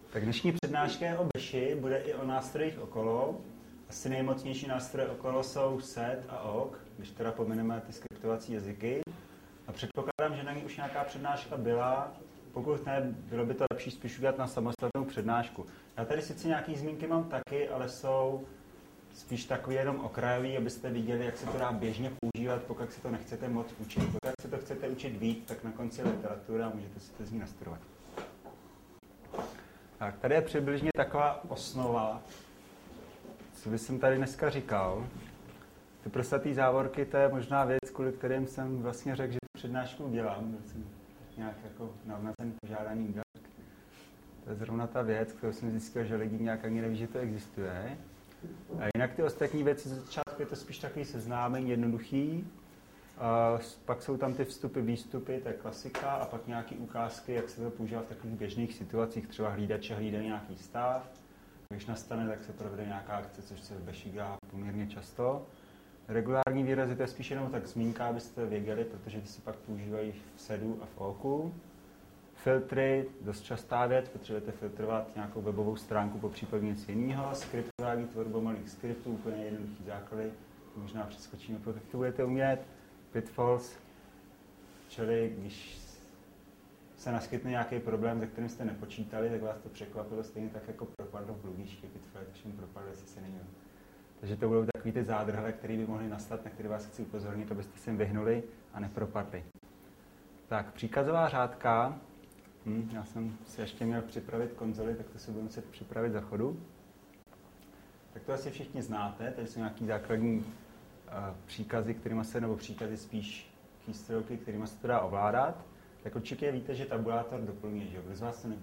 Tak dnešní přednáška je o Bashi, bude i o nástrojích okolo. Asi nejmocnější nástroje okolo jsou set a awk, když teda pomineme ty skriptovací jazyky. A předpokládám, že na ní už nějaká přednáška byla. Pokud ne, bylo by to lepší spíš udělat na samostatnou přednášku. Já tady sice nějaký zmínky mám taky, ale jsou spíš takový jenom okrajový, abyste viděli, jak se to dá běžně používat, pokud si to nechcete moc učit. Pokud se to chcete učit víc, tak na konci literatura a můžete si to z ní nastudovat. Tak, tady je přibližně taková osnova, co bych jsem tady dneska říkal. Ty prostatý závorky, to je možná věc, kvůli kterým jsem vlastně řekl, že tu přednášku udělám. Byl jsem nějak jako navnacený požádání udělat. To je zrovna ta věc, kterou jsem zjistil, že lidi nějak ani neví, že to existuje. A jinak ty ostatní věci z začátku je to spíš takový seznámení, jednoduchý. A pak jsou tam ty vstupy, výstupy, to je klasika, a pak nějaké ukázky, jak se to používá v takových běžných situacích, třeba hlídače hlídají nějaký stav. Když nastane, tak se provede nějaká akce, což se v Bashi dělá poměrně často. Regulární výrazy, to je spíš jenom tak zmínka, abyste věděli, protože ty se pak používají v sedu a v awku. Filtry, dost častá věc, potřebujete filtrovat nějakou webovou stránku, popřípadě něco jiného. Skriptování, tvorba malých skriptů, úplně jednoduchý základy, možná přeskočíme, pokud to budete umět. Pitfalls, čili když se naskytne nějaký problém, se kterým jste nepočítali, tak vás to překvapilo stejně tak jako propadlo v Blugišky, Pitfall, když jim propadlo, jestli se neměl. Takže to budou takový ty zádrhle, které by mohly nastat, na které vás chci upozornit, abyste se jim vyhnuli a nepropadli. Tak, příkazová řádka. Já jsem si ještě měl připravit konzoli, tak to si budu muset připravit za chodu. Tak to asi všichni znáte, tady jsou nějaký základní příkazy, kterými se, nebo příkazy spíš keystroky, kterými se to dá ovládat. Tak určitě víte, že tabulátor doplňuje, že jo? Kdo z vás to neví?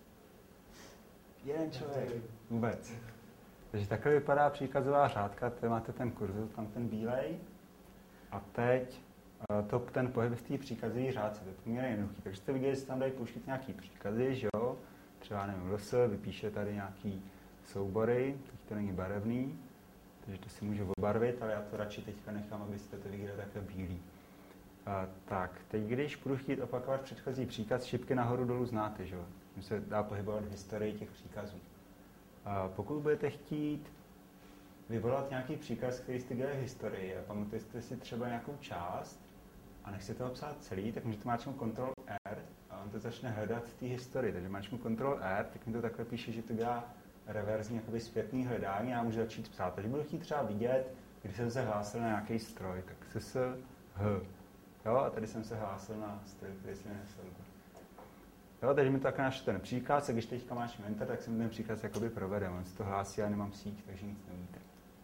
Jeden člověk. Vůbec. Takže takhle vypadá příkazová řádka, tady máte ten kurzor, tam ten bílej. A teď ten pohyb v té příkazové řádce, to je poměrně jednoduchý. Takže jste viděli, že se tam dají pouštět nějaký příkazy, že jo? Třeba nevím, vypíše tady nějaký soubory, teď to není barevný, takže to si můžu obarvit, ale já to radši teďka nechám, abyste to viděli takhle bílý. Tak, teď když budu chtít opakovat předchozí příkaz, šipky nahoru dolů znáte, že jo? Tím se dá pohybovat v historii těch příkazů. Pokud budete chtít vyvolat nějaký příkaz, který jste dělali v historii a pamatujete si třeba nějakou část a nechcete ho psát celý, tak můžete máčknout Ctrl+R a on to začne hledat v té historii. Takže máčknu Ctrl+R, tak mi to takhle píše, že to dělá reverzní, jakoby zpětný hledání a já můžu začít psát. Takže budu chtít třeba vidět, když jsem se hlásil na nějaký stroj, tak SSH. Jo, a tady jsem se hlásil na stroj, který se nesl. Jo, takže mi to takhle našel ten příkaz a když teďka máš Enter, tak jsem ten příkaz jakoby provedem. On se to hlásí, já nemám síť, takže nic nevíte.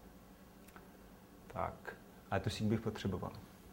Tak, ale tu síť bych potřeboval.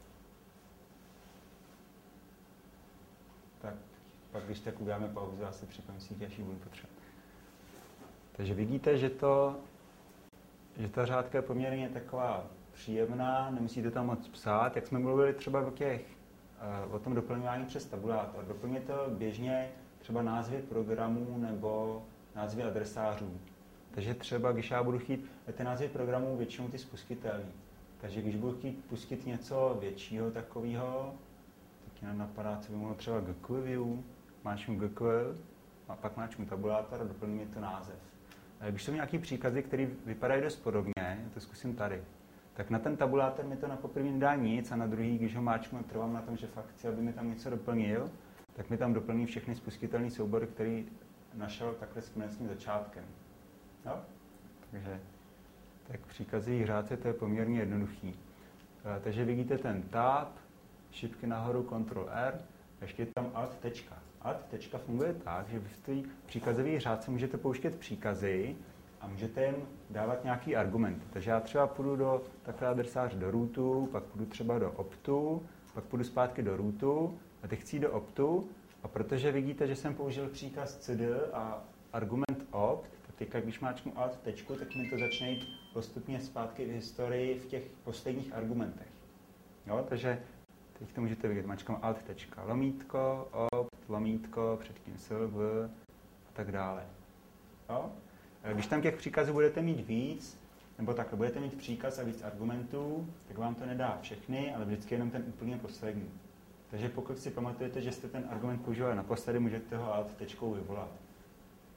Tak, pak když tak uděláme pauzu, já si připojím síť, až ji budu potřebovat. Takže vidíte, že ta řádka je poměrně taková příjemná, nemusíte tam moc psát. Jak jsme mluvili třeba o tom doplňování přes tabulátor. Doplňujete to běžně třeba názvy programů nebo názvy adresářů. Takže třeba, když já budu chtít, ty názvy programů většinou ty spustitelný. Takže když budu chtít pustit něco většího takového, tak mě napadá, co by mohlo třeba GQview, máčnu GQ a pak máčnu tabulátor a doplním mi to název. A když jsou nějaký příkazy, které vypadají dost podobně, já to zkusím tady, tak na ten tabulátor mi to na poprvé nedá nic a na druhý, když ho máčknu, trvám na tom, že fakt chci, aby mi tam něco doplnil, tak mi tam doplní všechny spustitelné soubory, který našel takhle s konečným začátkem. Jo? Takže tak v příkazových řádce to je poměrně jednoduchý. Takže vidíte ten tab, šipky nahoru, Ctrl+R, ještě je tam Alt tečka. Alt tečka funguje tak, že v té příkazové řádce můžete pouštět příkazy a můžete jim dávat nějaký argumenty. Takže já třeba půjdu do takhle adresář do rootu, pak půjdu třeba do optu, pak půjdu zpátky do rootu a teď chci do optu a protože vidíte, že jsem použil příkaz cd a argument opt, tak teďka, když máčknu alt tečku, tak mi to začne jít postupně zpátky v historii v těch posledních argumentech. Jo, takže teď to můžete vidět, máčkám alt tečka, lomítko, opt, lomítko, předtím slv a tak dále. Jo? Když tam těch příkazů budete mít víc, nebo takhle, budete mít příkaz a víc argumentů, tak vám to nedá všechny, ale vždycky jenom ten úplně poslední. Takže pokud si pamatujete, že jste ten argument používali naposledy, můžete ho alt tečkou vyvolat.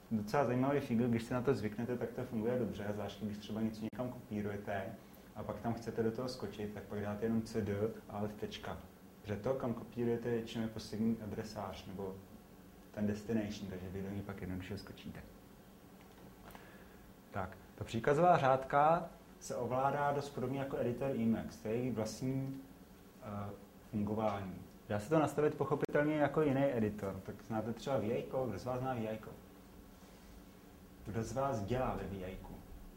docela zajímavý figl, když se na to zvyknete, tak to funguje dobře, zvlášť když třeba něco někam kopírujete a pak tam chcete do toho skočit, tak pak dáte jenom cd alt tečka. Protože to, kam kopírujete, většinou je poslední adresář nebo ten destination, takže vy do něj pak jednoduše skočíte. Tak, ta příkazová řádka se ovládá dost podobně jako editor Emacs, to je jejich vlastní fungování. Dá se to nastavit pochopitelně jako jiný editor, tak znáte třeba VIko, kdo z vás zná VIko? Kdo z vás dělá ve VIku?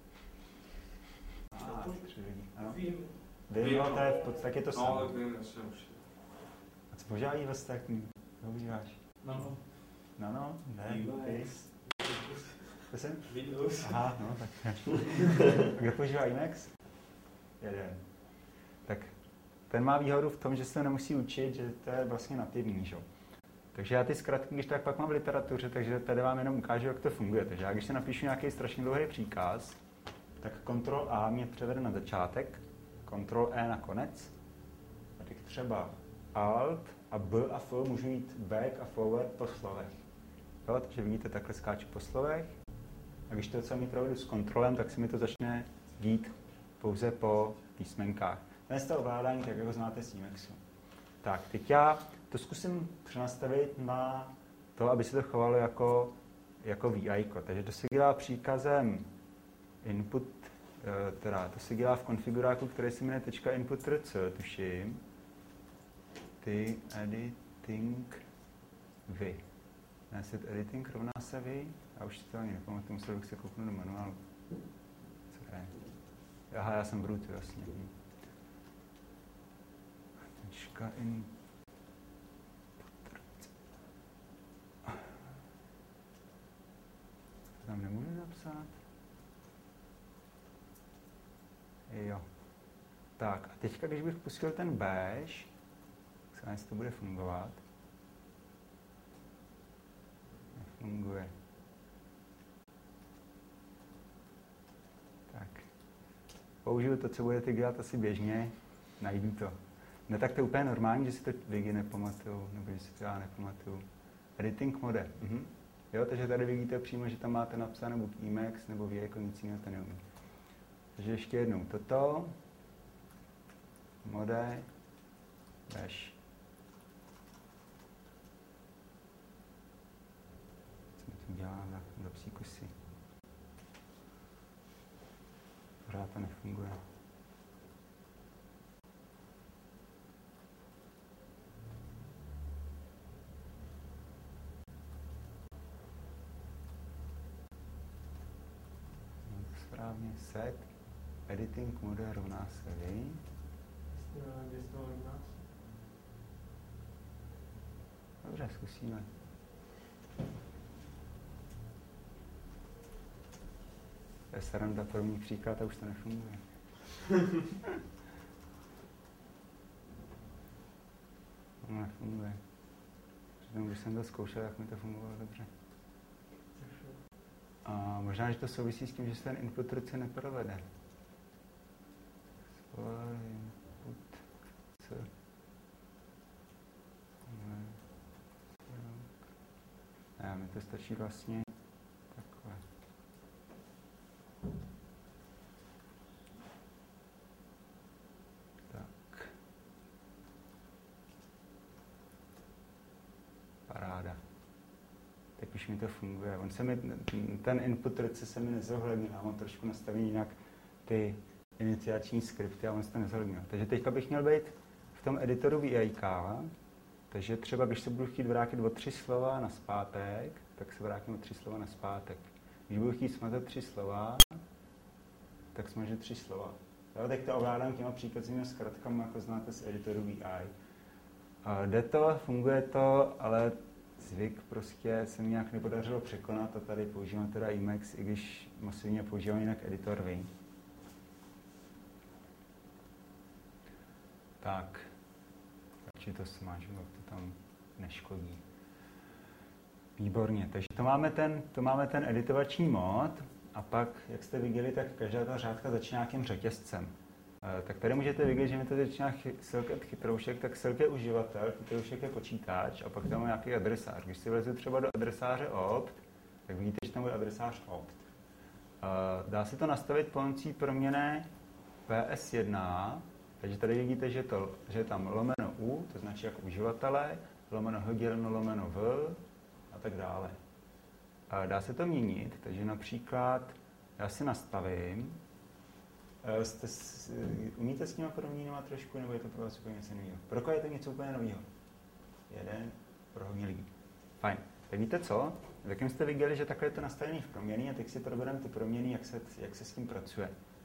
Tři lidi. Ano? Vím, no, to je v podstatě to samé. A co používají ostatní? Co používáš? No. Ne, ty. Prosím? Windows. Aha, no tak. A kdo používá Emacs? Jeden. Tak ten má výhodu v tom, že se nemusí učit, že to je vlastně nativní, že? Takže já ty zkratky, když tak pak mám v literatuře, takže tady vám jenom ukážu, jak to funguje. Takže já když se napíšu nějaký strašně dlouhý příkaz, tak Ctrl A mě převede na začátek, Ctrl E na konec. A teď třeba Alt a B a F můžu jít back a forward po slovech. Jo, takže vidíte, takhle skáču po slovech. A když to samý provedu s kontrolem, tak se mi to začne dít pouze po písmenkách. Dnes to ovládání, tak jako znáte z Emacsu. Tak, teď já to zkusím přenastavit na to, aby se to chovalo jako VIko. Takže to se dělá příkazem input, to se dělá v konfiguráku, který se jmenuje .input.rc, tuším. Ty editing vy. Set editing rovná se vy. Já už si to ani nepamatuji, musel bych se kouknout do manuálu. Co je? Aha, já jsem brute, jasně. In tam nemůžu napsat. Jo. Tak a teďka, když bych pustil ten bash, tak se to bude fungovat. Nefunguje. Tak. Použiju to, co budete dělat asi běžně, najdu to. No tak to je úplně normální, že si to Wigi nepamatujou, nebo že si to já nepamatuju. Editing mode. Jo, takže tady vidíte přímo, že tam máte napsané buď Emacs, nebo VIko, nic jiného to neumí. Takže ještě jednou toto. Mode. Bash. Co mi to dělá za psí kusy? Pořád to nefunguje. Správně set editing mode rovná se vy. Dobře, zkusíme. To je sranda, první příklad a už to nefunguje. To nefunguje. Přitom, když jsem to zkoušel, jak mi to fungovalo dobře. A možná, že to souvisí s tím, že se ten input ruce neprovede. Input c. Ne, mi to stačí vlastně takhle. Tak. Paráda. Tak už mi to funguje. Ten input ruce se mi nezohlednil, já mám trošku nastavený jinak ty iniciační skripty a on se to nezohlednil. Takže teďka bych měl být v tom editoru VIK, takže třeba když se budu chtít vrátit o 3 slova na zpátek, tak se vrátím o 3 slova na zpátek. Když budu chtít smazat 3 slova, tak smažu 3 slova. Jo, teď to ovládám těma příkazními zkratkami, jako znáte z editoru VI. Jde to, funguje to, ale zvyk prostě se mi nějak nepodařilo překonat a tady používám teda Emacs, i když masivně používám jinak editor VI. Tak, radši to smažu, to tam neškodí. Výborně, takže to máme ten editovační mód a pak, jak jste viděli, tak každá ta řádka začíná nějakým řetězcem. Tak tady můžete vidět, že mi to začíná silket chytroušek, tak silk je uživatel, chytroušek je počítač a pak tam má nějaký adresář. Když si vlezu třeba do adresáře opt, tak vidíte, že tam bude adresář opt. Dá se to nastavit pomocí proměnné PS1, takže tady vidíte, že je tam lomeno U, to značí jako uživatele, lomeno hdělno, lomeno v a tak dále. Dá se to měnit, takže například já si nastavím, umíte s těma proměnama trošku, nebo je to pro vás úplně něco nového? Pro koho je to něco úplně nového? Jeden, pro hodně lidí. Fajn. Tak víte co? Takým jste viděli, že takhle je to nastavené v proměny a teď si probereme ty proměny, jak se s tím pracuje.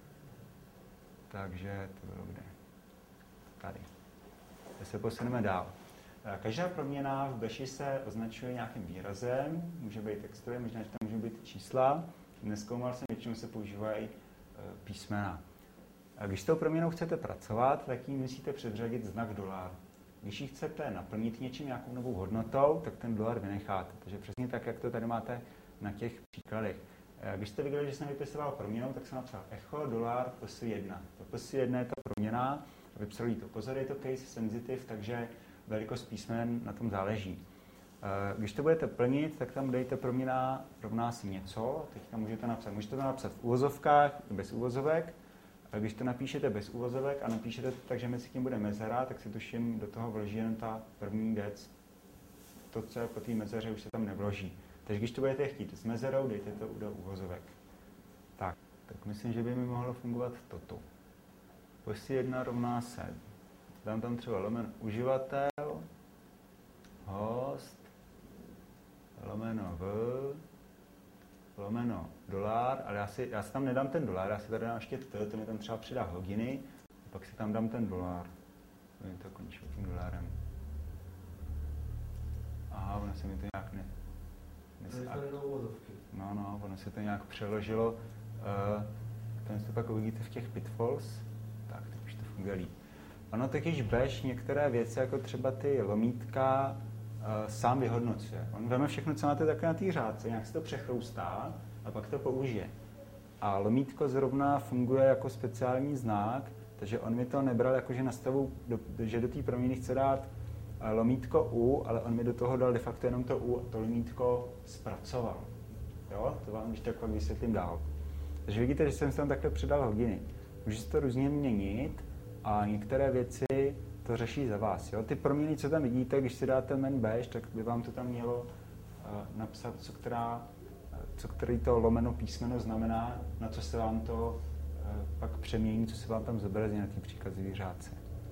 Takže to bylo kde? Tady. Teď se posuneme dál. Každá proměna v Bashi se označuje nějakým výrazem, může být textově, možná, že tam můžou být čísla. Nezkoumal jsem, většinou se používají písmena. A když s tou proměnou chcete pracovat, tak jí musíte předřadit znak $. Když ji chcete naplnit něčím nějakou novou hodnotou, tak ten $, vynecháte. Takže přesně tak, jak to tady máte na těch příkladech. Když jste viděli, že jsem vypisoval proměnou, tak jsem napsal echo $, +1. To +1 je ta proměna, vypsal to. Pozor, je to case sensitive, takže velikost písmen na tom záleží. Když to budete plnit, tak tam dejte proměna rovná si něco, teď tam můžete to napsat v uvozovkách, bez uvozovek. A když to napíšete bez uvozovek a napíšete to tak, že mezi tím bude mezera, tak si tuším, do toho vloží jen ta první věc. To, co je po té mezeře, už se tam nevloží. Takže když to budete chtít s mezerou, dejte to do uvozovek. Tak myslím, že by mi mohlo fungovat toto. +1 rovná se. Dám tam třeba lomen uživatel, host, lomeno v, lomeno $, ale já si tam nedám ten $, já si tady dám ještě to mi tam třeba přidá hodiny, a pak si tam dám ten $. To končí tím $. Aha, ono se mi to nějak No, ono se to nějak přeložilo. Tam se pak uvidíte v těch pitfalls. Tak, teď už to funguje líp. Ono totiž Bash některé věci, jako třeba ty lomítka, sám vyhodnocuje. On veme všechno, co máte také na té řádce, nějak se to přechroustá a pak to použije. A lomítko zrovna funguje jako speciální znak, takže on mi to nebral jako, že že do té proměny chce dát lomítko U, ale on mi do toho dal de facto jenom to U a to lomítko zpracoval. Jo? To vám když tak pak vysvětlím dál. Takže vidíte, že jsem tam takhle přidal hodiny. Může se to různě měnit a některé věci to řeší za vás. Jo? Ty proměny, co tam vidíte, když si dáte men Bash, tak by vám to tam mělo napsat, co který to lomeno písmeno znamená, na co se vám to pak přemění, co se vám tam zobrazí na té příkazové řádce.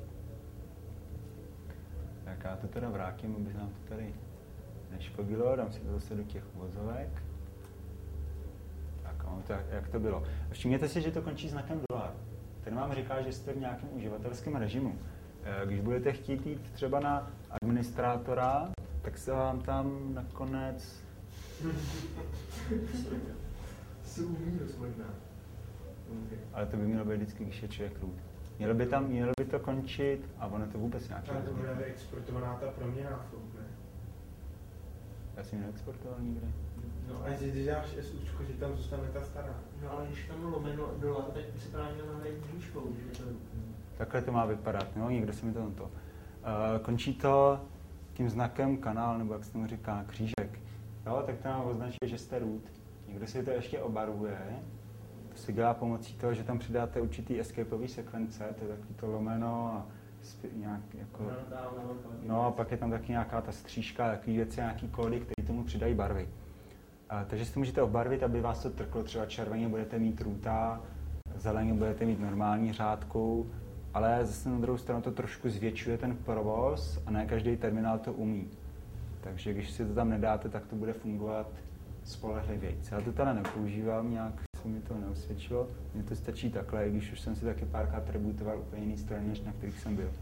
Tak já to teda vrátím, aby nám to tady neškodilo, dám si to zase do těch uvozovek. Tak, jak to bylo. A všimněte si, že to končí znakem $. Ten vám říká, že jste v nějakém uživatelském režimu. Když budete chtít jít třeba na administrátora, tak se vám tam nakonec... Ale to by mělo být vždycky, když je člověk root. Mělo by to končit a ono to vůbec nějaký... Ale to bude vyexportovaná ta proměna, ne? Já jsem ji neexportoval nikdy. No a když dáš SUčko, že tam zůstane ta stará. No ale když tam lomeno $, tak by se právě měl nahrát křížkou, že to... Takhle to má vypadat, no, někdo se mi to na to. Končí to tím znakem kanál, nebo jak se tomu říká, křížek. Jo, tak to nám označuje, že jste root. Někdo si to ještě obarvuje. To se dělá pomocí toho, že tam přidáte určitý escapeový sekvence, to je takový to lomeno a nějak jako... No a pak je tam taky nějaká ta střížka, takový věci, nějaký kódy, které tomu přidají barvy. Takže si to můžete obarvit, aby vás to trklo, třeba červeně budete mít roota, zeleně budete mít normální řádku, ale zase na druhou stranu to trošku zvětšuje ten provoz a ne každý terminál to umí. Takže když si to tam nedáte, tak to bude fungovat spolehlivějc. Já to teda nepoužívám, nějak se mi to neosvědčilo. Mně to stačí takhle, i když už jsem si taky párkrát rebootoval úplně jiný strany, než na kterých jsem byl.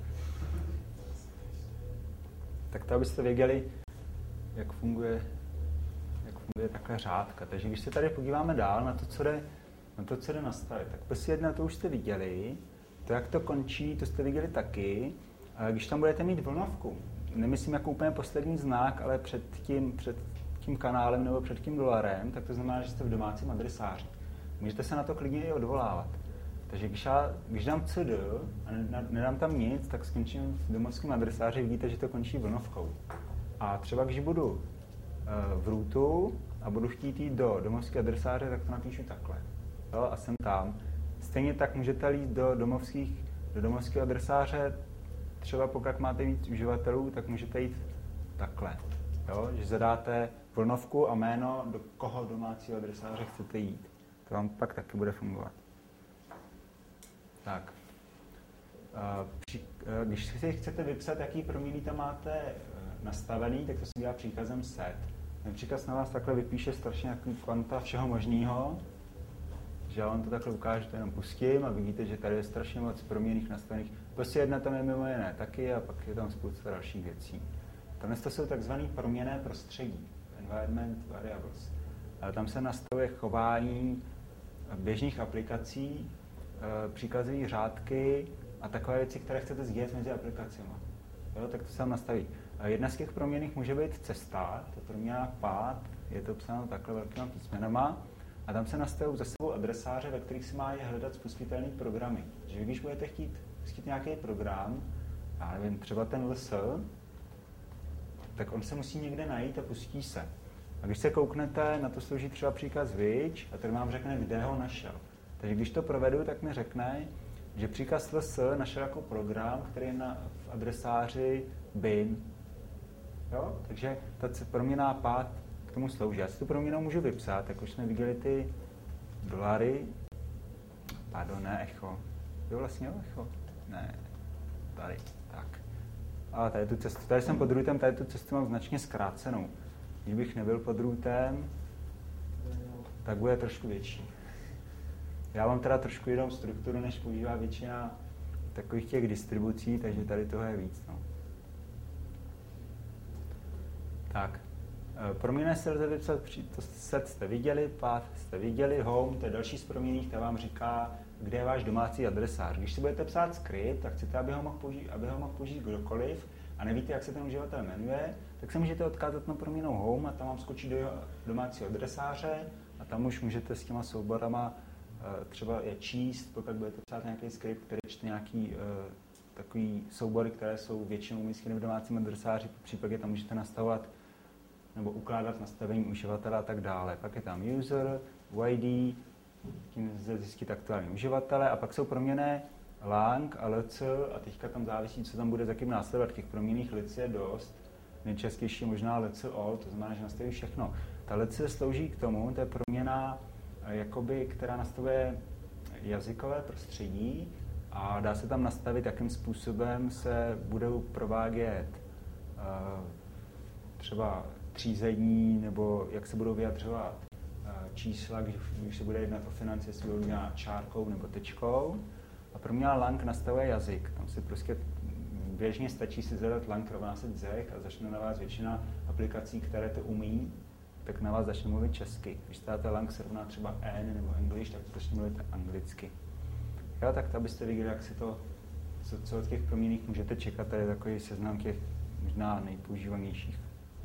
Tak to, abyste věděli, jak funguje takhle řádka. Takže když se tady podíváme dál na to, co jde nastavit, tak +1 to už jste viděli, to, jak to končí, to jste viděli taky. Když tam budete mít vlnovku, nemyslím jako úplně poslední znak, ale před tím kanálem nebo před tím $, tak to znamená, že jste v domácím adresáři. Můžete se na to klidně i odvolávat. Takže když dám cd a nedám tam nic, tak skončím v domovském adresáři, vidíte, že to končí vlnovkou. A třeba když budu v rootu a budu chtít jít do domovského adresáře, tak to napíšu takhle. Jo, a jsem tam. Stejně tak můžete jít do domovského adresáře, třeba pokud máte víc uživatelů, tak můžete jít takhle. Jo, že zadáte vlnovku a jméno, do koho domácího adresáře chcete jít. To vám pak taky bude fungovat. Tak. Když si chcete vypsat, jaký proměnný tam máte nastavený, tak to se dělá příkazem set. Ten příkaz na vás takhle vypíše strašně nějaký kvanta všeho možného, že já vám to takhle ukážu, to jenom pustím a vidíte, že tady je strašně moc proměnných nastavených. Prostě jedna tam je mimo jiné taky a pak je tam spousta dalších věcí. Tohle jsou takzvané proměnné prostředí, environment variables. Tam se nastavuje chování běžných aplikací, příkazové řádky a takové věci, které chcete sdílet mezi aplikacemi. Jo, tak to se tam nastaví. Jedna z těch proměnných může být cesta, to proměnná path, je to psáno takhle velkýma písmenama, a tam se nastavují za sebou adresáře, ve kterých se má hledat spustitelné programy. Takže když budete chtít spustit nějaký program, já nevím, třeba ten LS, tak on se musí někde najít a pustí se. A když se kouknete, na to slouží třeba příkaz which, a ten vám řekne, kde ho našel. Takže když to provedu, tak mi řekne, že příkaz ls našel jako program, který je v adresáři bin. Jo? Takže ta proměnná path k tomu slouží. Já si tu proměnou můžu vypsat, jak už jsme viděli ty dolary. Pardon, ne echo. Jo, vlastně jo, echo. Ne, tady, tak. A tady tu cestu, tady jsem pod routem, tady tu cestu mám značně zkrácenou. Kdybych nebyl pod routem, tak bude trošku větší. Já mám teda trošku jinou strukturu, než používá většina takových těch distribucí, takže tady toho je víc. No. Tak, proměnné se lze vypsat, to set jste viděli, path jste viděli, home, to je další z proměnných, ta vám říká, kde je váš domácí adresář. Když si budete psát skript a chcete, aby ho mohl použít kdokoliv a nevíte, jak se ten uživatel jmenuje, tak se můžete odkázat na proměnnou home a tam vám skočí do domácího adresáře a tam už můžete s těma souborama třeba je číst, pokud budete psát nějaký skript, který čte nějaký takový soubory, které jsou většinou umístěny v domácím adresáři, případně tam můžete nastavovat nebo ukládat nastavení uživatele a tak dále. Pak je tam user, UID, tím lze zjistit aktuální uživatele a pak jsou proměnné lang a lc a teďka tam závisí, co tam bude za kým následovat. Těch proměnných lc je dost. Nejčastější možná lc all, to znamená, že nastaví všechno. Ta lc slouží k tomu, to je proměna, jakoby, která nastavuje jazykové prostředí a dá se tam nastavit, jakým způsobem se budou provádět třeba třízení nebo jak se budou vyjadřovat čísla, když se bude jednat o finance, jestli budou dělat čárkou nebo tečkou. A pro mě lang nastavuje jazyk. Tam si prostě běžně stačí si zadat lang rovná se dzech a začne na vás většina aplikací, které to umí, tak na vás začne mluvit česky. Když státe lang se rovná třeba N nebo English, tak začne mluvit anglicky. Jo, tak to, abyste viděli, jak si to, co od těch proměnných můžete čekat, tady je takový seznam těch možná nejpoužívanějších.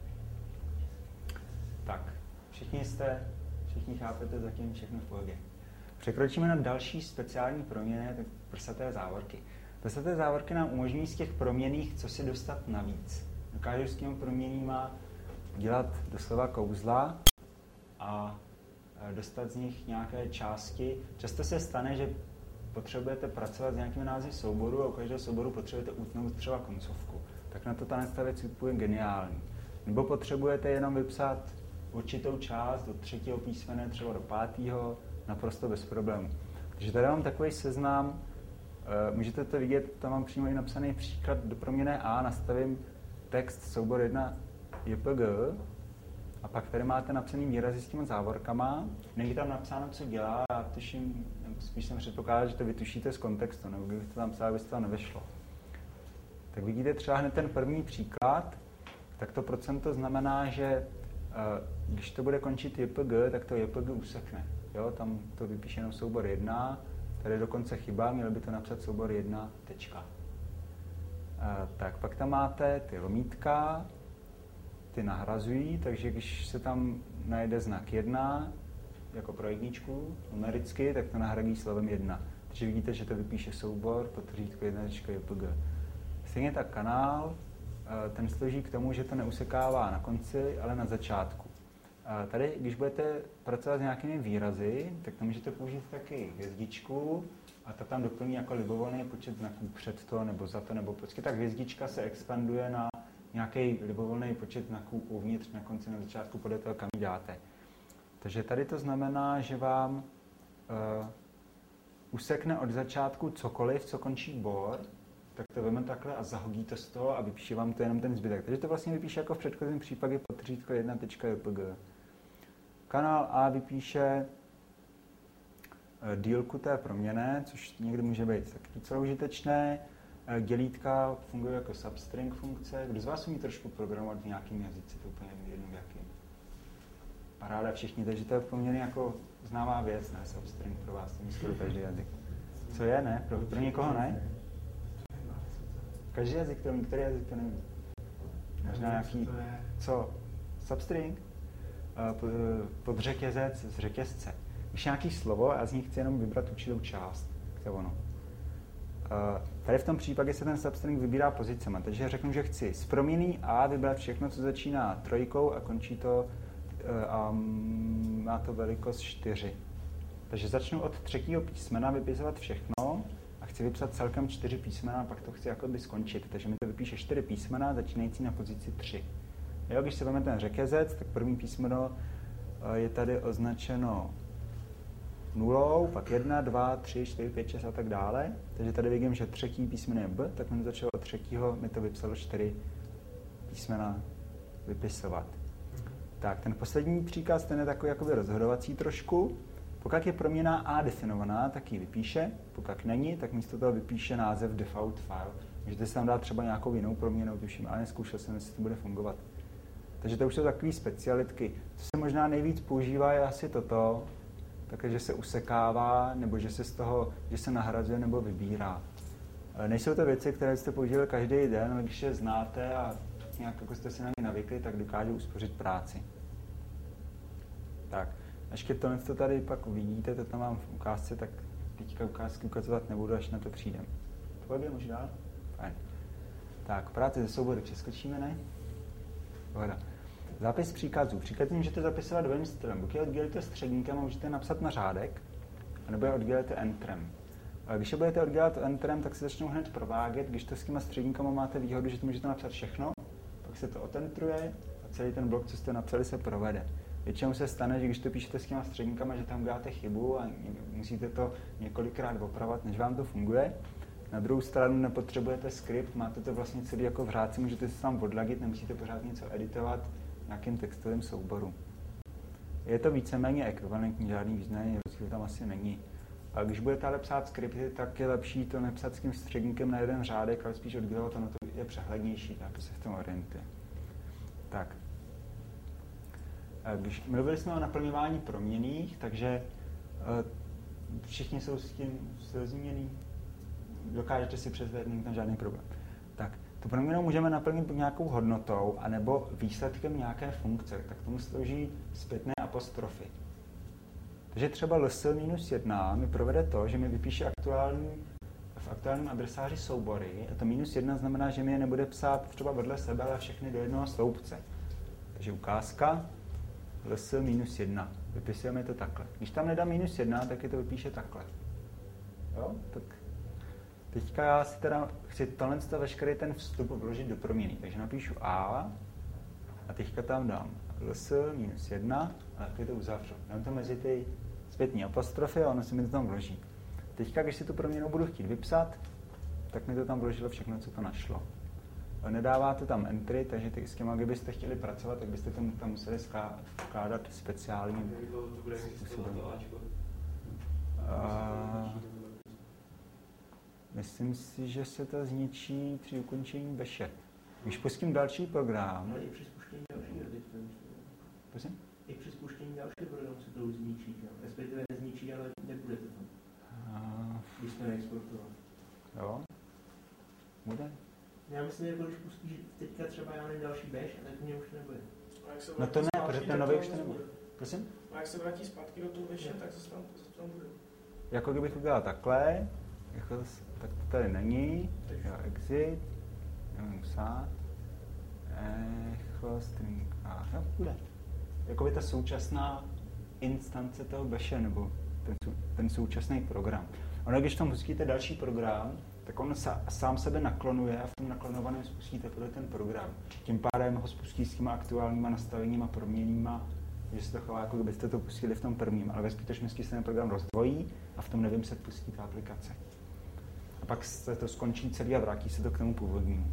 Tak, všichni chápete zatím všechno v pohodě. Překročíme na další speciální proměny, tak prsaté závorky. Prsaté závorky nám umožňují z těch proměnných, co si dostat navíc. Dokážu s těmi proměnnýma dělat doslova kouzla a dostat z nich nějaké části. Často se stane, že potřebujete pracovat s nějakými názvy souboru a u každého souboru potřebujete utnout třeba koncovku. Tak na to ta věc je geniální. Nebo potřebujete jenom vypsat určitou část do 3. písmene, třeba do 5. naprosto bez problémů. Takže tady mám takový seznam, můžete to vidět, tam mám přímo i napsaný příklad do proměnné A, nastavím text soubor 1 JPG a pak tady máte napsaný výrazy s těmi závorkama, není tam napsáno, co dělá, já tuším, spíš jsem předpokládal, že to vytušíte z kontextu, nebo kdybych to tam psal, aby se to nevešlo. Tak vidíte třeba hned ten první příklad, tak to procento znamená, že když to bude končit JPG, tak to JPG usekne. Jo? Tam to vypíše jenom soubor 1, tady je dokonce chyba, měl by to napsat soubor 1, tečka. Tak pak tam máte ty lomítka, ty nahrazují, takže když se tam najde znak 1, jako pro jedničku, numericky, tak to nahradí slovem 1. Takže vidíte, že to vypíše soubor, to třídko 1.jpg. Stejně tak kanál, ten slouží k tomu, že to neusekává na konci, ale na začátku. A tady, když budete pracovat s nějakými výrazy, tak tam můžete použít taky hvězdičku a ta tam doplní jako libovolný počet znaků před to, nebo za to, nebo prostě ta hvězdička se expanduje na nějaký libovolný počet znaků uvnitř, na konci, na začátku, podle toho, kam ji dáte. Takže tady to znamená, že vám usekne od začátku cokoliv, co končí bor, tak to veme takhle a zahodí to z toho a vypíše vám to jenom ten zbytek. Takže to vlastně vypíše jako v předchozím případě podřídko 1.jpg. Kanál A vypíše dílku té proměnné, což někdy může být taky docela užitečné. Dělítka funguje jako substring funkce. Kdo z vás umí trošku programovat v nějakým jazyce, to úplně jedno v jakým. Paráda všichni, takže to je poměrně jako známá věc, ne? Substring pro vás, to je skoro každý jazyk. Co je, ne? Pro někoho ne? Každý jazyk to umí, který jazyk to neví? Možná nějaký... Co? Substring? Podřetězec z řetězce. Když nějaký slovo, já z nich chci jenom vybrat určitou část. To je ono. Tady v tom případě se ten substring vybírá pozicema, takže řeknu, že chci z proměnný A vybrat všechno, co začíná trojkou a končí to a má to velikost 4. Takže začnu od třetího písmena vypisovat všechno a chci vypsat celkem 4 písmena a pak to chci jakoby skončit. Takže mi to vypíše 4 písmena začínající na pozici 3. Jo, když se vezme ten řetězec, tak první písmeno je tady označeno nulou, pak 1, 2, 3, 4, 5, 6 a tak dále. Takže tady vidím, že třetí písmeno je B, tak mi začalo od třetího, mi to vypsalo 4 písmena vypisovat. Tak, ten poslední příkaz, ten je takový jakoby rozhodovací trošku. Pokud je proměnná A definovaná, tak ji vypíše. Pokud není, tak místo toho vypíše název default file. Můžete si tam dát třeba nějakou jinou proměnu, tuším, ale neskoušel jsem, jestli to bude fungovat. Takže to už jsou takové specialitky. Co se možná nejvíc používá, je asi toto, takže se usekává, nebo že se z toho, že se nahrazuje nebo vybírá. Nejsou to věci, které jste používali každý den, ale když je znáte a nějak jako jste si na ně navykli, tak dokážou uspořit práci. Tak, až když to tady pak uvidíte, to tam mám v ukázce, tak teďka ukázky ukazovat nebudu, až na to přijdem. Pohodě, můžu dál? Fajn. Tak, práci ze souboru přeskočíme, ne? Pohoda. Zápis příkazů. Příklad můžete zapisovat dvojím stylem. Buď je oddělíte středníkem a můžete napsat na řádek, anebo je oddělíte enterem. Když je budete oddělat enterem, tak se začnou hned provádět. Když to s těma středníkama máte výhodu, že to můžete napsat všechno, pak se to otentruje a celý ten blok, co jste napsali, se provede. Většinou se stane, že když to píšete s těma středníkama, že tam dáte chybu a musíte to několikrát opravovat, než vám to funguje. Na druhou stranu nepotřebujete skript, máte to vlastně celý jako v řádce, můžete se tam odladit, nemusíte pořád něco editovat v nějakým textovém souboru. Je to víceméně ekvivalentní, žádný významný rozdíl tam asi není. A když budete ale psát skripty, tak je lepší to nepsat s tím středníkem na jeden řádek, ale spíš oddělovat, ono to je přehlednější, tak se v tom orientuje. Tak. Když mluvili jsme o naplňování proměnných, takže všichni jsou s tím srozumění, dokážete si představit, není tam žádný problém. Tak, tu proměnu můžeme naplnit nějakou hodnotou anebo výsledkem nějaké funkce, tak tomu slouží zpětné apostrofy. Takže třeba ls-1 mi provede to, že mi vypíše v aktuálním adresáři soubory a to -1 znamená, že mi je nebude psát třeba vedle sebe, ale všechny do jednoho sloupce. Takže ukázka ls-1. Vypisujeme to takhle. Když tam nedám -1, tak je to vypíše takhle. Jo? Tak teďka já si teda chci tohle veškerý ten vstup vložit do proměny. Takže napíšu A a teďka tam dám ls-1 a takhle to uzavřu. Dám to mezi ty zpětní apostrofy a ono se mi to tam vloží. Teďka, když si tu proměnu budu chtít vypsat, tak mi to tam vložilo všechno, co to našlo. Nedáváte tam entry, takže s těma, kdybyste chtěli pracovat, tak byste tam museli vkládat speciálním způsobem. Myslím si, že se to zničí při ukončení beše. Když pustím další program... Ale i při spuštění dalšího editu. Prosím? I při spuštění dalšího programu se to už zničí. Respektive nezničí, ale nebude to tam. Když to neexportovat. Jo? Bude? Já myslím, že když pustíš teďka třeba já nevím další bash, tak mě už nebude. No to ne, protože ten nový už to nebude. Prosím? A jak se vrátí zpátky do toho baše, tak zase tam bude. Jako kdybych to dělal takhle, jako, tak to tady není. Jo, exit. Nevím psát. Echo, string A. Jo, bude. jakoby ta současná instance toho Bashe, nebo ten současný program. Ono, když tam pustíte další program, tak on sám sebe naklonuje a v tom naklonovaném spustíte ten program. Tím pádem ho spustí s těma aktuálníma nastaveníma, proměnýma, že se to chová, jako kdybyste to pustili v tom prvním, ale ve skutečnosti se ten program rozdvojí a v tom novém se pustí ta aplikace. A pak se to skončí celý a vrátí se to k tomu původnímu.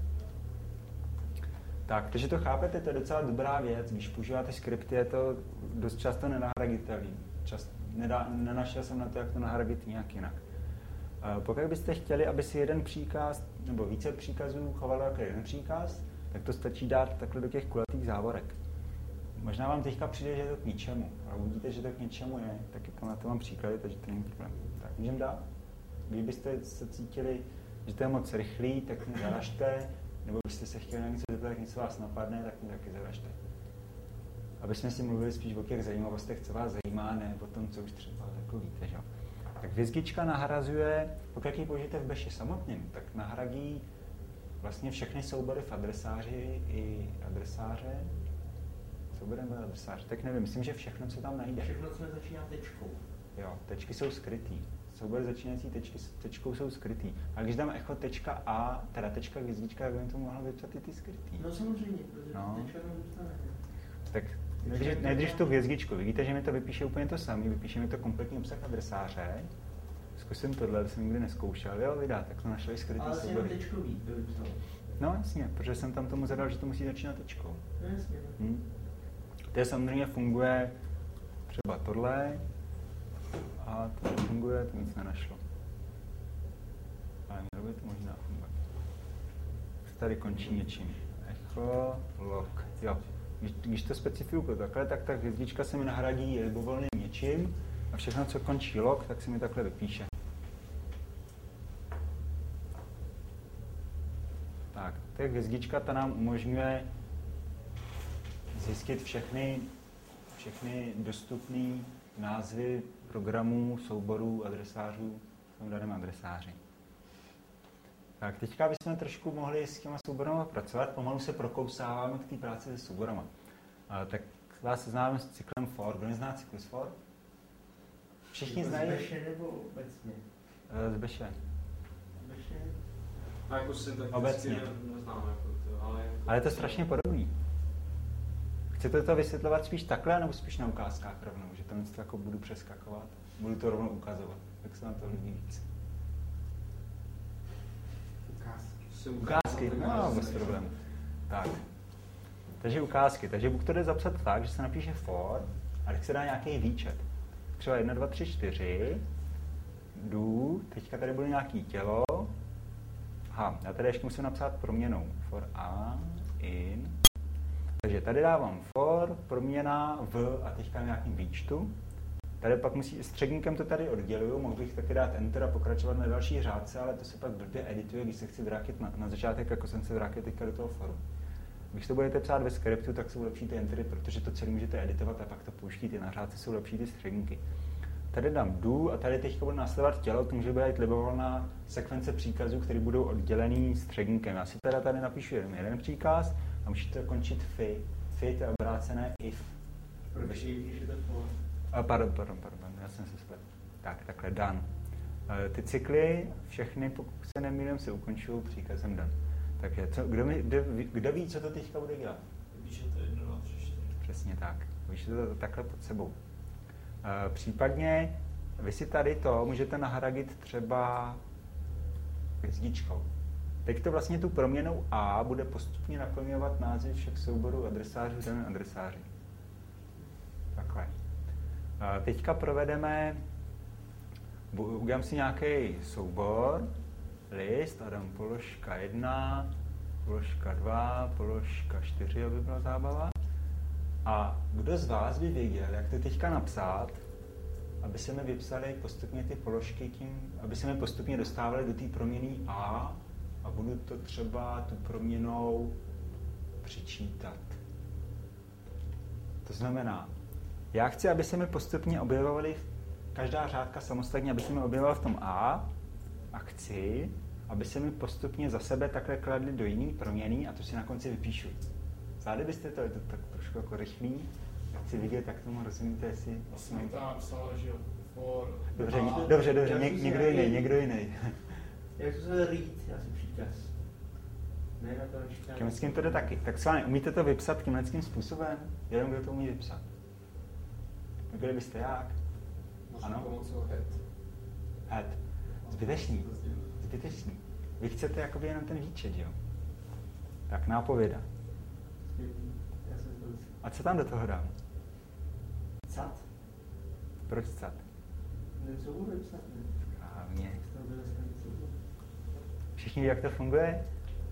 Tak, takže to chápete, to je docela dobrá věc. Když používáte skripty, je to dost často nenahraditelný. Nenašel jsem na to, jak to nahradit nějak jinak. Pokud byste chtěli, aby si jeden příkaz nebo více příkazů chovalo jako jeden příkaz, tak to stačí dát takhle do těch kulatých závorek. Možná vám teďka přijde, že je to k ničemu, ale uvidíte, že to k něčemu je, tak jako na to mám příklady, takže to není problém. Tak můžeme dát? Kdybyste se cítili, že to je moc rychlý, tak mě zaražte, nebo byste se chtěli na něco zeptat, tak něco vás napadne, tak mě taky zaražte. Aby jsme si mluvili spíš o těch zajímavostech, co vás zajímá, ne o tom, co už třeba jako víte, že? Tak hvězdička nahrazuje, pokud ji použijete v Bashe samotným, tak nahradí vlastně všechny soubory v adresáři i adresáře. Souborem byl adresář, tak nevím, myslím, že všechno, co tam najde. Všechno, co začíná tečkou. Jo, tečky jsou skrytý. Soubory začínající tečkou jsou skrytý. A když dám echo tečka A, teda tečka hvězdička, tak by to mohlo vypsat i ty skrytý. No samozřejmě, protože tečka tam zůstane. Tak nejdřív tu hvězdičku. Vidíte, že mi to vypíše úplně to samé, vypíše mi to kompletní obsah adresáře. Zkusím tohle, to jsem nikdy nezkoušel. Jo, vydá, tak to našli skrytý soubory. Ale jenom tečkový to vypsal. No jasně, protože jsem tam tomu zadal, že to musí začínat tečkou. No jasně. To samozřejmě funguje třeba tohle a to funguje, to nic nenašlo. Ale mělo by to možná fungovat. Tady končí něčím. Echo, log. Jo. Když to specifikuju takhle, tak ta hvězdička se mi nahradí libovolným něčím a všechno, co končí log, tak se mi takhle vypíše. Tak, ta hvězdička ta nám umožňuje zjistit všechny dostupné názvy programů, souborů, adresářů v tom daném adresáři. Tak teďka bychom trošku mohli s těma souborama pracovat, pomalu se prokousáváme k té práci se souborama. Tak vás seznámím s cyklem for. Kdo nezná cyklus for? Všichni znají? Z Bashe nebo obecně? Z Bashe. Bashe? A jako syntakticky obecně. Neznám, jako to, ale je to strašně podobný. Chcete to vysvětlovat spíš takhle, nebo spíš na ukázkách rovnou? Že tam něco jako budu přeskakovat, budu to rovnou ukazovat. Jak se vám to líbí víc? Ukázky, no, bez problémů. Tak. Takže ukázky. Takže Bůh to jde zapsat tak, že se napíše for a teď se dá nějaký výčet. Třeba 1, 2, 3, 4. Do. Teďka tady bude nějaký tělo. Aha, já tady ještě musím napsat proměnou. For a, in. Takže tady dávám for, proměna, v a teďka nějakým výčtu. Tady pak středníkem to tady odděluju, mohl bych taky dát enter a pokračovat na další řádce, ale to se pak blbě edituje, když se chci vrátit na začátek, jako jsem se vrátil teďka do toho foru. Když to budete psát ve skriptu, tak jsou lepší ty entery, protože to celé můžete editovat a pak to pouštíte. Na řádce jsou lepší ty středníky. Tady dám do a tady teďka bude následovat tělo, to může být libovolná sekvence příkazů, které budou oddělený středníkem. Já si teda tady napíšu jeden příkaz a musíte končit fi. Fi to je obrácené if. Proč je to for? Pardon, já jsem se spletl. Tak, takhle done. Ty cykly, všechny, pokud se nemýlím, se ukončují příkazem done. Takže kdo ví, co to teďka bude dělat? Píšete 1, 2, 3, 4. Přesně tak. Píšete to takhle pod sebou. Případně vy si tady to můžete nahradit třeba hvězdičkou. Teď to vlastně tu proměnou A bude postupně naplňovat názvy všech souborů adresářů v daném adresáři. Takhle. Teďka provedeme, udělám si nějaký soubor, list a dám položka 1, položka 2, položka 4, aby byla zábava. A kdo z vás by věděl, jak to teďka napsat, aby se mi vypsaly postupně ty položky aby se mi postupně dostávaly do té proměny A a budu to třeba tu proměnou přičítat. To znamená, já chci, aby se mi postupně objevovaly každá řádka samostatně, aby se mi objevovala v tom A chci, aby se mi postupně za sebe takhle kladly do jiný proměny a to si na konci vypíšu. Zvládli byste to? Je to tak trošku jako rychlý. chci vidět, jak tomu rozumíte, jestli... Jsem tam psal, že jo, for... Dobře, někdo jiný. Jak to se read, asi příkaz. Ne na to načítání. Tímhleckým to jde taky. Tak s vámi, umíte to vypsat tímhleckým způsobem? Jenom kdo to umí vypsat. Byli byste jak? Ano? Pomocou Head. Zbytečný. Vy chcete jakoby jenom ten výčet, jo? Tak nápověda. A co tam do toho dám? Cat? Proč cat? Co budu vypsat? Správně. Všichni ví, jak to funguje?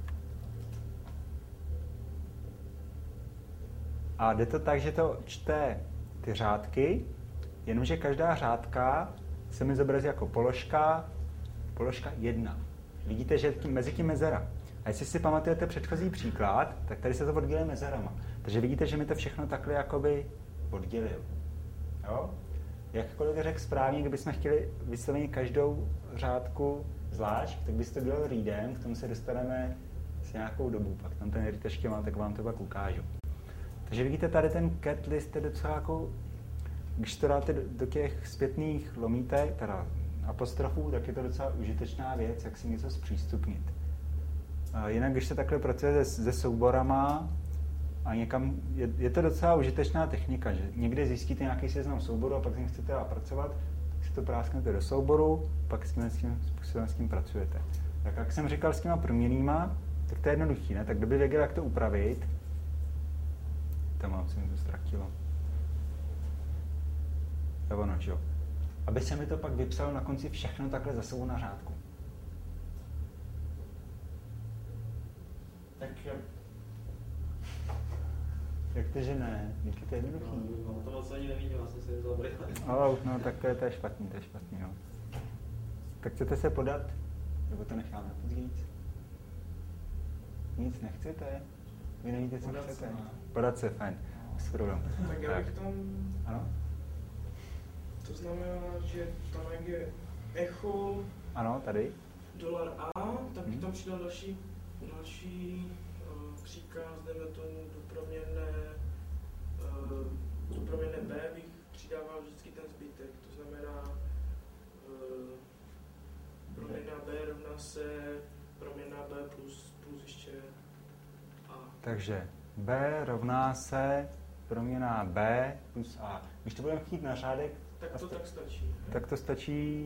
A jde to tak, že to čte ty řádky, jenomže každá řádka se mi zobrazí jako položka 1. Vidíte, že mezi tím mezera. A jestli si pamatujete předchozí příklad, tak tady se to odděluje mezerama. Takže vidíte, že mi to všechno takhle jakoby oddělil. Jo? Jakkoliv řekl správně, kdybychom chtěli vysloveně každou řádku zvlášť, tak byste to dělal readem, k tomu se dostaneme s nějakou dobu, pak tam ten read ještě mám, tak vám to pak ukážu. Takže vidíte, tady ten cat list je docela jako, když to dáte do těch zpětných lomítek, teda apostrofů, tak je to docela užitečná věc, jak si něco zpřístupnit. Jinak, když se takhle pracuje se souborama a někam, je to docela užitečná technika, že někde zjistíte nějaký seznam souboru a pak s ním chcete pracovat, tak si to prásknete do souboru, pak s tím způsobem s tím pracujete. Tak jak jsem říkal s těma proměnnýma, tak to je jednoduchý, ne? Tak kdo by věděl, jak to upravit, tam se mi to ztratilo. To ono, jo. Aby se mi to pak vypsalo na konci všechno takhle za sebou na řádku. Tak Jak to, že ne? Díky, to je jednoduchý. No, to moc ani nevidím, já jsem si vzal brýle. No, tak to je špatný, no. Tak chcete se podat? Nebo to necháme později? Nic nechcete? Vy nevíte, co chcete? Podat se, fajn. Bez problém. Tak já bych tam... Ano? To znamená, že tam jak je echo... Ano, tady. $A, tak bych tam přidal další příkaz, jdeme tomu do proměnné B bych přidával vždycky ten zbytek, to znamená proměnná B rovná se proměnná B plus ještě A. Takže B rovná se proměnná B plus A. Když to budeme chtít na řádek, tak to tak stačí. Tak to stačí.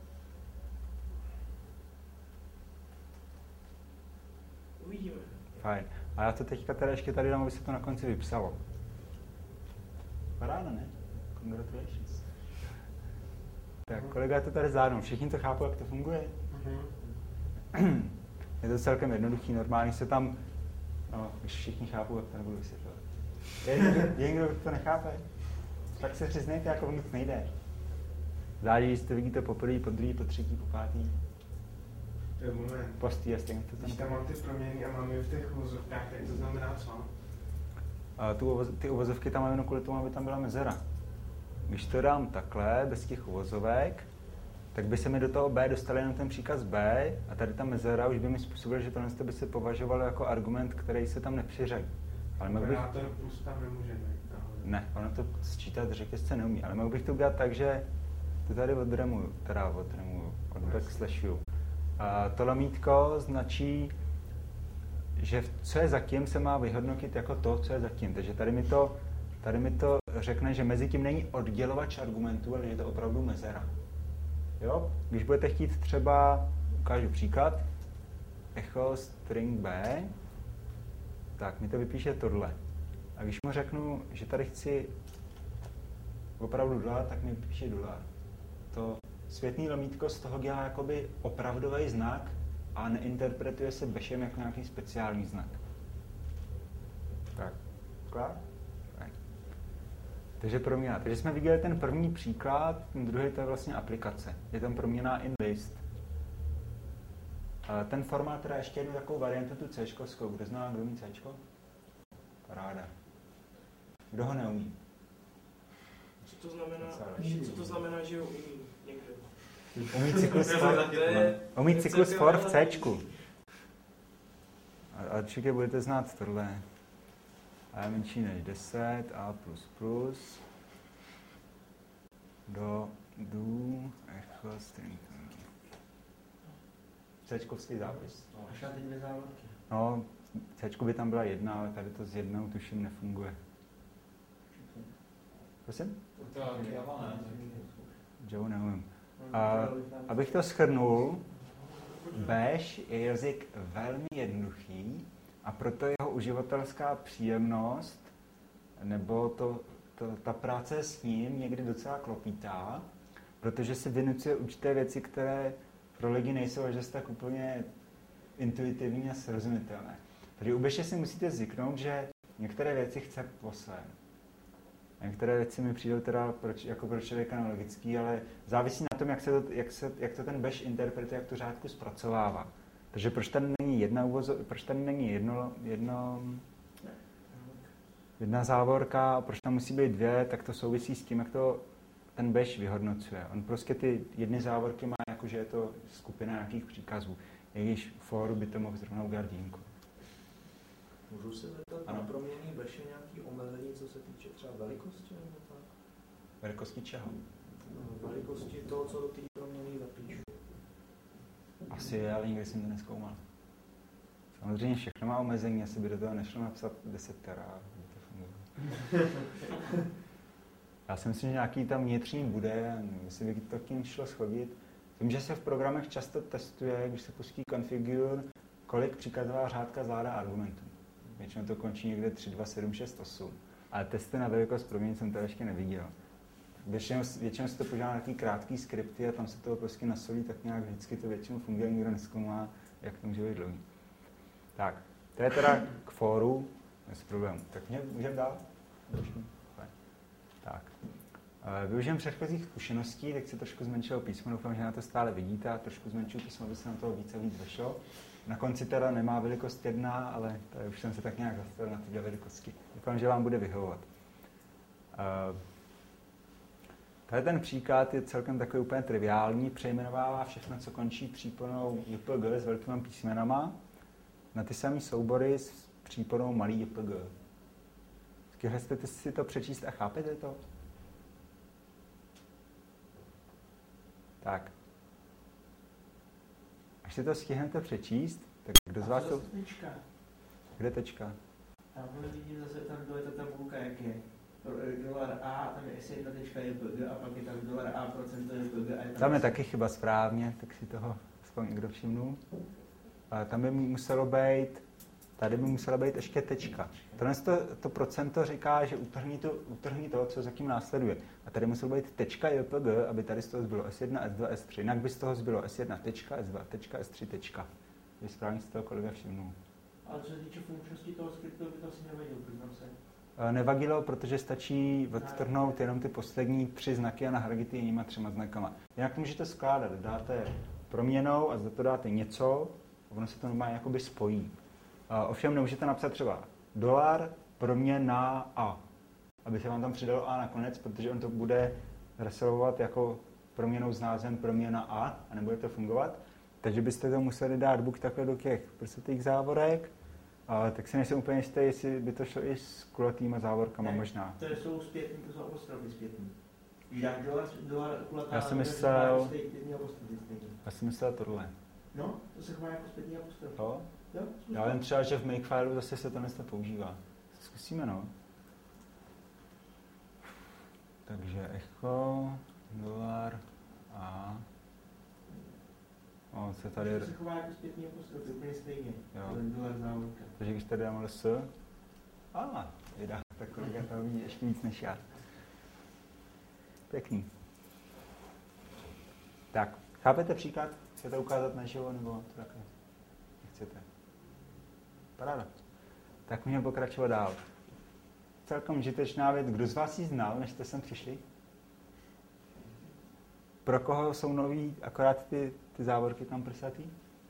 Uvidíme. Fajn. A já to teďka teda ještě tady dám, aby se to na konci vypsalo. Paráda, ne? Congratulations. Tak, kolega to tady zvládnul. Všichni to chápou, jak to funguje? Je to celkem jednoduchý, normálně se tam... No, když všichni chápou, jak to nebudu vysvětlovat. Je někdo, kdo to nechápe? Tak se přiznejte, jako nic nejde. Záleží, jestli to vidíte po první, po druhý, po třetí, po pátý. To je moment. Postý a stejně to Když tam mám ty proměny a mám je v těch uvozovkách, tak to znamená co? Ty uvozovky tam mám jenom kvůli tomu, aby tam byla mezera. Když to dám takhle, bez těch uvozovek, tak by se mi do toho B dostal jenom ten příkaz B a tady ta mezera už by mi způsobila, že tohle by se považovalo jako argument, který se tam nepřiřadí. Ale mohl bych... plus tam nemůže být. Ne, ono to sčítat řetězce neumí, ale mohl bych to udělat tak, že to tady odbackslashuju. To lomítko značí, že co je zatím, se má vyhodnotit jako to, co je zatím. Takže tady mi to řekne, že mezi tím není oddělovač argumentů, ale je to opravdu mezera. Jo? Když budete chtít třeba, ukážu příklad, echo string B, tak mi to vypíše tohle. A když mu řeknu, že tady chci opravdu $, tak mi vypíše $. To světný lomítko z toho dělá jakoby opravdový znak a neinterpretuje se beshem jako nějaký speciální znak. Tak, klár? Takže proměna. Takže jsme viděli ten první příklad, ten druhý to je vlastně aplikace. Je tam proměna in list. Ten formát teda ještě jednu takovou variantu, tu C-škovskou. Kdo zná, kdo umí C-čko? Paráda. Kdo ho neumí? Co to znamená, že ho umí někdo? Umí cyklus for v C-čku. A určitě budete znát tohle. A je menší než 10, A++, echo, string. C-čkovský zápis. Až na ty 2 závorky. No, C by tam byla 1, ale tady to s 1 tuším nefunguje. Prosím? To je Java, ne? Joe neumím. Abych to shrnul, Bash je jazyk velmi jednoduchý a proto jeho uživatelská příjemnost nebo ta práce s ním někdy docela klopítá, protože si vynucuje určité věci, které pro lidi nejsou až zase tak úplně intuitivní a srozumitelné. Tady u Bashe si musíte zvyknout, že některé věci chce po svém. Některé věci mi přijdou teda jako pro člověka nelogický, ale závisí na tom, jak to ten Bash interpretuje, jak tu řádku zpracovává. Takže proč tady není jedna závorka, proč tam musí být 2, tak to souvisí s tím, jak to ten Bash vyhodnocuje. On prostě ty jedny závorky má jako, že je to skupina nějakých příkazů. I když for by to mohl zrovna udělat výjimku. Můžu se zeptat na proměnný Bashe nějaký omezení, co se týče třeba velikosti nebo tak? Velikosti čeho? Velikosti toho, co do té proměnný zapíšu. Asi je, ale nikdy jsem to nezkoumal. Samozřejmě všechno má omezení, asi by do toho nešlo napsat 10 tera, aby to fungovalo. Já si myslím, že nějaký tam vnitřní bude, jestli by to k tím šlo schodit. Vím, že se v programech často testuje, když se pustí configure, kolik příkazová řádka zvládá argumentů. Většinou to končí někde 3, 2, 7, 6, 8. Ale testy na velikost proměny jsem to ještě neviděl. Většinou se to používá na nějaký krátký skripty a tam se toho prostě nasolí, tak nějak vždycky to většinou funguje, nikdo nezkoumá, jak to může být dlouhý. Tak, to je teda k fóru, bez problémů. Tak můžeme dál? Tak. Využijeme předchozích zkušeností, tak se trošku zmenšilo písmo, doufám, že na to stále vidíte a trošku zmenšuju písmo, aby se na toho víc a víc vešlo. Na konci teda nemá velikost 1, ale tady už jsem se tak nějak zastavil na tyhle velikosti. Doufám, že vám bude vyhovovat. Tady ten příklad je celkem takový úplně triviální, přejmenovává všechno, co končí příponou JPG s velkými písmenama na ty samé soubory s příponou malý JPG. Chcete si to přečíst a chápete to? Tak. Až si to stihnete přečíst, tak kdo z vás to... Tečka. Kde tečka? Tam vidím zase, tam dole ta tabulka, jak je. $A, tam je S1.jpg a pak je tam $A procento jpg. Tam je taky chyba správně, tak si toho aspoň někdo všimnul. Tam by muselo být, tady by musela být ještě tečka. To procento říká, že utrhni to, co zatím následuje. A tady muselo být tečka jpg, aby tady z toho zbylo S1, S2, S3. Jinak by z toho zbylo S1 tečka, S2 tečka, S3 tečka. Je správně z toho kolega všimnul. Ale co se týče funkčnosti toho skriptu, by to asi nevadilo, přiznám se. Nevadilo, protože stačí odtrhnout jenom ty poslední 3 znaky a nahradit je jinýma 3 znakama. Jinak to můžete skládat, dáte proměnou a za to dáte něco, a ono se to normálně jakoby spojí. Ovšem nemůžete napsat třeba $ proměna A, aby se vám tam přidalo A nakonec, protože on to bude resolvovat jako proměnou s názvem proměna a nebude to fungovat. Takže byste to museli dát buď takhle do těch prostých závorek, tak si nejsem úplně jistý, jestli by to šlo i s kulatýma závorkama, ne, možná. To jsou zpětný, to jsou apostrofy zpětný. Když dáš dolar kulatá, já jsem myslel tohle. No, to se chová jako zpětný apostrof. Jo? Já vím třeba, že v Makefileu zase se to dnes používá. Zkusíme, no. Takže echo, $ a... se tady... To se chová jako zpětný apostrof, úplně stejně. $, závorka. Takže když tady dám LS... vydá, tak kolega to ví ještě víc než já. Pěkný. Tak, chápete příklad? Chcete ukázat naživo, nebo to takhle? Nechcete? Paráda. Tak můžeme pokračovat dál. Celkem užitečná věc. Kdo z vás ji znal, než jste sem přišli? Pro koho jsou nový akorát ty závorky tam prsatý?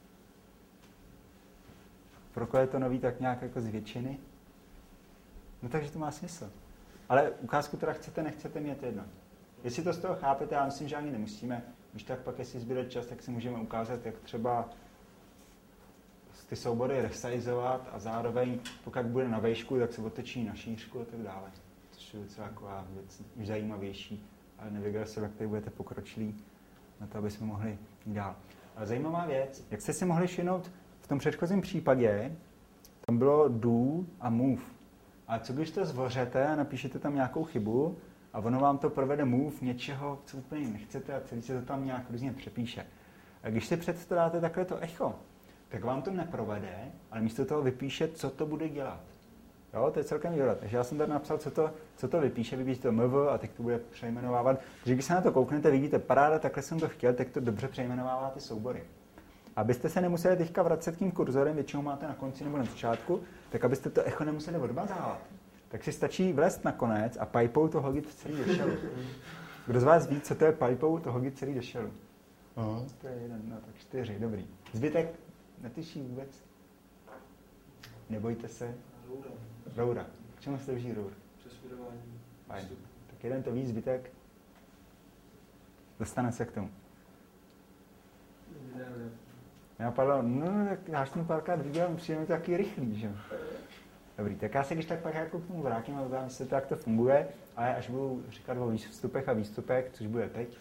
Pro koho je to nový tak nějak jako z většiny? No takže to má smysl. Ale ukázku teda chcete, nechcete, mě to jedno. Jestli to z toho chápete, já myslím, že ani nemusíme. Když tak pak, jestli zbyde čas, tak si můžeme ukázat, jak třeba z ty soubory resizovat a zároveň, pokud bude na výšku, tak se otočí na šířku a tak dále. Což je docela taková věc už zajímavější, ale nevěděl jsem, jak tady budete pokročilí na to, aby jsme mohli jít dál. Ale zajímavá věc, jak jste si mohli všimnout, v tom předchozím případě tam bylo do a move. A co když to zvořete a napíšete tam nějakou chybu a ono vám to provede move něčeho, co úplně nechcete a celý se to tam nějak různě přepíše. A když si představíte dáte takhle to echo, tak vám to neprovede, ale místo toho vypíše, co to bude dělat. Jo, to je celkem výhoda. Takže já jsem tady napsal, co to vypíše, vypíše to MV a teď to bude přejmenovávat. Takže když se na to kouknete, vidíte, paráda, takhle jsem to chtěl, tak to dobře přejmenovává ty soubory. Abyste se nemuseli teďka vracet tím kurzorem, většinou máte na konci nebo na začátku, tak abyste to echo nemuseli odmazávat. Tak si stačí vlézt na konec a pipou to hodit celý do šelu. Kdo z vás ví, co to je pipou to hodit celý do šelu? To je 1, no tak 4, dobrý. Zbytek netuší vůbec? Nebojte se. Roura. K čemu slouží rour? Přesměrování. Fajn. Tak jeden to ví, zbytek dostane se k tomu. Já napadlo, no tak já jsem párkrát viděl, přijde mi to taky rychlý, že? Dobrý, tak já se když tak pak jako k tomu vrátím a vám se to, jak to funguje, ale až budu říkat o vstupech a výstupech, což bude teď.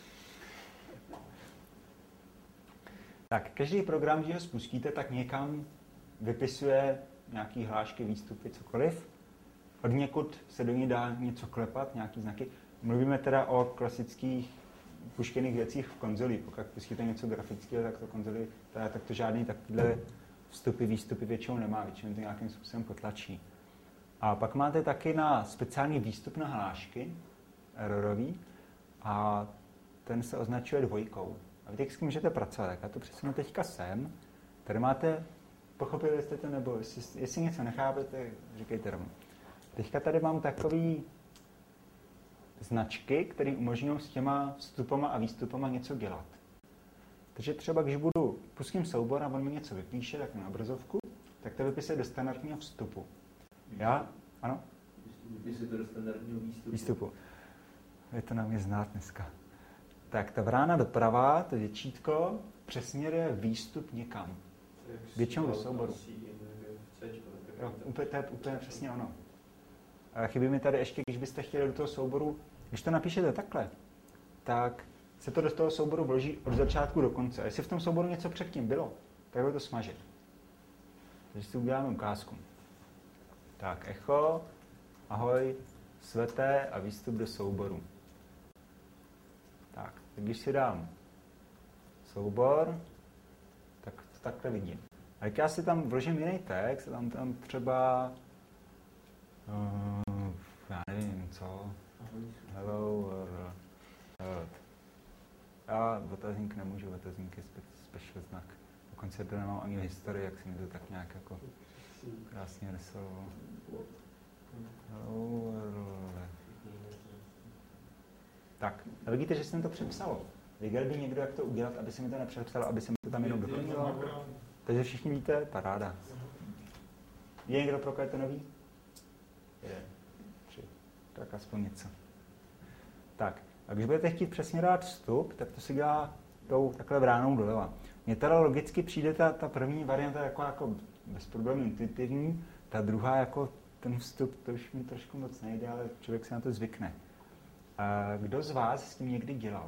Tak, každý program, když ho spustíte, tak někam vypisuje nějaký hlášky, výstupy, cokoliv. Od někud se do ní dá něco klepat, nějaký znaky. Mluvíme teda o klasických puštěných věcích v konzoli. Pokud pustíte něco grafického, tak to konzoli, tak to žádný takovýhle vstupy, výstupy většinou nemá, většinou to nějakým způsobem potlačí. A pak máte taky na speciální výstup na hlášky, errorový, a ten se označuje 2. A vy teď s tím můžete pracovat, tak já to přesunu teďka sem. Tady máte, pochopili jste to, nebo jestli něco nechápete, říkejte rovnou. Teďka tady mám takový značky, které umožňují s těma vstupama a výstupama něco dělat. Takže třeba, když pustím soubor a on mi něco vypíše, tak na obrazovku, tak to vypisuje do standardního vstupu. Já? Ano? Vypisuje to do standardního výstupu. Je to na mě znát dneska. Tak ta vrána doprava, to většítko, přesměruje výstup někam. Většinou do souboru. Jo, to je úplně přesně ono. A chybí mi tady ještě, když byste chtěli do toho souboru, když to napíšete takhle, tak se to do toho souboru vloží od začátku do konce. A jestli v tom souboru něco předtím bylo, tak ho to smaže. Takže si uděláme ukázku. Tak, echo, ahoj, sveté a výstup do souboru. Tak, když si dám soubor, tak to takhle vidím. A jak já si tam vložím jiný text, tam třeba, já nevím co, hello world. Já otazník nemůžu, otazník je special znak. Dokonce to nemám ani v historii, jak si mi to tak nějak jako krásně rysovalo. Hello world. Tak, a vidíte, že jsem to přepsal. Věděl by někdo, jak to udělat, aby se mi to nepřepsalo, aby se mi to tam jenom doplnilo? Takže všichni víte, paráda. Je někdo, pro koho je to nový? 1, 3, tak aspoň něco. Tak, a když budete chtít přesně dát vstup, tak to si dělá tou takhle vránou doleva. Mně teda logicky přijde ta první varianta jako bez problémů intuitivní, ta druhá jako ten vstup, to už mi trošku moc nejde, ale člověk se na to zvykne. A kdo z vás s tím někdy dělal?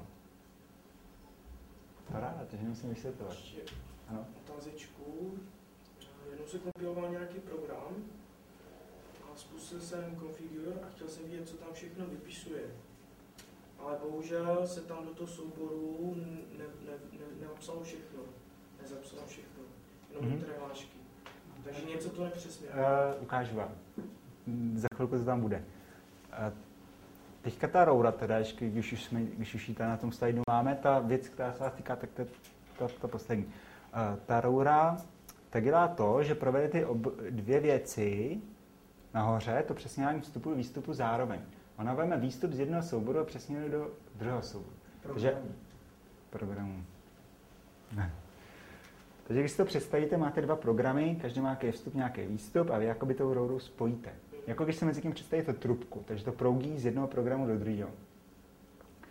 Paráda, takže musím vysvětlovat. Ano. Otázečku. Jednou se kompiloval nějaký program a spustil jsem configure a chtěl jsem vidět, co tam všechno vypisuje. Ale bohužel se tam do toho souboru nenapsalo všechno. Nezapsalo všechno. Jenom některé hlášky. Takže něco to nepřesně. Ukážu vám. Za chvilku to tam bude. Teďka ta roura, teda, když už ji na tom slidu máme, ta věc, která se vás týká, tak to poslední. Ta roura tak dělá to, že provede ty dvě věci nahoře, to přesněvání vstupu a výstupu zároveň. Ona vezme výstup z jednoho souboru a přesně do druhého souboru. Programu. Ne. Takže když si to představíte, máte 2 programy, každý má nějaký vstup, nějaký výstup a vy jakoby tou rourou spojíte. Jako když si mezi tím představíte trubku, takže to proudí z jednoho programu do druhého.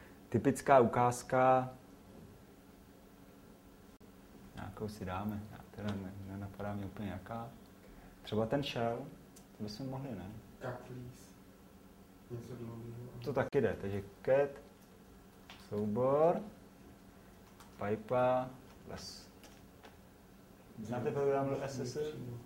Typická ukázka, nějakou si dáme, teda nenapadá mě úplně jaká. Třeba ten shell, to bychom mohli, ne? Kaplís. Něco dlouhého. To taky jde, takže cat, soubor, pipa, les. Znáte program SSL?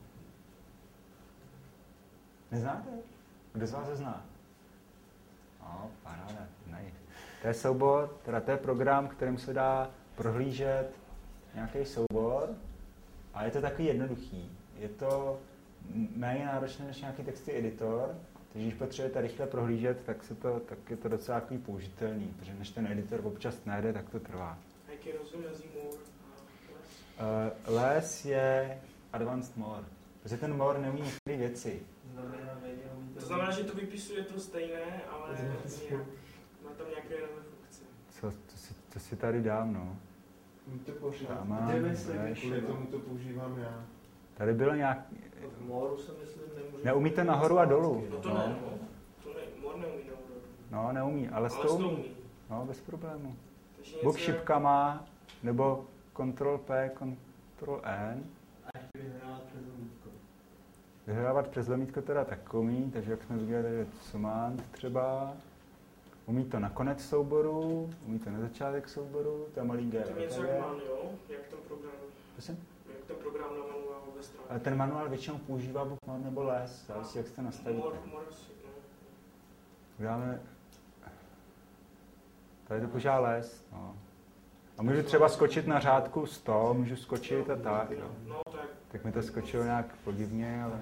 Neznáte? Kdo z vás ho zná? No, paráda, nice. To je soubor, teda to je program, kterým se dá prohlížet nějaký soubor a je to takový jednoduchý. Je to méně náročné než nějaký textový editor, takže když potřebujete rychle prohlížet, tak je to docela takový použitelný, protože než ten editor občas najde, tak to trvá. A jaký je rozdíl mezi more a les? Les je advanced more, protože ten more neumí některé věci. To znamená, že to vypisuje to stejné, ale má tam nějaké nové funkce. Co si tady dám, no? To pošlám. Kvůli tomu to používám já. Tady bylo nějak... V moru se myslím nemůže... Neumí to nahoru a dolů. No to ne, no. To ne, more neumí nahoru. No, neumí, ale to umí. No, bez problému. Buk šipka má, nebo Ctrl-P, Ctrl-N. A ještě vyhrávat přes lomítko. Vyhrávat přes lomítko teda tak umí, takže jak jsme viděli, je Command třeba. Umí to na konec souboru, umí to na začátek souboru, to je malý G. To je něco jak manuál, jak ten program. Prosím? Jak ten program na manuál ve stránce. Ale ten manuál většinou používá book more nebo les, závisí, jak jste nastavíte. Dáme... Tady to používá les, no. A můžu třeba skočit na řádku 100, můžu skočit a tak, no. No, tak mi to skočilo nějak podivně, ale...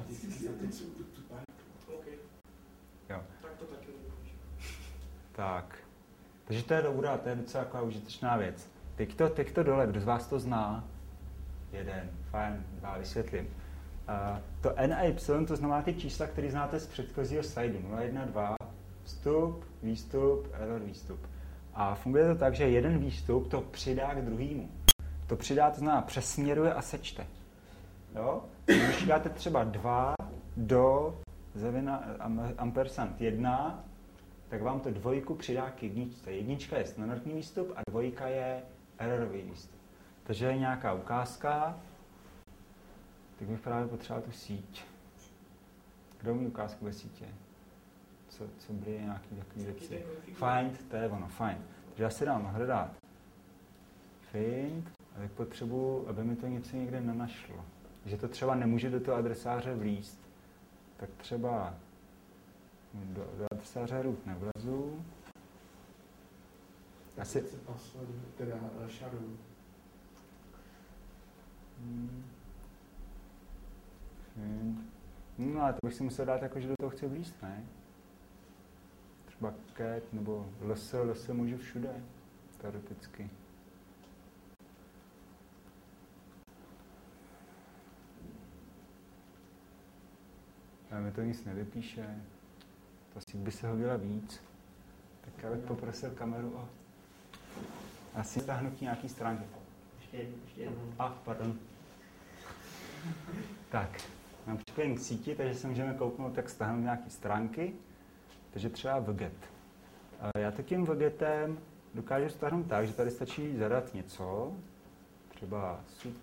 Jo. Tak to taky nepoužívám. Tak. Takže to je dobrá, to je docela taková užitečná věc. Teď to dole, kdo z vás to zná? Jeden, fajn, dva, vysvětlím. To N a Y, to znamená ty čísla, které znáte z předchozího slajdu. 0, 1, 2, vstup, výstup, error, výstup. A funguje to tak, že jeden výstup to přidá k druhému. To přidá, to znamená přesměruje a sečte. Jo? Když dáte třeba 2 do ampersand 1, tak vám to dvojku přidá k jedničce. Jednička je standardní výstup a dvojka je errorový výstup. Takže je nějaká ukázka, tak bych právě potřeboval tu síť. Kdo umí ukázku ve sítě? Co byly nějaké takové věci? Find, to je ono, find. Takže já si dám hledat find a tak potřebuji, aby mi to něco někde nenašlo. Že to třeba nemůže do toho adresáře vlízt. Tak třeba do adresáře root nevlezu. Asi... Teda shadow. No ale to bych si musel dát jako, že do toho chci vlízt, ne? Třeba cat nebo ls můžu všude, teoreticky. Ale mi to nic nevypíše. To asi by se hodila víc. Tak já bych poprosil kameru o asi stáhnutí nějaký stránky. Ještě jednou. Pardon. Tak, mám připojen k síti, takže se můžeme kouknout, tak stáhnout nějaké stránky. Takže třeba vget. Já tím vgetem dokážu stáhnout tak, že tady stačí zadat něco. Třeba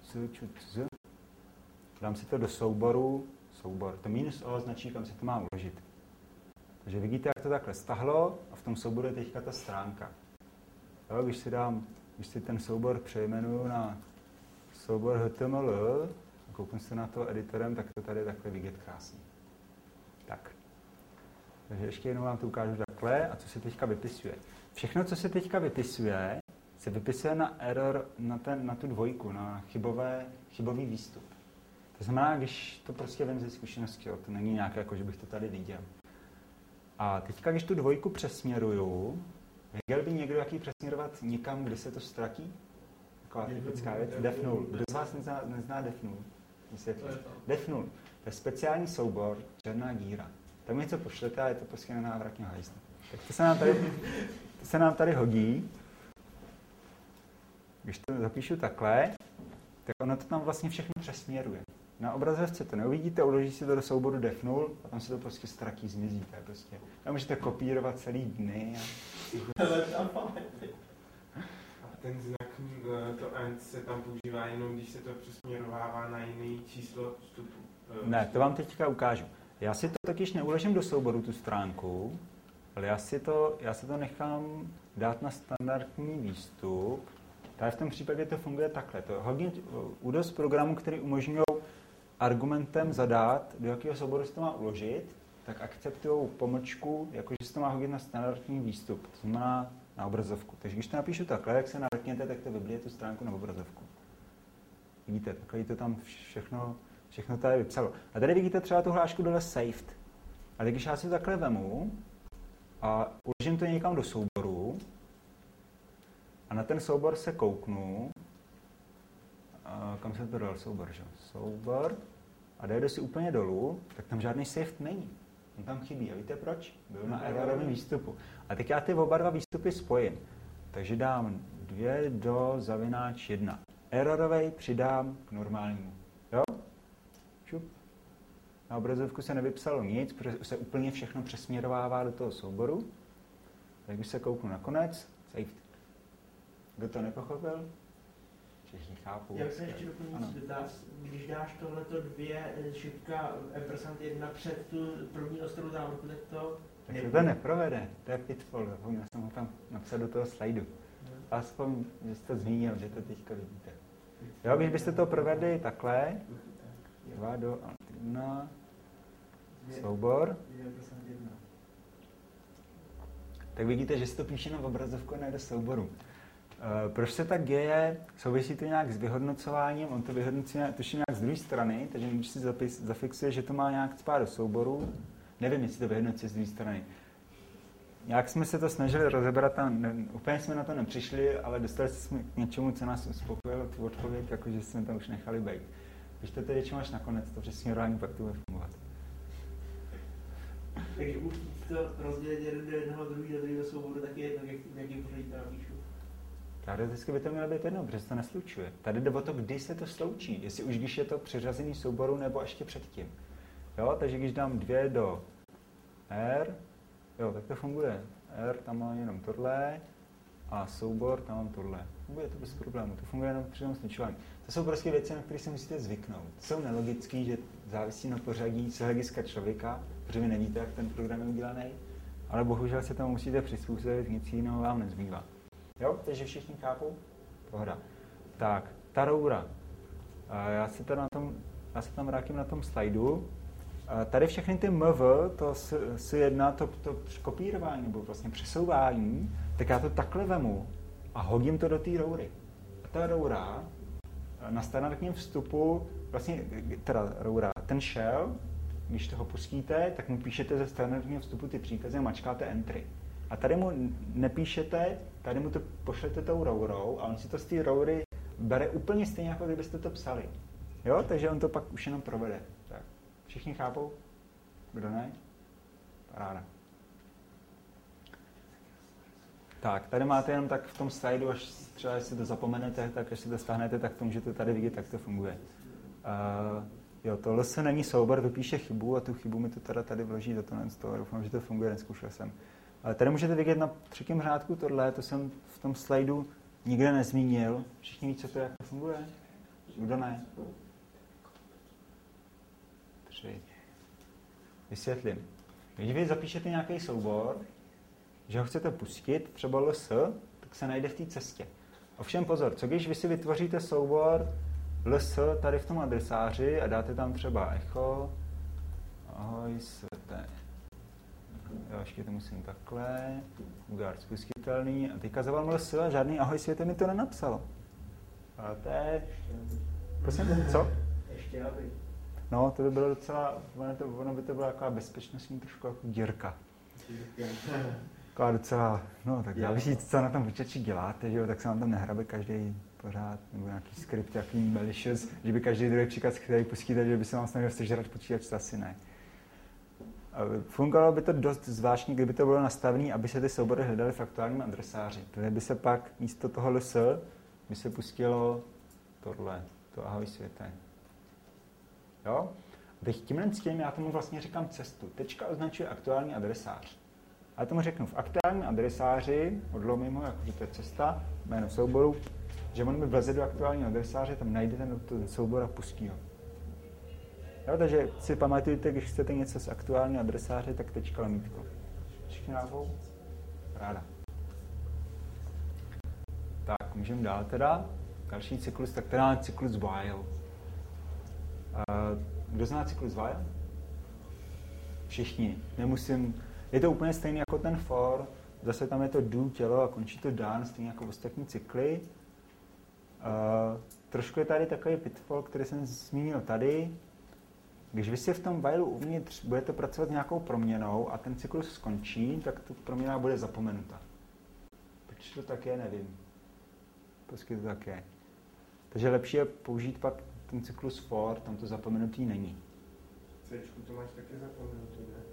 dám si to do souboru. Soubor. To -o značí, kam si to má uložit. Takže vidíte, jak to takhle stahlo a v tom souboru je teďka ta stránka. Jo, když si ten soubor přejmenuju na soubor HTML a kouknu se na to editorem, tak to tady je takhle vidět krásně. Tak. Takže ještě jednou vám to ukážu takhle a co se teďka vypisuje. Všechno, co se teďka vypisuje, se vypisuje na error, na tu dvojku, na chybový výstup. To znamená, když to prostě vím ze zkušenosti, to není nějaké, jako že bych to tady viděl. A teďka, když tu dvojku přesměruju, věděl by někdo, jak ji přesměrovat někam, kde se to ztratí? Taková typická věc. Def null. Kdo z vás nezná def null? Def null. To je speciální soubor, černá díra. Tam něco pošlete a je to prostě nenávratně hajzne. Tak to se nám tady hodí. Když to zapíšu takhle, tak ono to tam vlastně všechno přesměruje. Na obrazovce to neuvidíte, uloží si to do souboru def null a tam se to prostě ztratí, zmizí. To je prostě. Tam můžete kopírovat celý dny. A ten znak standardní to AND se tam používá jenom, když se to přesměrovává na jiný číslo vstupu. Ne, to vám teďka ukážu. Já si to totiž neuložím do souboru, tu stránku, ale já si to nechám dát na standardní výstup. Tady v tom případě to funguje takhle. To hodně dost programů, které umožňují argumentem zadat, do jakého souboru se to má uložit, tak akceptují pomlčku, jakože se to má hodit na standardní výstup, to znamená na obrazovku. Takže když to napíšu takhle, jak se navrkněte, tak to vyblije tu stránku na obrazovku. Vidíte, takhle to tam všechno tady vypsalo. A tady vidíte třeba tu hlášku dole saved. A když já si to takhle vemu a uložím to někam do souboru a na ten soubor se kouknu, kam se to dal soubor, že? Soubor a dojdu si úplně dolů, tak tam žádný saved není. On tam chybí. A víte proč? Byl na erorovém výstupu. A teď já ty oba dva výstupy spojím. Takže dám 2 do zavináč 1. Erorovej přidám k normálnímu. Jo? Šup. Na obrazovku se nevypsalo nic, protože se úplně všechno přesměrovává do toho souboru. Tak když se kouknu na konec, saved. Kdo to nepochopil? Všichni chápou. Já jsem ještě doplňující dotaz. Když dáš tohleto 2 šipka %1 před tu první ostrou závorku, tak to... Tak to neprovede. To je pitfall. Zapomněl jsem ho tam napsat do toho slajdu. Aspoň, že jste to zmínil, že to teďka vidíte. Jo, když byste to provedli takhle, 2 do 1, soubor, tak vidíte, že se to píše na obrazovku a ne do souboru. Proč se tak děje? Souvisí to nějak s vyhodnocováním, on to vyhodnocuje tuším nějak z druhé strany, takže když si zafixuje, že to má nějak spát do souboru, nevím, jestli to vyhodnocuje z druhé strany. Nějak jsme se to snažili rozebrat a úplně jsme na to nepřišli, ale dostali jsme k něčemu, co nás uspokojilo tu odpověď, jakože jsme tam už nechali být. Když to tedy většinou až nakonec, to přesměrování pak to bude fungovat. Takže už to rozdělit jeden do jednoho, druhý do druhého souboru, tak je jedno, jaký pořadí to napíšu. Teoreticky by to mělo být jedno, protože se to neslučuje. Tady jde o to, kdy se to sloučí, jestli už když je to přiřazený souboru nebo ještě předtím. Jo, takže když dám 2 do R, jo, tak to funguje. R, tam mám jenom tohle a soubor, tam mám tohle. Funguje to bez problému, to funguje jenom při tom slučování. To jsou prostě věci, na které se musíte zvyknout. Jsou nelogický, že závisí na pořadí z hlediska člověka, protože vy nevíte, jak ten program je udělaný, ale bohužel se tomu musíte přizpůsobit, nic jiného vám nezbývá. Jo, takže všichni chápou? Pohoda. Tak, ta roura. Já se tam vrátím na tom slajdu. Tady všechny ty MV, to S1, to kopírování nebo vlastně přesouvání, tak já to takhle vemu a hodím to do té roury. A ta roura na standardním vstupu, vlastně, teda roura, ten shell, když toho pustíte, tak mu píšete ze standardního vstupu ty příkazy a mačkáte entry. A tady mu nepíšete, tady mu to pošlete tou rourou a on si to z té roury bere úplně stejně, jako kdybyste to psali. Jo, takže on to pak už jenom provede. Tak. Všichni chápou? Kdo ne? Paráda. Tak, tady máte jenom tak v tom slajdu, až třeba jestli to zapomenete, tak až si to stáhnete, tak to můžete tady vidět, jak to funguje. Jo, tohle se není soubor, vypíše chybu a tu chybu mi to teda tady vloží do toho. Doufám, že to funguje, nezkoušel jsem. Ale tady můžete vidět na 3. řádku tohle, to jsem v tom slajdu nikde nezmínil. Všichni ví, co to, jak to funguje? Kdo ne? 3. Vysvětlím. Když vy zapíšete nějaký soubor, že ho chcete pustit, třeba LS, tak se najde v té cestě. Ovšem pozor, co když vy si vytvoříte soubor LS tady v tom adresáři a dáte tam třeba echo, ahoj světe. Jo, ještě to musím takhle, Ugard spustitelný a teďka zavolám LS a žádný ahoj světe mi to nenapsalo. A to je... Prosím, co? Ještě aby. No, to by bylo docela, ono by to byla taková bezpečnostní trošku jako dírka. Taková docela, no tak závisí, co na tom počítači děláte, že jo, tak se vám tam nehrabe každý pořád, nebo nějaký skript, nějaký malicious, že by každý druhý příkaz, který pustíte, že by se vám snažil sežrat počítač, to asi ne. Fungovalo by to dost zvláštní, kdyby to bylo nastavené, aby se ty soubory hledaly v aktuálním adresáři. Tady by se pak místo toho LS by se pustilo tohle, to ahoj světe. Jo? A teď tímhle s tím já tomu vlastně říkám cestu. Tečka označuje aktuální adresář. A já tomu řeknu v aktuálním adresáři, odlomím ho, jakože to je cesta, jméno souboru, že on mi vleze do aktuálního adresáře, tam najde ten soubor a pustí ho. Jo, takže si pamatujte, když chcete něco z aktuálního adresáře, tak tečka lomítko. Všichni návou? Ráda. Tak, můžeme dál teda. Další cyklus, tak teda máme cyklus while. Kdo zná cyklus while? Všichni. Nemusím. Je to úplně stejný jako ten for. Zase tam je to do, tělo a končí to done, stejně jako ostatní cykly. Trošku je tady takový pitfall, který jsem zmínil tady. Když vy si v tom whileu uvnitř budete pracovat s nějakou proměnou a ten cyklus skončí, tak ta proměna bude zapomenuta. Proč to tak je, nevím. Prostě to tak je. Takže lepší je použít pak ten cyklus for, tam to zapomenutý není. Cčku to máš taky zapomenutý, ne?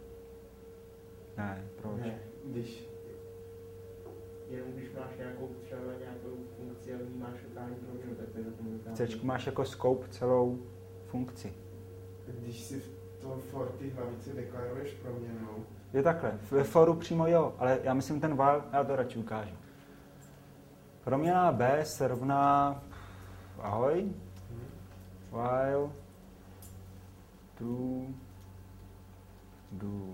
Ne, proč? Ne. Když Jenom když máš nějakou funkci a v ní máš lokální proměnu, tak to je zapomenutá. Cčku máš jako scope celou funkci. Když si v tom for ty hlavice deklaruješ proměnou. Je takhle, ve foru přímo jo, ale já myslím ten while, já to radši ukážu. Proměna b se rovná, ahoj, while true do.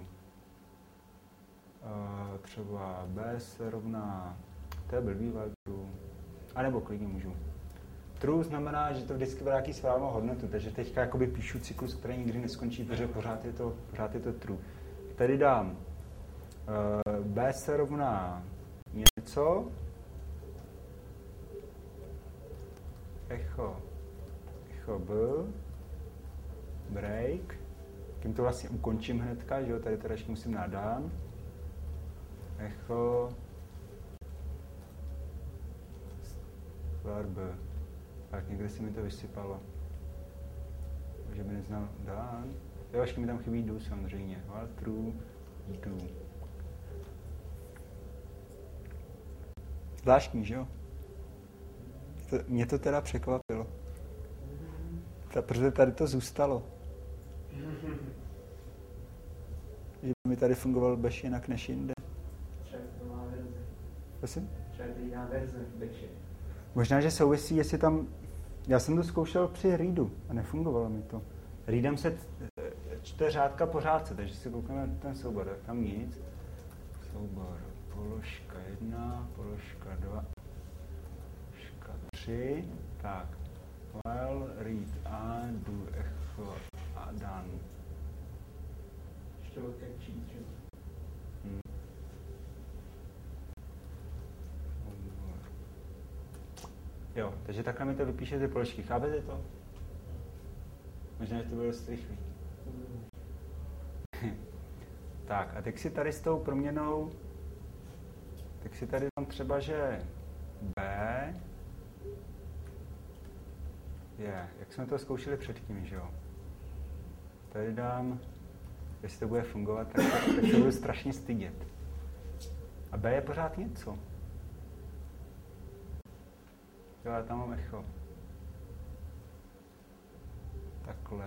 Třeba b se rovná, to je blbý, while true, anebo klidně můžu. True znamená, že to vždycky bude nějaký správnou hodnotu, takže teďka jakoby píšu cyklus, který nikdy neskončí, protože pořád je to true. Tady dám b se rovná něco, echo b, break, tím to vlastně ukončím hnedka, že jo, tady teda ještě musím nadán, echo var b. Tak někde si mi to vysypalo. Že by neznal dán. Jo, ještě mi tam chybí do samozřejmě. While true, do. Zvláštní, že jo? Mě to teda překvapilo. Protože tady to zůstalo. Že by mi tady fungoval bash jinak než jinde. Třeba to má verze. Prosím? Třeba to jiná verze baše. Možná, že souvisí, jestli tam... Já jsem to zkoušel při readu a nefungovalo mi to. Readem se čte řádka po řádce, takže si koukneme na ten soubor. Tam nic. Soubor položka 1, položka 2, položka 3. Tak. While, read a, do, echo a done. Ještě velké čít, že? Jo, takže takhle mi to vypíše ty položky. Chápete to? Možná, že to bylo dost rychlý. Tak, a teď si tady s tou proměnou, tak si tady dám třeba, že B je, jak jsme to zkoušeli předtím, že jo? Tady dám, jestli to bude fungovat, tak se budu strašně stydět. A B je pořád něco. Jo, já tam mám echo. Takhle.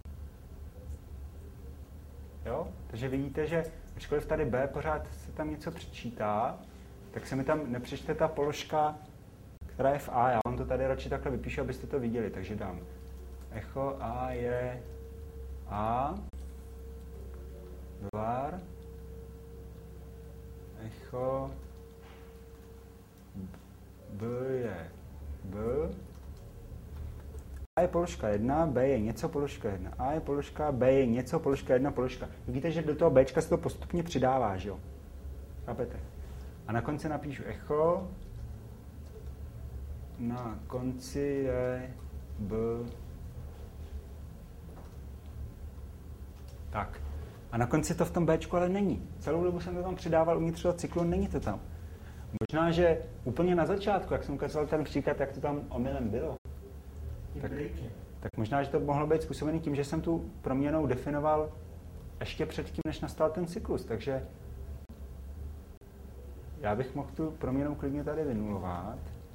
Jo? Takže vidíte, že ačkoliv tady B pořád se tam něco přečítá, tak se mi tam nepřečte ta položka, která je v A. Já vám to tady radši takhle vypíšu, abyste to viděli. Takže dám echo A je A, var, echo B je B, A je položka 1, B je něco, položka 1. A je položka, B je něco, položka 1, položka. Vidíte, že do toho Bčka se to postupně přidává, že jo? Chápete? A na konci napíšu echo, na konci je B. Tak. A na konci to v tom Bčku ale není. Celou dobu jsem to tam přidával uvnitř toho cyklu, není to tam. Možná, že úplně na začátku, jak jsem ukazoval ten příklad, jak to tam omylem bylo, tak možná, že to mohlo být způsobený tím, že jsem tu proměnou definoval ještě předtím, než nastal ten cyklus. Takže já bych mohl tu proměnou klidně tady vynulovat.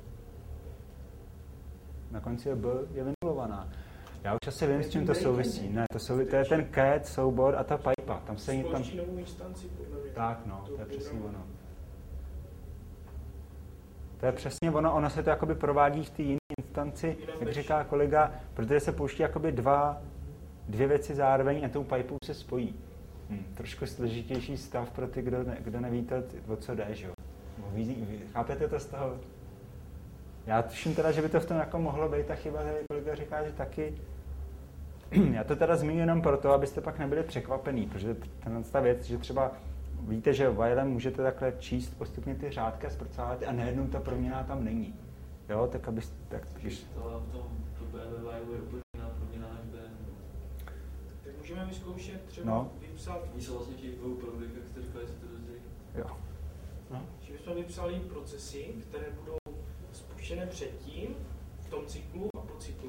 Na konci je B je vynulovaná. Já už asi vím, s čím to souvisí. Ne, to je ten cat, soubor a ta pipa. Tam se tam... novou instanci, podle mě. Tak no, to je přesně ono. To je přesně ono se to jakoby provádí v té jiné instanci, jak říká kolega, protože se pouští jakoby dvě věci zároveň a tou pipou se spojí. Trošku složitější stav pro ty, kdo nevíte, o co jde, že jo. Chápete to z toho? Já tuším teda, že by to v tom jako mohlo být ta chyba, že kolega říká, že taky. Já to teda zmíním jenom proto, abyste pak nebyli překvapený, protože ta věc, že třeba víte, že whilem můžete takhle číst postupně ty řádky a zpracovat a najednou ta proměna tam není. Jo, tak abyste... Když to v tom while je úplně jiná proměna než během. Tak můžeme vyzkoušet třeba vypsat... Oni jsou vlastně těch dvou proudech, jak jste říkali, jestli to rozdělí. Jo. Že bychom vypsali procesy, které budou spuštěné předtím, v tom cyklu a po cyklu.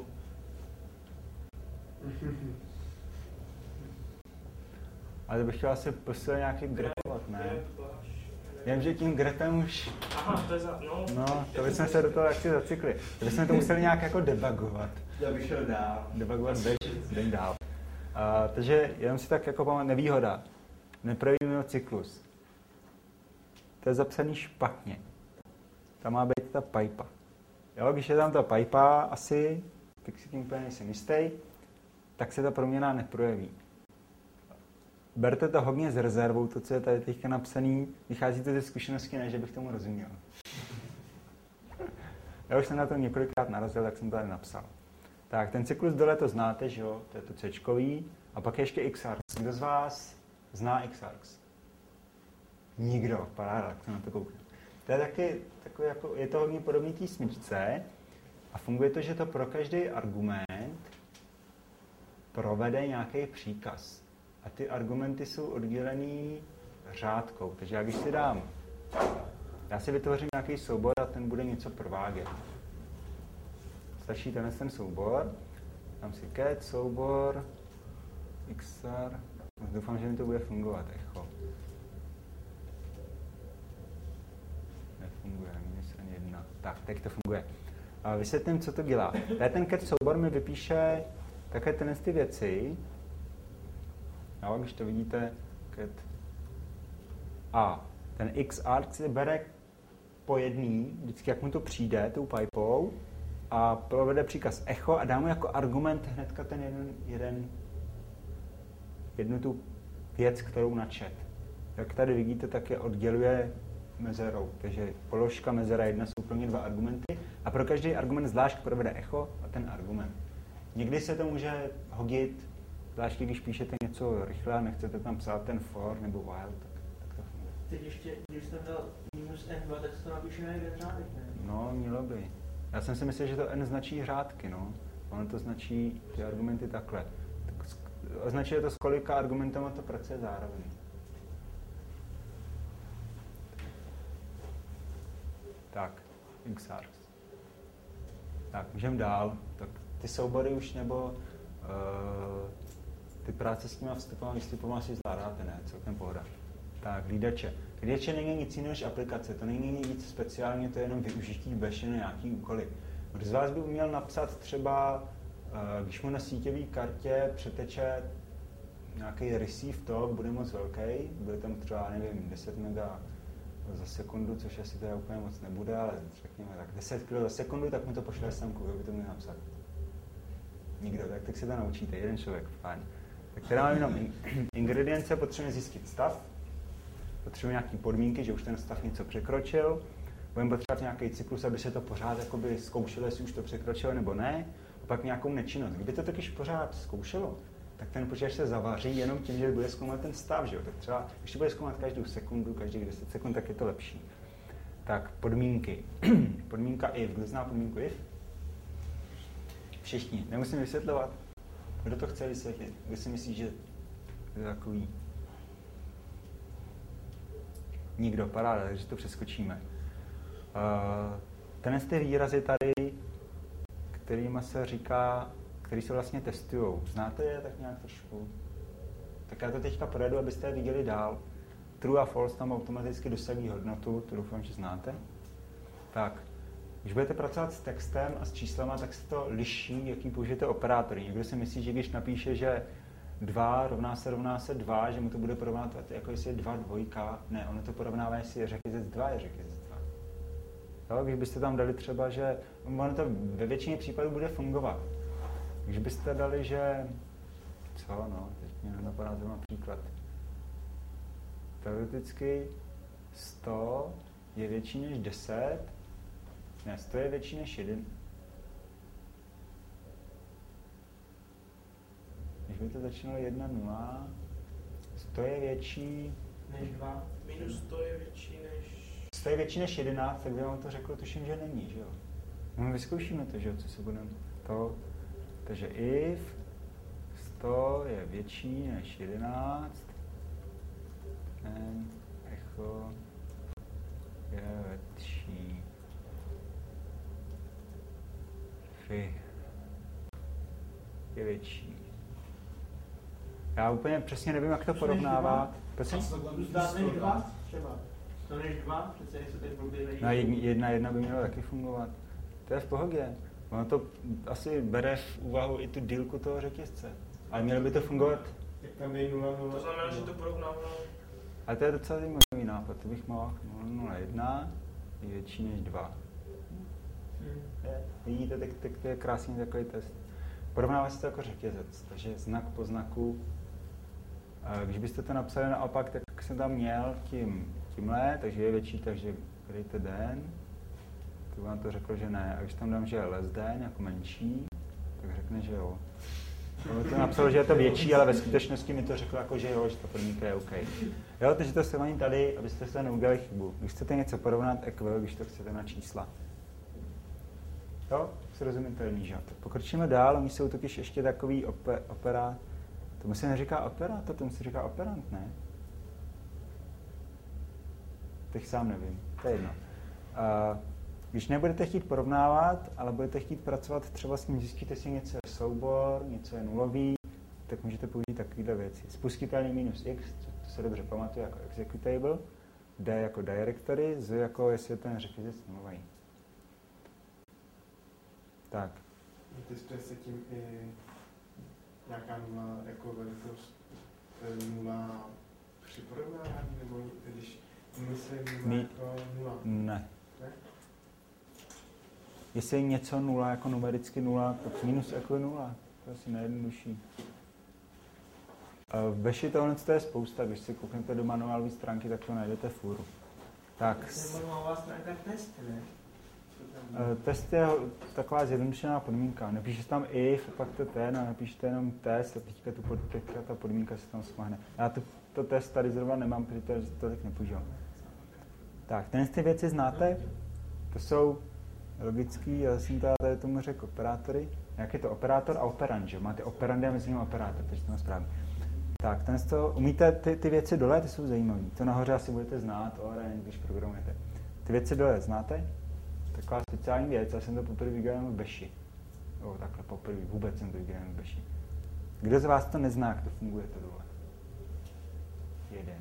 Ale bych chtěl asi posílit nějaký grepovat, ne? Vím, že tím grepem už... Aha, to je No, to bychom se do toho jaksi zacykli. To bychom to museli nějak jako debugovat. Já bych šel dál. Debugovat jdem dál. Takže jenom si tak jako pamatujeme, nevýhoda. Neprojevíme cyklus. To je zapsaný špatně. Tam má být ta pipa. Jo, když je tam ta pipa asi, tak si tím úplně nejsem jistý, tak se ta proměna neprojeví. Berte to hodně s rezervou, to, co je tady teďka napsaný, vychází to ze zkušenosti, ne, že bych tomu rozuměl. Já už jsem na to několikrát narazil, tak jsem to tady napsal. Tak, ten cyklus dole to znáte, že jo, to je to C-čkový, a pak ještě XArgs. Kdo z vás zná XArgs? Nikdo, paráda, tak se na to koukne. To je taky, takový jako, je to hodně podobný té smyčce a funguje to, že to pro každý argument provede nějaký příkaz. A ty argumenty jsou oddělený řádkou. Takže já když si dám, já si vytvořím nějaký soubor a ten bude něco provádět. Stačí ten soubor, dám si cat, soubor, xr, doufám, že mi to bude fungovat, echo. Nefunguje, minus ani jedna. Tak, teď to funguje. A vysvětlím, co to dělá. Tady ten cat soubor mi vypíše také ty věci. No, když to vidíte, cat. A ten xarg si bere po jedný, vždycky jak mu to přijde, tou pipou, a provede příkaz echo a dá mu jako argument hnedka ten jednu tu věc, kterou načet. Jak tady vidíte, tak je odděluje mezerou. Takže položka, mezera 1 jsou pro ně 2 argumenty a pro každý argument zvlášť provede echo a ten argument. Někdy se to může hodit, zvlášť když píšete něco rychle a nechcete tam psát ten for nebo while, tak to funguje. Teď ještě, když jsem dal minus n2, tak se to napíše na jeden řádek, ne? No, mělo by. Já jsem si myslel, že to n značí řádky, no. Ono to značí ty argumenty takhle. Tak označuje to, s kolika argumentama to pracuje zároveň. Tak, xargs. Tak, můžeme dál. Tak ty soubory už nebo ty práce s těma vstupama a výstupama si zvládáte, ne? Celkem pohoda. Tak, hlídače. Hlídače není nic jiného než aplikace, to není nic speciálně, to je jenom využití baše na nějaký úkoly. Kdo z vás by uměl napsat třeba, když mu na síťové kartě přeteče nějaký receive talk, bude moc velký, bude tam třeba, nevím, 10 mega za sekundu, což asi teda úplně moc nebude, ale řekněme tak 10 kg za sekundu, tak mu to pošle samku, kdo by to měl napsat. Nikdo, tak se to naučíte, jeden člověk, fajn. Tak teda máme jenom ingredience, potřebujeme zjistit stav, potřebujeme nějaké podmínky, že už ten stav něco překročil, budeme potřebovat nějaký cyklus, aby se to pořád jakoby zkoušelo, jestli už to překročilo nebo ne, a pak nějakou nečinnost. Kdyby to totiž pořád zkoušelo, tak ten počítač se zavaří jenom tím, že bude zkoumat ten stav, že jo? Tak třeba, když to bude zkoumat každou sekundu, každých 10 sekund, tak je to lepší. Tak, podmínky. Podmínka if. Kdo zná podmínku if? Všichni. Nemusím vysvětlovat. Kdo to chce vysvětlit? Kdo si myslí, že je takový? Nikdo, paráda, takže to přeskočíme. Ty výrazy tady, kterýma se říká, který se vlastně testujou. Znáte je tak nějak trošku? Tak já to teďka projedu, abyste je viděli dál. True a false tam automaticky dosahují hodnotu, to doufám, že znáte. Tak, když budete pracovat s textem a s číslama, tak se to liší, jaký použijete operátory. Někdo si myslí, že když napíše, že 2 rovná se 2, že mu to bude porovnávat, jako jestli je 2 dvojka. Ne, ono to porovnává, jestli je řetězec 2, je řetězec 2. Jo, když byste tam dali třeba, že ono to ve většině případů bude fungovat. Když byste dali, že teď mě nenapadá zrovna příklad. Teoreticky 100 je větší než 10, ne, 100 je větší než 1. Když by to začínalo 1, 0, 100 je větší Než 2. Minus 100 je větší než... 100 je větší než 11, tak by vám to řeklo, tuším, že není, že jo? No, vyzkoušíme to, že jo, co se budeme to. Takže if 100 je větší než 11, then echo je větší. Fi je větší. Já úplně přesně nevím, jak to porovnávat. Prosím? Zdát než 2 třeba. To než 2, přece nejsou tak blbě než... No, 1 by mělo taky fungovat. To je v pohodě. Ono to asi bere v úvahu i tu dílku toho řetězce. Ale mělo by to fungovat. Jak tam je 0, 0. To znamená, že to porovnává. Ale to je docela zajímavý nápad. To bych mohl 0,1 je větší než 2. Vidíte, tak to je krásný takový test. Porovnává se to jako řetězec, takže znak po znaku. Když byste to napsali naopak, tak jsem tam měl tímhle, takže je větší, takže dejte den. To vám to řeklo, že ne. A když tam dám, že je less than, jako menší, tak řekne, že jo. To napsalo, že je to větší, ale ve skutečnosti mi to řeklo, jako, že jo, že ta podmínka je OK. Jo, takže to se ani tady, abyste se neudělali chybu. Když chcete něco porovnat, equal, když to chcete na čísla. Jo, srozumitelný, že jo. Pokročíme dál, oni jsou totiž ještě takový operát. Tomu se neříká operátor, tomu se říká operant, ne? Teď sám nevím, to je jedno. Když nebudete chtít porovnávat, ale budete chtít pracovat třeba s tím, zjistíte si něco je soubor, něco je nulový, tak můžete použít takovéhle věci. Spustitelný minus x, to se dobře pamatuje jako executable, d jako directory, z jako jestli je ten řetězec nulový. Tak. Testuje se tím i nějaká nula jako velikost nula při porovnávání, nebo když myslím nula jako nula? Ne. Jestli je něco nula jako numericky nula, tak minus jako je nula. To je asi nejjednodušší. V Bashi tohle je spousta, když si kouknete do manuálové stránky, tak to najdete fůru. Tak. Manuálová stránka test, ne? Test je taková zjednodušená podmínka. Nepíšete tam if, pak to ten, a napíšete jenom test a teďka ta podmínka se tam smáhne. Já to test tady zrovna nemám, protože to tak nepoužívám. Tak, ty věci znáte? To jsou logický, já jsem tady tomu řekl operátory. Jak je to operátor a operand, že? Máte operandy a mezi nimi operátor, takže to má správně. Tak, umíte ty věci dole, ty jsou zajímavé. To nahoře asi budete znát, když programujete. Ty věci dole znáte? Taková speciální věc, já jsem to poprvé viděl v Bashi. Takhle poprvé, vůbec jsem to viděl v Bashi. Kdo z vás to nezná, jak to funguje to dole? Jeden.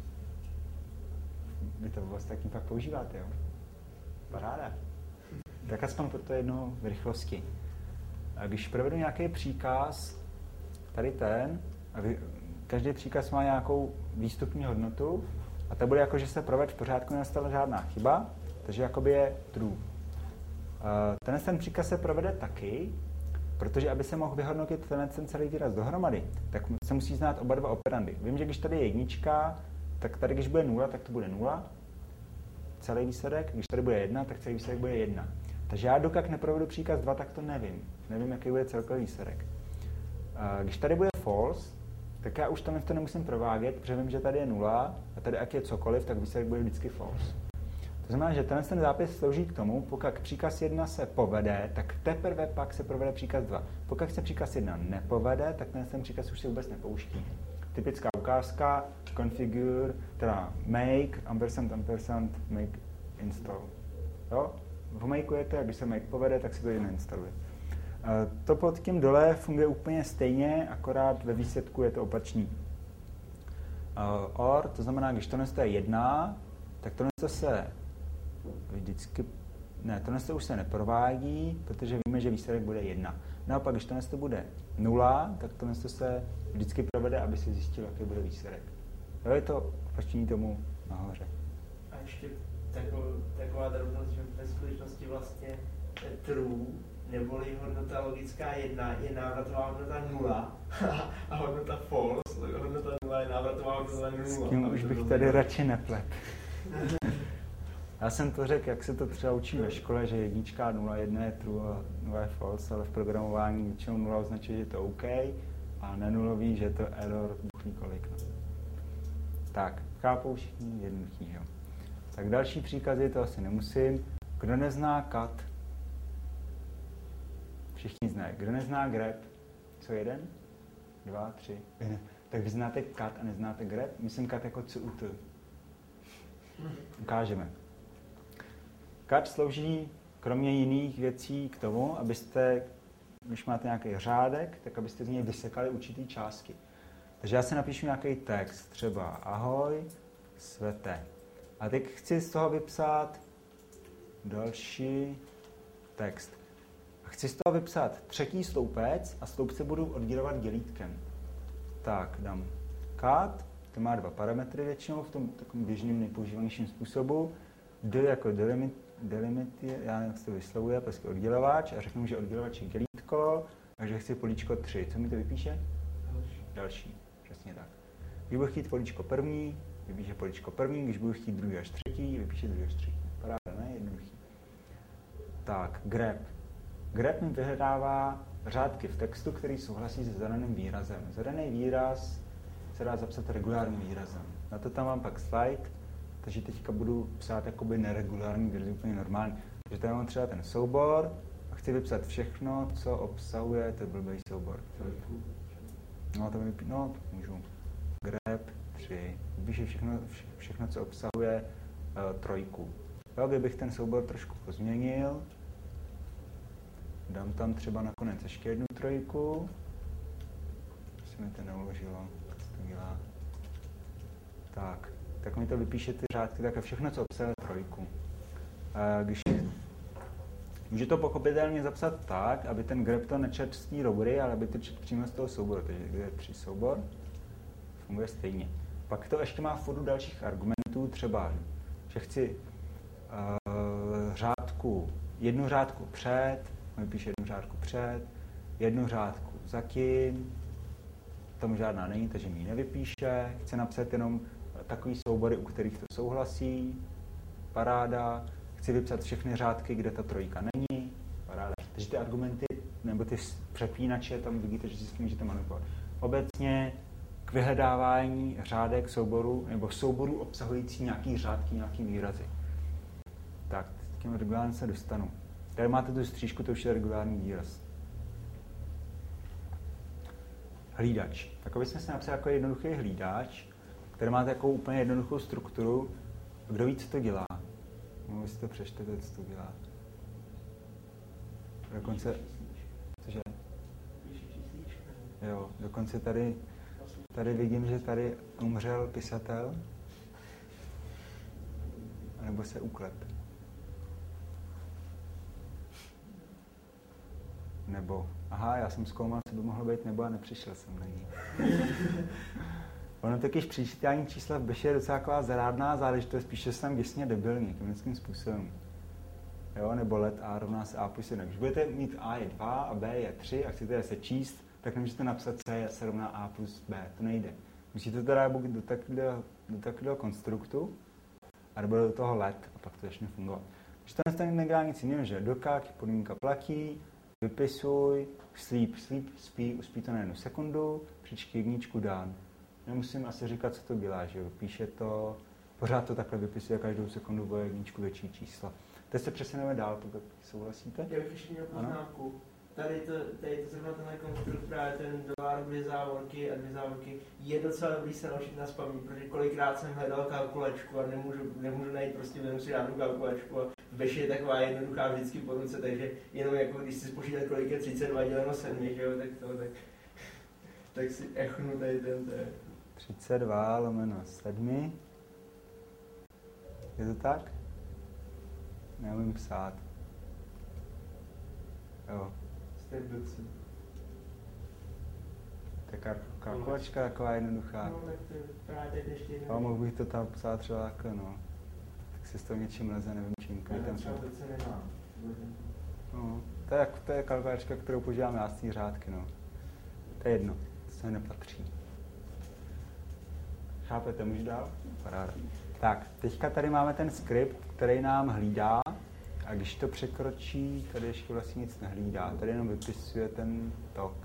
Vy to vlastně taky fakt používáte, jo? Paráda. Tak aspoň pro to jednou v rychlosti. A když provedu nějaký příkaz, tady ten, a každý příkaz má nějakou výstupní hodnotu, a to bude jako, že se proved v pořádku, nenastala žádná chyba, takže jakoby je true. Ten příkaz se provede taky, protože aby se mohl vyhodnotit ten celý výraz dohromady, tak se musí znát oba dva operandy. Vím, že když tady je jednička, tak tady když bude 0, tak to bude 0, celý výsledek. Když tady bude 1, tak celý výsledek bude 1. Takže já dokud neprovedu příkaz 2, tak to nevím. Nevím, jaký bude celkový výsledek. Když tady bude false, tak já už to nemusím provádět, protože vím, že tady je 0 a tady jak je cokoliv, tak výsledek bude vždycky false. To znamená, že ten zápis slouží k tomu, pokud příkaz 1 se povede, tak teprve pak se provede příkaz 2. Pokud se příkaz 1 nepovede, tak ten příkaz už se vůbec nepouští. Typická ukázka, configure, teda make, ampersand, make, install. Jo? V makeujete a když se make povede, tak se to neinstaluje. To pod tím dole funguje úplně stejně, akorát ve výsledku je to opačný. Or, to znamená, když to je 1, tak to se vždycky, ne, to už se neprovádí, protože víme, že výsledek bude 1. Naopak, když to bude 0, tak to se vždycky provede, aby se zjistil, jaký bude výsledek. Jo, je to opačný tomu nahoře. A ještě taková drobnost, že ve skutečnosti vlastně true, neboli hodnota logická 1 je návratová hodnota 0 a hodnota false, hodnota 0 je návratová hodnota 0. S tím už bych tady radši neplet. Já jsem to řekl, jak se to třeba učí ve škole, že 1 0, 1 je true a 0 je false, ale v programování většinou 0 označuje, že je to OK a nenulový, že je to error, buchví kolik. No. Tak, chápou všichni, jednoduchý, jo. Tak další příkazy, to asi nemusím. Kdo nezná cut? Všichni znají. Kdo nezná grep? Co, 1, 2, 3? Tak vy znáte cut a neznáte grep? Myslím cut jako CUT. Ukážeme. Cut slouží kromě jiných věcí k tomu, abyste, když máte nějaký řádek, tak abyste z něj vysekali určitý částky. Takže já si napíšu nějaký text, třeba ahoj, svete. A teď chci z toho vypsat další text. A chci z toho vypsat třetí sloupec a sloupce budu oddělovat dělítkem. Tak, dám cut, to má 2 parametry většinou v tom takovém běžném nejpoužívanějším způsobu. D jako delimit, já nevím, jak se to vyslovuje, prostě oddělovač a řeknu, že oddělovač je dělítko, takže chci políčko 3. Co mi to vypíše? Další. Přesně tak. Když budu chtít políčko první, vypíše políčko první, když budu chtít druhý až třetí, vypíše druhý až třetí. Paráda, ne? Jednoduchý. Tak, grep. Grep mi vyhledává řádky v textu, který souhlasí se zadaným výrazem. Zadaný výraz se dá zapsat regulárním výrazem. Na to tam mám pak slide, takže teďka budu psát jakoby neregulární výraz, úplně normální. Takže tady mám třeba ten soubor a chci vypsat všechno, co obsahuje ten blbý soubor. No, to můžu. Grep 3. Vypíše všechno, co obsahuje 3. Jo, kdybych ten soubor trošku pozměnil, dám tam třeba nakonec ještě 1 3. Se mi to neuložilo, jak se to dělá. Tak mi to vypíše ty řádky, tak všechno, co obsahuje 3. Může to pochopitelně zapsat tak, aby ten grep to nečetl z té roury, ale aby to četl přímo z toho souboru. Takže kde je 3 soubor, funguje stejně. Pak to ještě má furt dalších argumentů, třeba, že chci jednu řádku před, vypíše 1 řádku před, 1 řádku zatím, tam žádná není, takže mi ji nevypíše. Chci napsat jenom takový soubory, u kterých to souhlasí, paráda. Chci vypsat všechny řádky, kde ta 3 není, paráda. Takže ty argumenty, nebo ty přepínače, tam vidíte, že si s tím můžete manipulovat. Obecně k vyhledávání řádek souboru, nebo souboru obsahující nějaký řádky, nějaký výrazy. Tak, k těm regulárním se dostanu. Tady máte tu střížku, to už je regulární výraz. Hlídač. Tak bychom si napsali jako jednoduchý hlídač, který má takovou úplně jednoduchou strukturu. Kdo ví, co to dělá? Vy si to přečtete, co to dělá. Dokonce... Cože? Jo, dokonce tady vidím, že tady umřel pisatel. A nebo se uklep. Nebo, aha, já jsem zkoumal, co by mohlo být nebo a nepřišel jsem na ní. Ono totiž přičítání čísla v Beši je docela taková zarádná záležitost, spíše jsem děsně debilní, chemickým způsobem. Jo, nebo let A rovná se A plus 1. Když budete mít A je 2 a B je 3 a chcete je sečíst, tak nemůžete napsat C se rovná A plus B, to nejde. Musíte to dát do takového konstruktu, nebo do toho let a pak to začne fungovat. Když to nastane nedělá nic jiného, že dokak, podmínka platí, vypisuj, spí, uspí to na 1 sekundu, příčky 1 dán. Nemusím asi říkat, co to dělá, že jo, píše to, pořád to takhle vypisuje každou sekundu o 1 větší čísla. Teď se přesuneme dál, pokud souhlasíte? Já bych ještě měl poznámku. Tady to zrovna tenhle konstrukt, právě ten dolar, 2 závorky a 2 závorky, je docela dobrý se naučit na spaměť, protože kolikrát jsem hledal kalkulačku a nemůžu najít, prostě vemu si dávnu kalkulačku a v Beši je taková jednoduchá vždycky po ruce, takže jenom jako když si spočítat, kolik je 32 děleno 7, že jo, tak si echnu tady ten. 32 lomeno 7. Je to tak? Neumím psát. Jo. Tak kalkulačka taková jednoduchá. No, tak to právě teď ještě mohl bych to tam psát třeba takhle, no. Tak se z toho něčím leze, nevím čím. Třeba teď se nemá. No, to je kalkulačka, kterou používám já z té řádky, no. To je jedno, to se nepatří. Chápete, můžu dál? Paráda. Tak, teďka tady máme ten skript, který nám hlídá a když to překročí, tady ještě vlastně nic nehlídá, tady jenom vypisuje ten tok.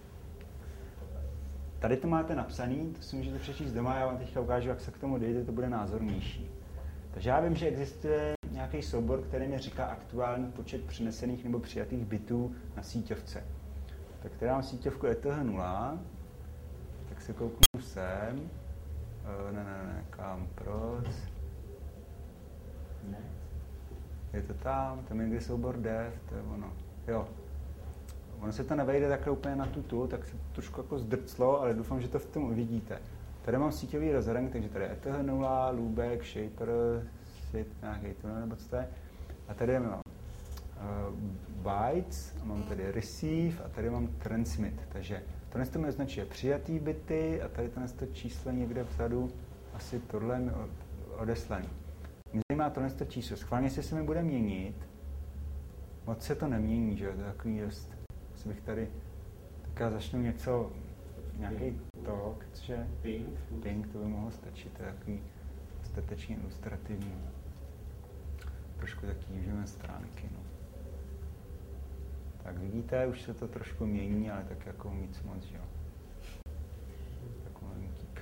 Tady to máte napsaný, to si můžete přečíst doma, já vám teďka ukážu, jak se k tomu dojde, to bude názornější. Takže já vím, že existuje nějaký soubor, který mi říká aktuální počet přenesených nebo přijatých bitů na síťovce. Tak tady mám síťovku ETH0, tak se kouknu sem. Ne, kam, proč? Ne. Je to tam je někde soubor dev, to je ono. Jo. Ono se to nevejde takhle úplně na tutu, tak se to trošku jako zdrclo, ale doufám, že to v tom uvidíte. Tady mám síťový rozhraní, takže tady je ETH0, loopback, shaper, sit, nějaký to, nebo co to je. A tady mám bytes, a mám tady receive a tady mám transmit. Takže tohle to mi označuje přijatý bity a tady to číslo někde vzadu, asi tohle mi odeslaný. Mě zajímá tohle číslo. Schválně se mi bude měnit. Moc se to nemění, že jo? To je takový dost. Asi bych tady tak já začnu něco, nějaký talk, cože? Ping, to by mohlo stačit. To je takový dostatečně ilustrativní. Trošku taky užijeme stránky, no. Tak vidíte, už se to trošku mění, ale tak jako nic moc, že jo. Takový malinkýk.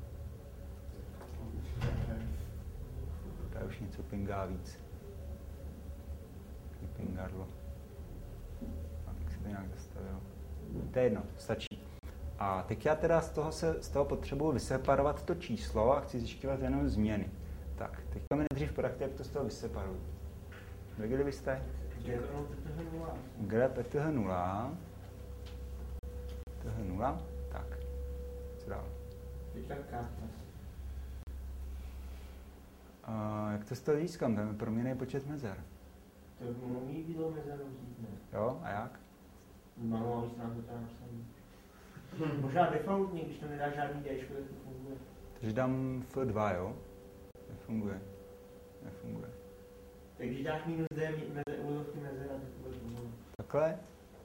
Tady už něco pingá víc. Takový pingadlo. Abych si to nějak zastavil. To je jedno, stačí. A teď já teda z toho potřebuji vyseparovat to číslo a chci zjišťovat jenom změny. Tak, teďka mi nejdřív poradte, jak to z toho vyseparuju. Věděli byste? Grep ETH0. ETH0. Tak. Co dál? Jak to z toho získám? Tam je proměnný počet mezer. To umí bylo mezeru vzít, ne? Jo, a jak? Manuální stránku tam napsaný. Možná defaultně, když to nedá žádný Dčko, tak to funguje. Takže dám F2, jo? Nefunguje. Tak když dáš minus D, úzovky mezera, tak to bude fungovat. Takhle?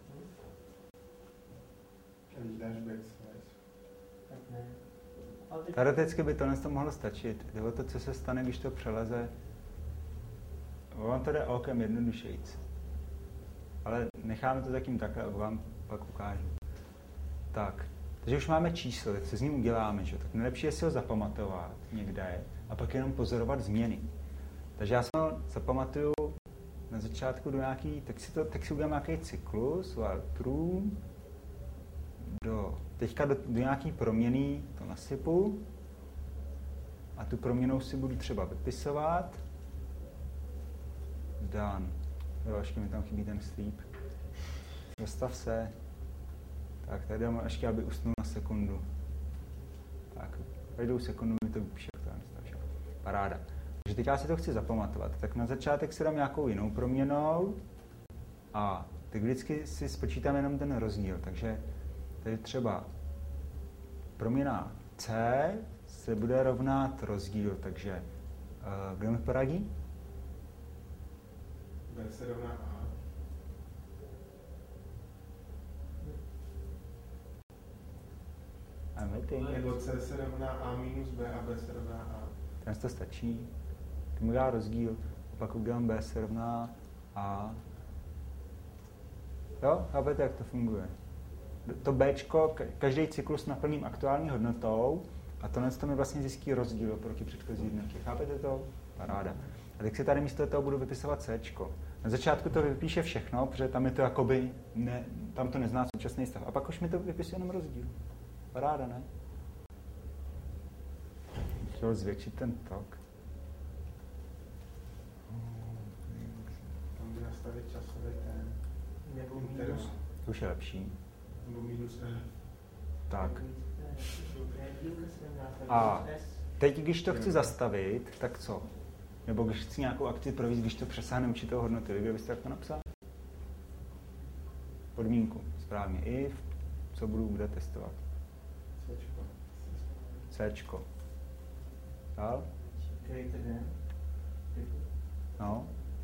A když dáš backslash. Tak ne. Teoreticky by to mohlo stačit. Jde o to, co se stane, když to přeleze. Vám to jde okem jednodušejc. Ale necháme to zatím takhle, a vám pak ukážu. Tak, takže už máme číslo, tak co s ním uděláme, že? Tak nejlepší je si ho zapamatovat někde a pak jenom pozorovat změny. Takže já si ho zapamatuju na začátku do nějaký, tak si udělám nějaký cyklus, while true, teďka do nějaký proměny to nasypu a tu proměnou si budu třeba vypisovat. Done. Jo, ještě mi tam chybí ten sleep. Dostav se. Tak, tady dám ještě, aby usnul na sekundu. Tak, každou sekundu mi to vypíše, jak to nastav. Paráda. Takže teď já si to chci zapamatovat. Tak na začátek si dám nějakou jinou proměnou a tak vždycky si spočítám jenom ten rozdíl. Takže tady třeba proměna C se bude rovnat rozdíl, takže kdo mi poradí? B se rovná A. Nebo C se rovná A minus B a B se rovná A. Ten to stačí. Ty mu dá rozdíl. A pak udělám B se rovná A. Jo, chápete, jak to funguje. To Bčko, každý cyklus naplním aktuální hodnotou a tohle mi vlastně zjistí rozdíl proti předchozí jednotě. Chápete to? Paráda. A teď si tady místo toho budu vypisovat Cčko. Na začátku to vypíše všechno, protože tam je to jakoby, tam to nezná současný stav. A pak už mi to vypisuje jenom rozdíl. Paráda, ne? Chtěl zvětšit ten tok. Tam by nastavit časový ten. Nebo minus. To už je lepší. Nebo minus E. Tak. A teď, když to chci zastavit, tak co? Nebo když chci nějakou akci provést, když to přesáhne určitou hodnotu, kde byste jak to napsal? Podmínku, správně. If, co budu kde testovat? Cčko. Cčko. Dál? No.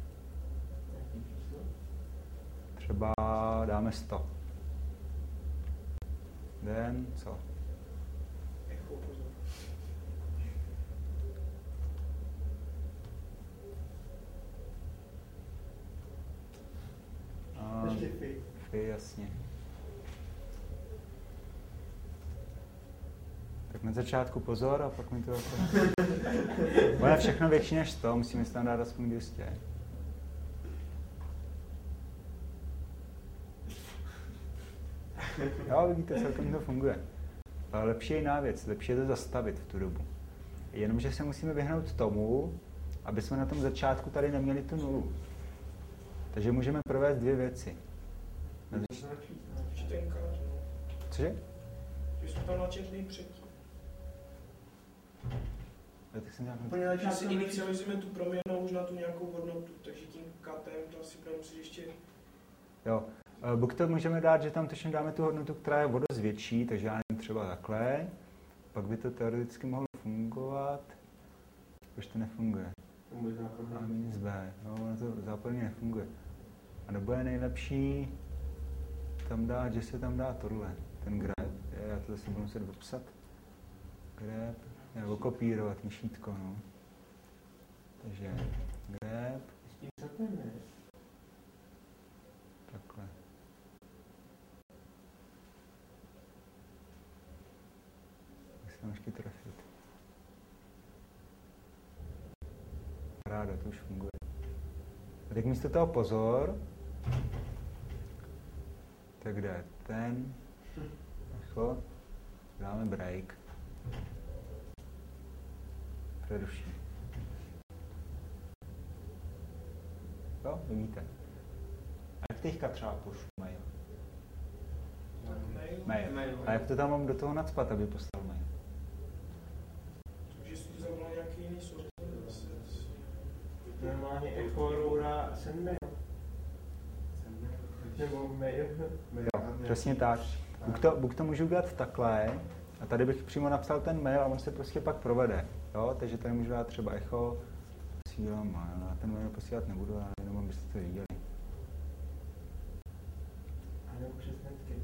Třeba dáme 100. Den, co? Echo, pozor. Ještě fi. Fi, jasně. Tak na začátku pozor a pak mi to bude všechno větší než 100, musíme si tam dát aspoň 200. Jo, vidíte, celkem to funguje. Ale lepší je jiná věc, lepší je to zastavit v tu dobu. Jenomže se musíme vyhnout tomu, aby jsme na tom začátku tady neměli tu nulu. Takže můžeme provést dvě věci. Čtenka, no. Cože? Že jsme tam načetli předtím. Tak jsem nějak... Úplně na Že si začátku inicializujeme tu proměnu už na tu nějakou hodnotu, takže tím katem to asi budeme muset ještě... Jo. Buď to můžeme dát, že tam točně dáme tu hodnotu, která je o dost větší, takže já nevím, třeba takhle. Pak by to teoreticky mohlo fungovat. Už to nefunguje. A minus B. No, ono to západně nefunguje. A nebo je nejlepší tam dát, že se tam dá tohle. Ten grep. Já to zase budu muset vypsat. Grep. Nebo kopírovat myšítko, no. Takže grep. Takhle. Musím tam ještě trefit. Ráda, to už funguje. A teď místo toho pozor. Tak kde je ten? Rychlo. Dáme break. Přeruším. Jo, vidíte. A jak teďka třeba pošlu mail? Mail. A jak to tam mám do toho nacpat, aby poslal mail? Takže si zavolal nějaký jiný software zase. Normálně Echo Aurora Sendmail. Nebo mail. Jo, přesně tak. Buď to můžu udělat takhle, a tady bych přímo napsal ten mail a on se prostě pak provede. Jo? Takže tady můžu dát třeba Echo, posílám mail, a ten mail posílat nebudu, ale jenom abyste to viděli. A nebo přes Netscape.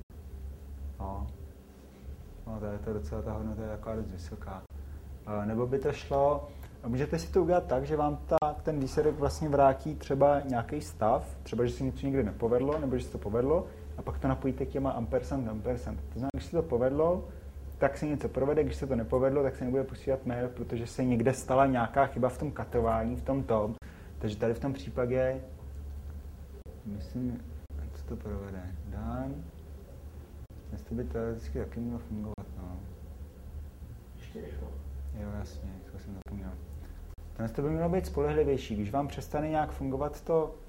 No, to je docela ta hodnota je taková dost vysoká. Nebo by to šlo, můžete si to udělat tak, že vám ten výsledek vlastně vrátí třeba nějaký stav, třeba, že se něco někdy nepovedlo, nebo že se to povedlo, a pak to napojíte k těma ampersand. To znamená, když se to povedlo, tak se něco provede, když se to nepovedlo, tak se nebude posílat mail, protože se někde stala nějaká chyba v tom katování, v tom tom. Takže tady v tom případě, myslím, co to provede? Dan. Dnes to by teoreticky taky mělo fungovat, no. Ještě Echo. Jo, jasně, to jsem zapomněl. Dnes to by mělo být spolehlivější, když vám přestane nějak fungovat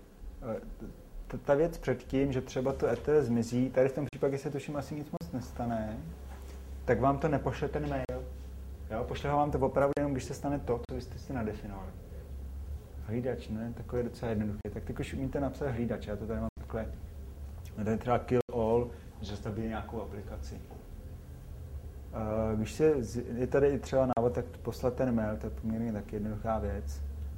ta věc předtím, že třeba to ET zmizí, tady v tom případě se tuším asi nic moc nestane, tak vám to nepošle ten mail. Jo, pošle ho vám to opravdu jenom, když se stane to, co jste si nadefinovali. Hlídač, ne? Takový je docela jednoduchý. Tak teď už umíte napsat hlídač, já to tady mám takhle. Tady třeba kill all, že zastaví nějakou aplikaci. Když je tady třeba návod, tak poslat ten mail, to je poměrně taky jednoduchá věc.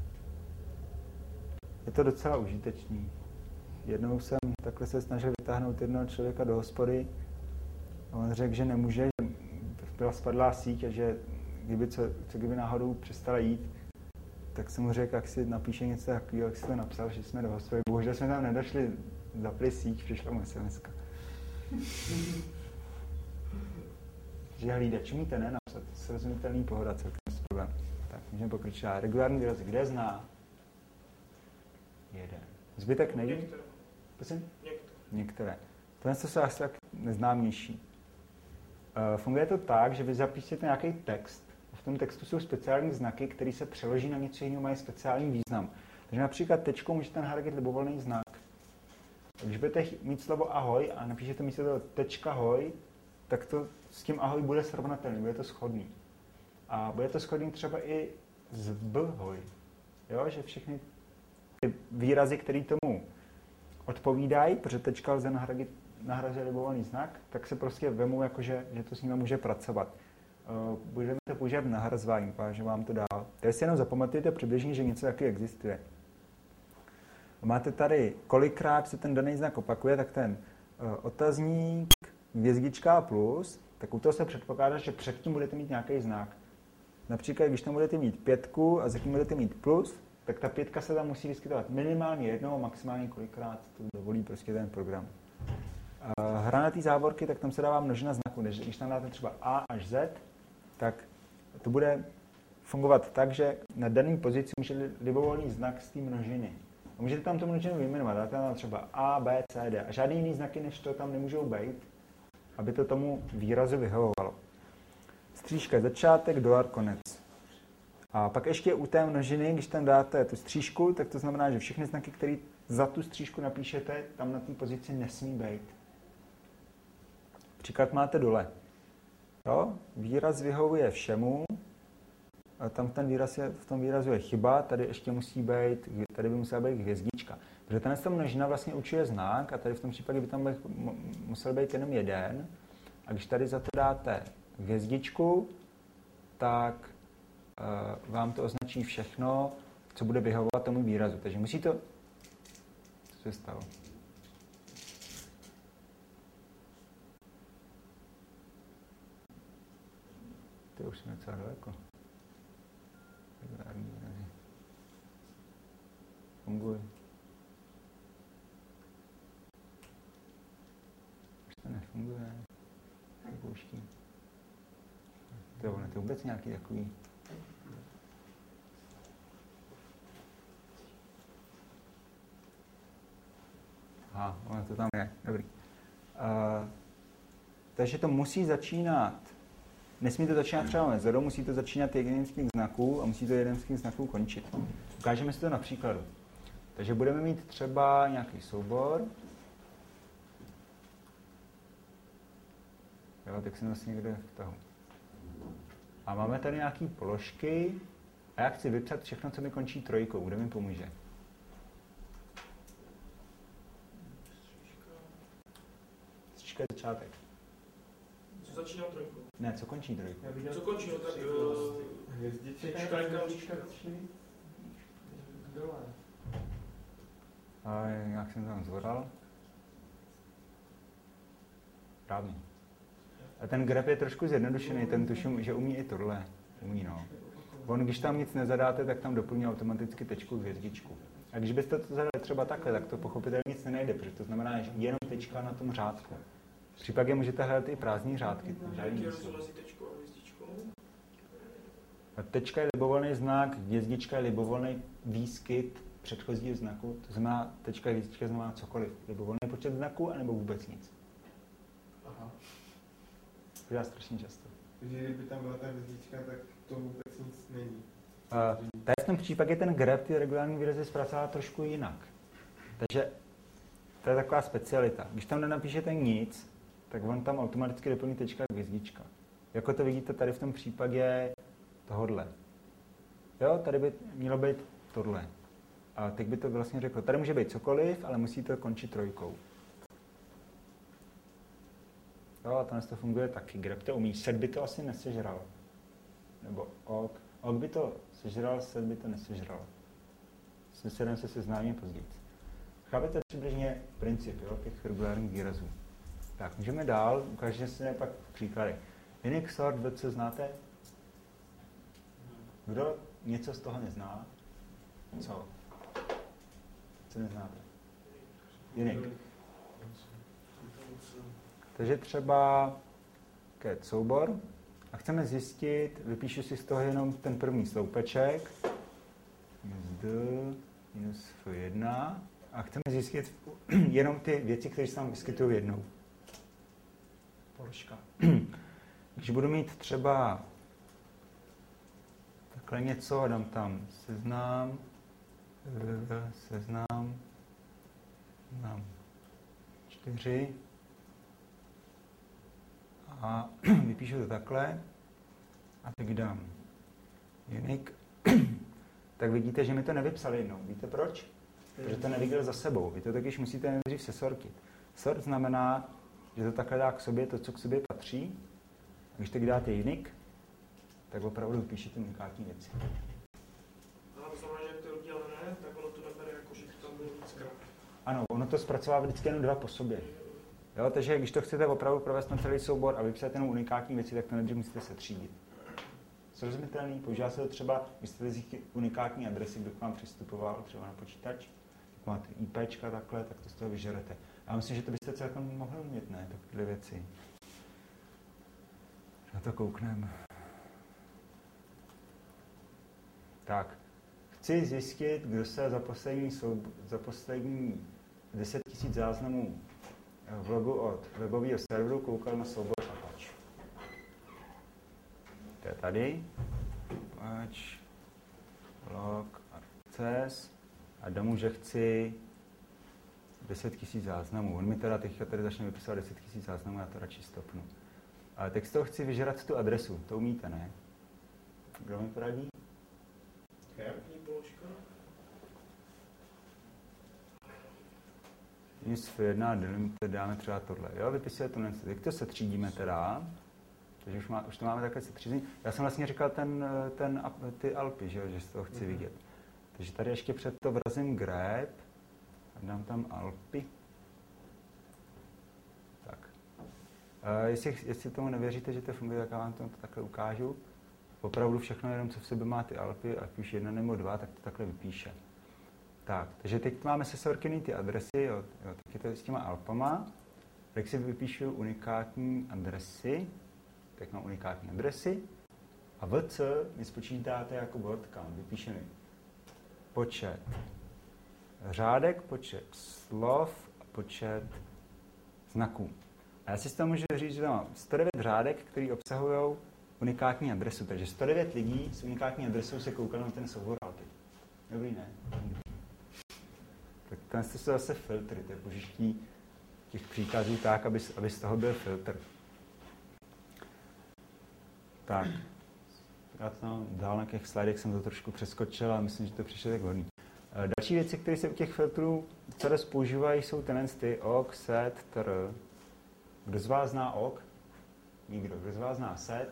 Je to docela užitečný. Jednou jsem takhle se snažil vytáhnout jednoho člověka do hospody a on řekl, že nemůže, že byla spadlá síť a že kdyby náhodou přestala jít, tak jsem mu řekl, jak si napíše něco takového, jak si to napsal, že jsme do hospody. Bohužel jsme tam nedošli, zapli síť, přišla mu SMS-ka. Že hlídač umíte, ne? Napsat srozumitelný pohoda, celkem bez problém. Tak, můžeme pokračovat. Regulární výrazy, kde zná? Jeden. Zbytek neví? Některé. Prosím? Některé. Tohle jsou asi tak neznámější. Funguje to tak, že vy zapíšete nějaký text. V tom textu jsou speciální znaky, které se přeloží na něco jiného, mají speciální význam. Takže například tečkou můžete nahradit libovolný znak. Když budete mít slovo ahoj a napíšete místo toho tečka hoj, tak to s tím ahoj bude srovnatelný, bude to shodný. A bude to shodný třeba i s bhoj. Jo, že všechny ty výrazy, které tomu odpovídají, protože tečka lze nahradit libovolný znak, tak se prostě vemou, jako že to s nimi může pracovat. budeme to používat v nahrazování, že vám to dál. Tady si jenom zapamatujte přibližně, že něco taky existuje. Máte tady, kolikrát se ten daný znak opakuje, tak ten otazník, hvězdička plus, tak u toho se předpokládá, že předtím budete mít nějaký znak. Například, když tam budete mít 5 a zatím budete mít plus, tak ta 5 se tam musí vyskytovat minimálně jednou, maximálně kolikrát to dovolí prostě ten program. Hra na té závorky, tak tam se dává množina znaků. Když tam dáte třeba A až Z, tak to bude fungovat tak, že na dané pozici může libovolný znak z té množiny. A můžete tam tu množinu vyjmenovat, dáte tam třeba A, B, C, D. A žádný jiný znaky než to tam nemůžou být, aby to tomu výrazu vyhovovalo. Střížka začátek, dolar konec. A pak ještě u té množiny, když tam dáte tu střížku, tak to znamená, že všechny znaky, které za tu střížku napíšete, tam na té pozici nesmí být. Příklad máte dole. Jo? Výraz vyhovuje všemu, a tam v tom výrazu je chyba, tady ještě musí být, tady by musela být hvězdička. Protože ta množina vlastně určuje znak a tady v tom případě by tam musel být jenom jeden. A když tady za to dáte hvězdičku, tak vám to označí všechno, co bude vyhovovat tomu výrazu. Takže musí to... Co se stalo? To už jsme docela daleko. Funguje. Už to nefunguje. Pouští. To je vůbec nějaký takový... Aha, ono to tam je. Dobrý. Takže to musí začínat. Nesmí to začínat třeba mezerou, musí to začínat jedním z těch znaků a musí to jeden z těch znaků končit. Ukážeme si to na příkladu. Takže budeme mít třeba nějaký soubor. Jo, tak jsem zase někde v tahu. A máme tady nějaké položky a já chci vypsat všechno, co mi končí trojkou. Kdo mi pomůže? Střížka je začátek. Co začíná trojkou? Ne, co končí trojkou? Co končí, no tak hvězdička, A jak jsem tam zvodal? Správně. A ten grep je trošku zjednodušený, ten tuším, že umí i tohle. Umí, no. On, když tam nic nezadáte, tak tam doplní automaticky tečku hvězdičku. A když byste to zadali třeba takhle, tak to pochopitelně nic nenajde, protože to znamená, že jenom tečka na tom řádku. V případě můžete hledat i prázdný řádky. A tečka je libovolný znak, hvězdička je libovolný výskyt předchozího znaku, to znamená, tečka hvězdička znamená cokoliv. Libovolný počet znaků, anebo vůbec nic. Aha. To dělá strašně často. Takže kdyby tam byla ta hvězdička, tak to vůbec nic není. Tady v tom případě ten grep ty regulární výrazy zpracovává trošku jinak. Takže to je taková specialita. Když tam nenapíšete nic, tak on tam automaticky doplní tečka a hvězdička. Jako to vidíte tady v tom případě tohodle. Jo, tady by mělo být tohle. A teď by to vlastně řeklo, tady může být cokoliv, ale musí to končit trojkou. Jo, a to funguje taky. Grep to umí. Set by to asi nesežral. Nebo ok. Ok by to sežral, set by to nesežral. Se sedem se seznámíme později. Chápete přibližně princip, jo, těch regulárních výrazů. Tak, můžeme dál, ukážeme si pak příklady. Unix sort, co znáte? Kdo něco z toho nezná? Co? Co neznáte? Unix. Takže třeba soubor a chceme zjistit, vypíšu si z toho jenom ten první sloupeček, -d, -f1 a chceme zjistit jenom ty věci, které se tam vyskytují jednou. Položka. Když budu mít třeba takhle něco a dám tam seznam, 4 a vypíšu to takhle a teď dám Unix, tak vidíte, že mi to nevypsal jednou. Víte proč? Protože to neviděl za sebou. Vy to totiž musíte nejdřív sesortit. Sort znamená, že to takhle dá k sobě to, co k sobě patří. A když teď dáte Unix, tak opravdu píšete unikátní věci. A to znamená, že jak to je oddělené, tak ono to nebere jako, že tam bylo víckrát. Ano, ono to zpracovává vždycky jenom 2 po sobě. Jo, takže když to chcete opravdu provést na celý soubor a vypsat jenom unikátní věci, tak to nejdřív musíte setřídit. Srozumitelný, používá se to třeba, když jste zjistili unikátní adresy, kdo k vám přistupoval třeba na počítač, tak máte IPčka takhle, tak to z toho vyžerete. Já myslím, že to byste celkem mohli umět, ne, takové věci. Na to koukneme. Tak, chci zjistit, kdo se za poslední 10 000 záznamů v logu od webového serveru koukal na soubor Apache. To je tady. Apache, log, access a domů, že chci 10 000 záznamů. On mi teda teďka tady začne vypisovat 10 000 záznamů, já to radši stopnu. Ale teď z toho chci vyžrat tu adresu, to umíte, ne? Kdo mi poradí? Use jedna delimited, dáme třeba tohle. Jo, vypisuje to, jak to setřídíme teda. Takže už to máme takhle setřízení. Já jsem vlastně říkal ty Alpy, že z toho chci vidět. Takže tady ještě před to vrazím grep a dám tam Alpy. Tak. Jestli tomu nevěříte, že to funguje, tak já vám to takhle ukážu. Opravdu všechno jenom, co v sobě má ty Alpy, ať už 1 nebo 2, tak to takhle vypíše. Tak, takže teď máme sesorkený ty adresy, jo, taky to s těma Alpama. Tak si vypíšu unikátní adresy, tak mám unikátní adresy. A VC mi spočítáte jako word count, vypíše mi počet řádek, počet slov a počet znaků. A já si z toho můžu říct, že mám 109 řádek, který obsahují unikátní adresu. Takže 109 lidí s unikátní adresou se koukalo na ten soubor Alpy. Dobrý, ne? Tak ten jsou zase filtry, to je použití těch příkazů tak, aby z toho byl filtr. Tak. Já tam dál na těch slidech jsem to trošku přeskočil a myslím, že to přišlo tak hodný. Další věci, které se u těch filtrů CRS používají, jsou ty ok, set, tr. Kdo z vás zná ok? Nikdo. Kdo z vás zná set?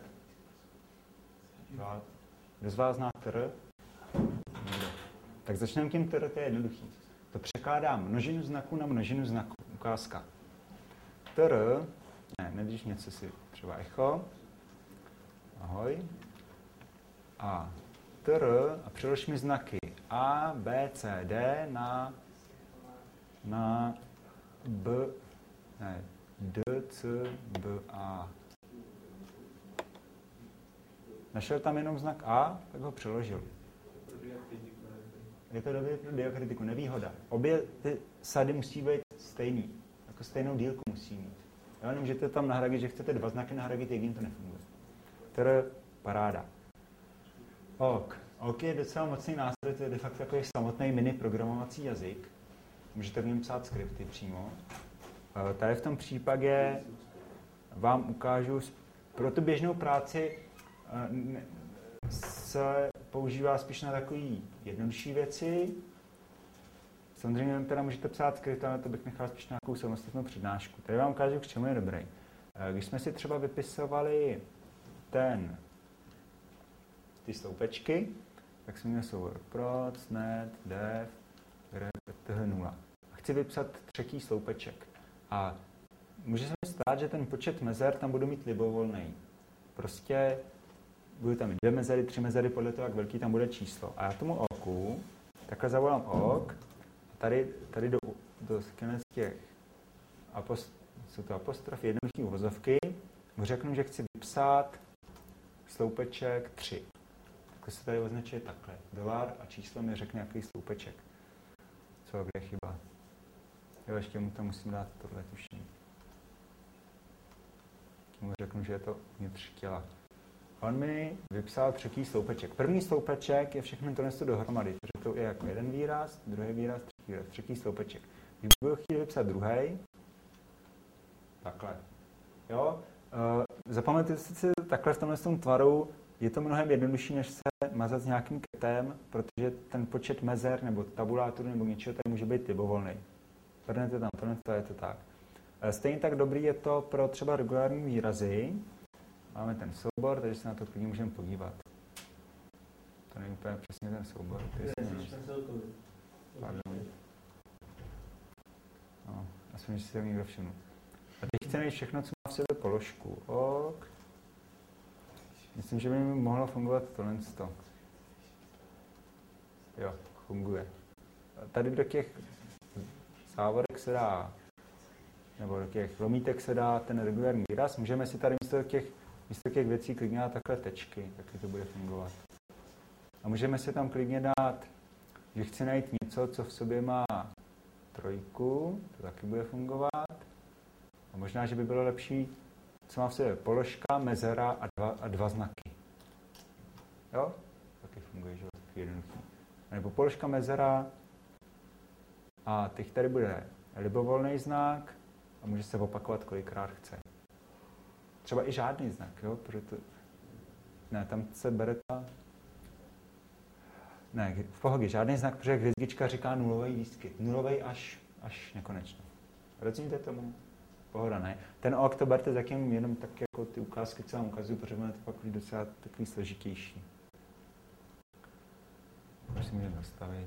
Kdo z vás zná tr? Nikdo. Tak začneme tím tr, to je jednoduchý. To překládá množinu znaků na množinu znaků. Ukázka. Tr, nevíš něco si třeba echo. Ahoj. A tr a přelož mi znaky A, B, C, D na D, C, B, A. Našel tam jenom znak A, tak ho přeložil. Je to dobré pro diakritiku, nevýhoda. Obě ty sady musí být stejný, jako stejnou dílku musí mít. Jo, nemůžete tam nahradit, že chcete 2 znaky nahradit, jedním to nefunguje. Tr, paráda. Ok. Ok je docela mocný nástroj, to je de facto takový samotný mini programovací jazyk. Můžete v něm psát skripty přímo. Tady v tom případě vám ukážu, pro tu běžnou práci se používá spíš na takové jednodušší věci. Samozřejmě teda můžete psát skript, ale to bych nechal spíš na nějakou samostatnou přednášku. Tady vám ukážu, k čemu je dobrý. Když jsme si třeba vypisovali ty sloupečky, tak jsme měli soubor proc, net, dev, grep, th0. A chci vypsat 3. sloupeček. A může se mi stát, že ten počet mezer tam budu mít libovolný. Prostě budu tam mít 2 mezery, 3 mezery, podle toho, jak velký tam bude číslo. A já tomu oku takhle zavolám ok, a tady do těch jsou to apostrofy, jednoduchý uvozovky, mu řeknu, že chci vypsat sloupeček 3. Tak se tady označuje takhle. Dolar a číslo mi řekne, jaký sloupeček. Co, kde je chyba? Jo, ještě mu tam musím dát tohle tušení. Mu řeknu, že je to vnitř těla. On mi vypsal 3. sloupeček. 1. sloupeček je všechno to dohromady, takže to je jako jeden výraz, druhý výraz, 3. výraz, 3. sloupeček. Když budu chtít vypsat druhý, takhle. Jo? Zapamatujte si takhle v tomhle tvaru, je to mnohem jednodušší, než se mazat s nějakým ketem, protože ten počet mezer nebo tabulátorů nebo něčeho tady může být libovolný. Prdnete tam, to je to tak. Stejně tak dobrý je to pro třeba regulární výrazy, Máme ten soubor, takže se na to klidně můžeme podívat. To není úplně přesně ten soubor. Pardon. No, aspoň, že si to někdo všiml. A teď chce najít všechno, co má v sobě položku. Ok. Myslím, že by mi mohlo fungovat tohle. Jo, funguje. Tady do těch závorek se dá, nebo do těch lomítek se dá ten regulární výraz. Můžeme si tady místo těch věcí klidně dát takhle tečky, taky to bude fungovat. A můžeme si tam klidně dát, že chci najít něco, co v sobě má trojku, to taky bude fungovat. A možná, že by bylo lepší, co má v sobě položka, mezera a dva znaky. Jo? Taky funguje, že? Taky jednoduchý. Nebo položka, mezera a teď tady bude libovolný znak a může se opakovat, kolikrát chce. Třeba i žádný znak, jo? Proto... Ne, tam se bere ta... Ne, v pohodě žádný znak, protože hvězdička říká nulový výskyt. Nulový až nekonečno. Rozumíte tomu? Pohoda, ne? Ten ok to berte zatím jenom tak jako ty ukázky, co vám ukazuju, protože to pak už docela takový složitější. Už si můžeme nastavit.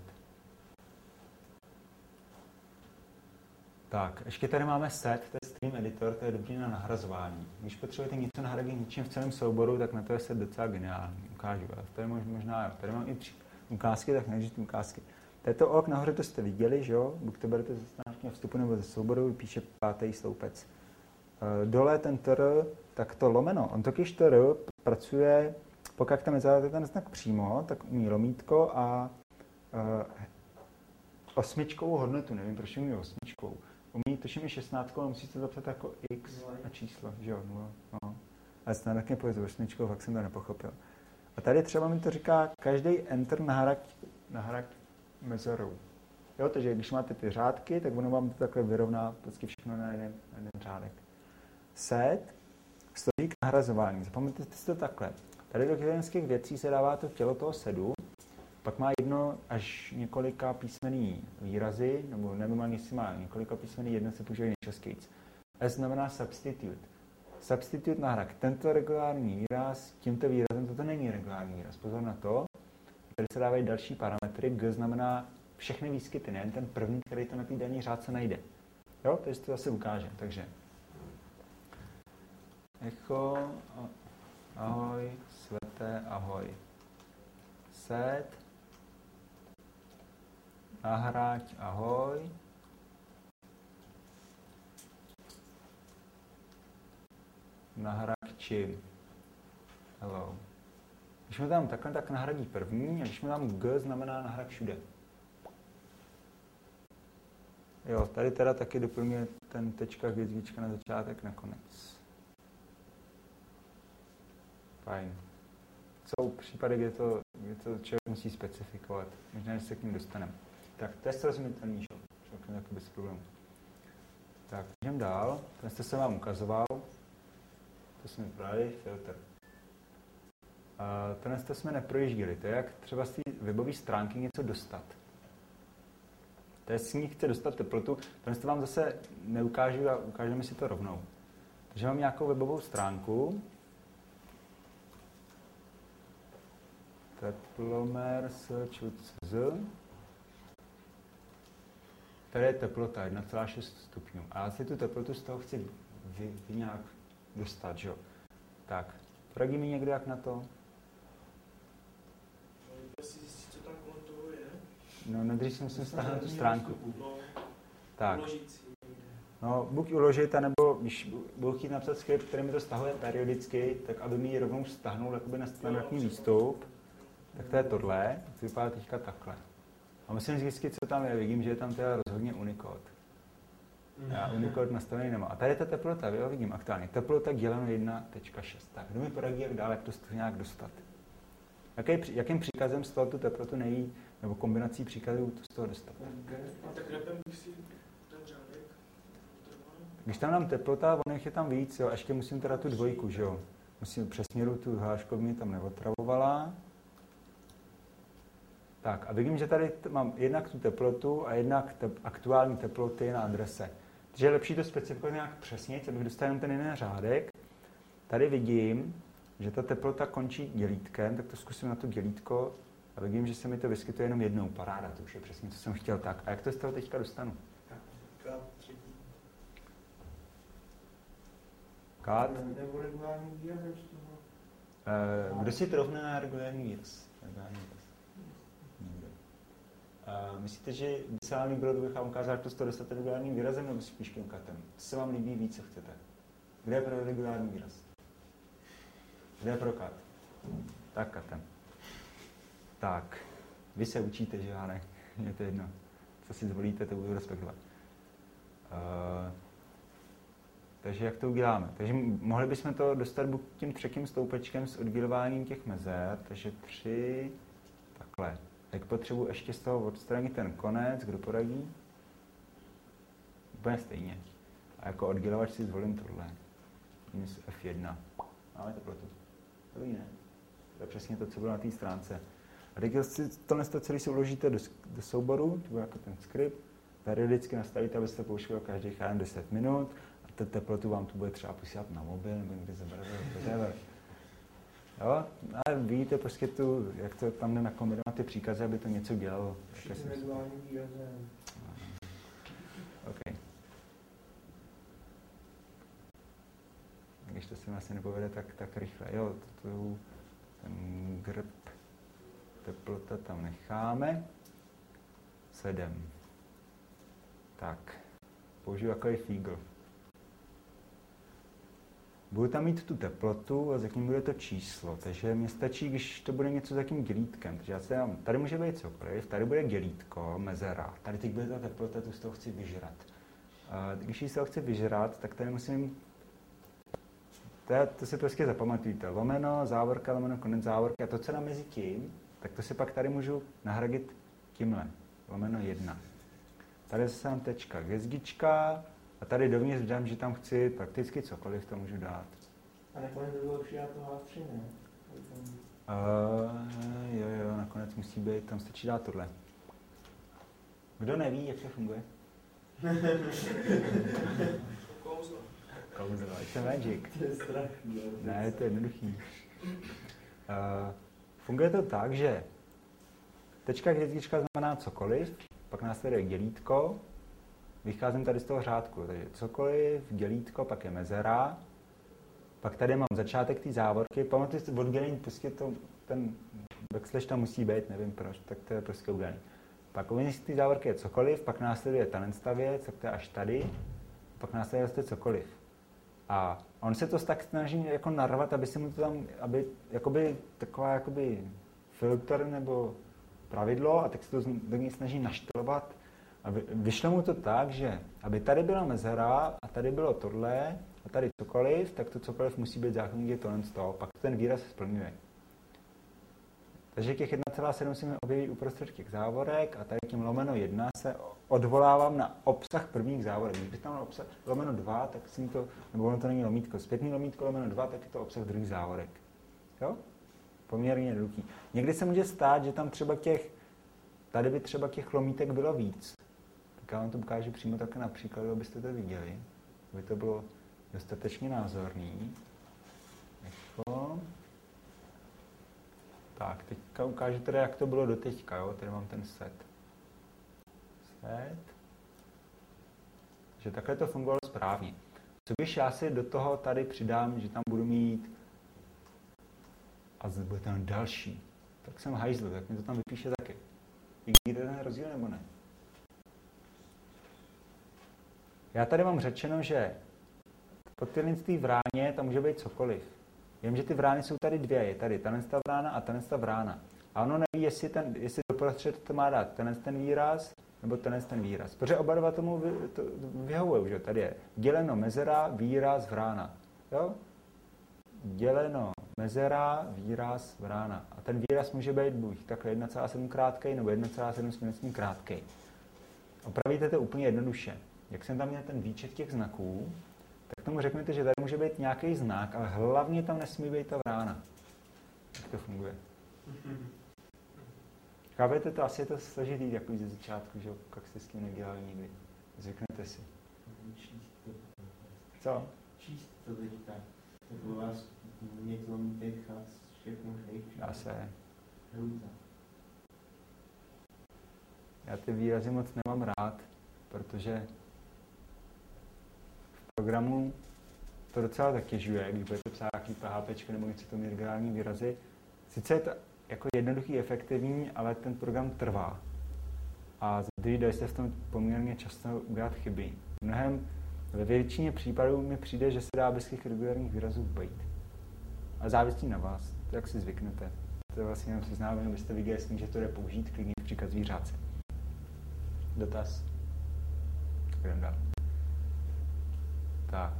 Tak, ještě tady máme set, to je stream editor, to je dobrý na nahrazování. Když potřebujete něco nahradit něčím v celém souboru, tak na to je set docela geniální. Ukážu vás. Tady možná, tady mám i ukázky, tak nejdřív ukázky. Této ok nahoře to jste viděli, že jo? Buď to berete ze státního vstupu nebo ze souboru, píše 5. sloupec. Dole ten tr, tak to lomeno. On totiž tr pracuje, pokud tam nezadáte ten znak přímo, tak umí lomítko a osmičkovou hodnotu, nevím, proč umí osmičkovou. Umí tuším i 16, ale musíte zapsat jako x a číslo, že jo, 0. No. Ale jste taky pojď osmičkou, fakt jsem to nepochopil. A tady třeba mi to říká, každý enter nahraď mezerou. Jo, takže když máte ty řádky, tak ono vám to takhle vyrovná vždycky všechno na jeden řádek. Set stojí k nahrazování. Zapamatujte si to takhle. Tady do těch věcí se dává to tělo toho sedu, pak má jedno až několika písmený výrazy, nebo nevím ani, jestli má několika písmený, jedno se používají nejčastěji. S znamená substitute. Substitute nahrak. Tento regulární výraz tímto výrazem, toto není regulární výraz. Pozor na to. Tady se dávají další parametry. G znamená všechny výskyty, nejen ten první, který to na té dané řádce najde. Jo, takže to zase ukáže. Takže echo, ahoj, sveté, ahoj. Set, nahraď, ahoj. Nahraď čím? Hello. Když mi tam takhle, tak nahradí první, a když mi tam G znamená nahraď všude. Jo, tady teda taky doplňuje ten tečka, hvězdička na začátek, na konec. Fajn. Jsou případy, kde to člověk musí specifikovat. Možná, že se k ním dostaneme. Tak, to je srozumitelný, že? Taky bez problémů. Tak, můžeme dál. Ten jsem vám ukazoval. To jsme brali, filtr. Tenhle jsme neprojížděli. To je jak třeba z té webové stránky něco dostat. To je, s ní chce dostat teplotu. Tenhle vám zase neukážu a ukážeme si to rovnou. Takže mám nějakou webovou stránku. Teplomer.cz. Tady je teplota 1,6 stupňů. A já si tu teplotu z toho chci nějak dostat, že jo? Tak, poradí mi někdo jak na to? Si zjistit, co tam kolem toho je. No, nejdřív si musím stáhnout tu stránku. No, tak. uložit si někde. No, buď uložit, anebo když budu chtít napsat skript, který mi to stahuje periodicky, tak aby mi ji rovnou stáhnul jakoby na standardní výstup, tak to je tohle, to vypadá teďka takhle. A musím zjistit, co tam je, vidím, že je tam teda rozhodně Unicode. Já Unicode nastavený nemám. A tady je ta teplota, jo, vidím aktuálně. Teplota děleno 1,6. Tak, kdo mi poradí, jak dále, jak to nějak dostat? Jakým příkazem z toho tu teplotu nejí, nebo kombinací příkazů to z toho dostat? A tak repem bych si ten řádek. Když tam dám teplota, ono je tam víc, jo, a ještě musím teda tu dvojku, že jo. Musím přesměru tu hlášku, mě tam neotravovala. Tak a vidím, že tady mám jednak tu teplotu a jednak aktuální teploty na adrese. Takže je lepší to specifikovat nějak přesně, abych dostal jenom ten jiný řádek. tady vidím, že ta teplota končí dělítkem, tak to zkusím na to dělítko a vidím, že se mi to vyskytuje jenom jednou. Paráda, to už je přesně, co jsem chtěl. Tak, a jak to z toho teďka dostanu? Kát? Nebo regulární výrazem z toho. Kdo si trofne na regulární výraz? Nikdo. Myslíte, že by se vám líbilo, kdybych vám ukázal, jak to z toho dostat regulárním výrazem, nebo spíš tím katem? Co se vám líbí víc, co chcete? Kde je pro regulární výraz? Kde je pro kat? Tak katem. Tak, vy se učíte, že já ne? Je to jedno. Co si zvolíte, to budu respektovat. Takže jak to uděláme? Takže mohli bychom to dostat buď tím třetím stoupečkem s oddělováním těch mezer, takže 3, takhle. Jak potřebuji ještě z toho odstranit ten konec, kdo poradí? Úplně stejně. A jako oddělovač si zvolím tohle. Minus F1. Máme teplotu. To ví, ne? To je přesně to, co bylo na té stránce. A teď si tohle celé si uložíte do souboru, to bude jako ten skript, periodicky nastavíte, abyste pouštěli každých 10 minut a tu teplotu vám tu bude třeba posílat na mobil nebo někde zabrát. Jo? A vidíte prostě tu, jak to tam jde nakombinovat ty příkazy, aby to něco dělalo. OK. Když to se vlastně nepovede tak rychle. Jo, ten grb, teplota tam necháme. 7. Tak, použiju takový fígl. Budu tam mít tu teplotu a zatím bude to číslo, takže mi stačí, když to bude něco s takým dělítkem. Takže já si dám, tady může být cokoliv, tady bude dělítko, mezera, tady teď bude ta teplota, tu z toho chci vyžrat. A když ji z toho chci vyžrat, tak tady musím, to si prostě zapamatujte, lomeno, závorka, lomeno, konec závorky a to, co dám mezi tím, tak to si pak tady můžu nahradit tímhle, lomeno 1. Tady se dám tečka, hvězdička, a tady dovnitř dám, že tam chci prakticky cokoliv, to můžu dát. A nakonec by bylo přijat to H3, ne? Jo, nakonec musí být, tam stačí dát tohle. Kdo neví, jak to funguje? Kouzlo. Kouzlo, it's a magic. To je strašný. Ne, to je jednoduchý. Funguje to tak, že tečka hvězdička znamená cokoliv, pak následuje dělítko, vycházím tady z toho řádku, takže cokoliv, dělítko, pak je mezera, pak tady mám začátek té závorky, pamatuju si oddělení, prostě ten backslash tam musí být, nevím proč, tak to je prostě udělaný. Pak uvnitř té závorky je cokoliv, pak následuje ta věc, tak to je až tady, pak následuje vlastně cokoliv. A on se to tak snaží jako narvat, aby se mu to tam, aby jakoby taková jakoby filtr nebo pravidlo, a tak se to do něj snaží naštylovat. A vyšlo mu to tak, že aby tady byla mezera a tady bylo tohle a tady cokoliv, tak to cokoliv musí být zákonník tohle z toho, pak ten výraz se splňuje. Takže těch 1,7 se mi objeví uprostřed těch závorek a tady tím lomeno 1 se odvolávám na obsah prvních závorek. Když by tam obsah lomeno 2, tak si to, nebo ono to není lomítko, zpětný lomítko lomeno 2, tak je to obsah druhých závorek. Jo? Poměrně jednoduchý. Někdy se může stát, že tam třeba tady by třeba těch lomítek bylo víc. Tak já vám to ukážu přímo také na příkladu, abyste to viděli, aby to bylo dostatečně názorný. Jako. Tak, teďka ukážu teda, jak to bylo doteďka, jo? Tady mám ten set. Takže takhle to fungovalo správně. Co když já si do toho tady přidám, že tam budu mít a bude tam další, tak jsem hajzl, tak mi to tam vypíše taky. Vidíte ten rozdíl nebo ne? Já tady mám řečeno, že pod té vráně tam může být cokoliv. Vím, že ty vrány jsou tady dvě, je tady ta vrána a ta vrána. A ono neví, jestli doprostřed to má dát ten výraz, nebo ten výraz. Protože oba dva tomu vyhovují, že tady je děleno mezera, výraz, vrána. Jo? Děleno mezera, výraz, vrána. A ten výraz může být buď takhle 1,7 krátkej, nebo 1,7 s minusním krátkej. Opravíte to úplně jednoduše. Jak jsem tam měl ten výčet těch znaků, tak tomu řeknete, že tady může být nějaký znak, ale hlavně tam nesmí být ta vrána. Jak to funguje? Chápete to? Asi je to složitý takový ze začátku, že jak jste s tím nedělali nikdy. Zvyknete si. Co? Číst to teďka. Tak u vás něco těch a všechno všech. Dá se. Hrůza. Já ty výrazy moc nemám rád, protože v programu to docela zatěžuje, když budete psát nějaký PHP nebo něco to mít generální výrazy. Sice je to jako jednoduchý, efektivní, ale ten program trvá. A dojde se v tom poměrně často udělat chyby. Ve většině případů mi přijde, že se dá bez těch regulárních výrazů obejít. A závisí na vás, to jak si zvyknete. To je vlastně jenom seznámení, abyste viděli s tím, že to jde použít klidně v příkaz zvířátce. Dotaz? Jdem dál. Tak.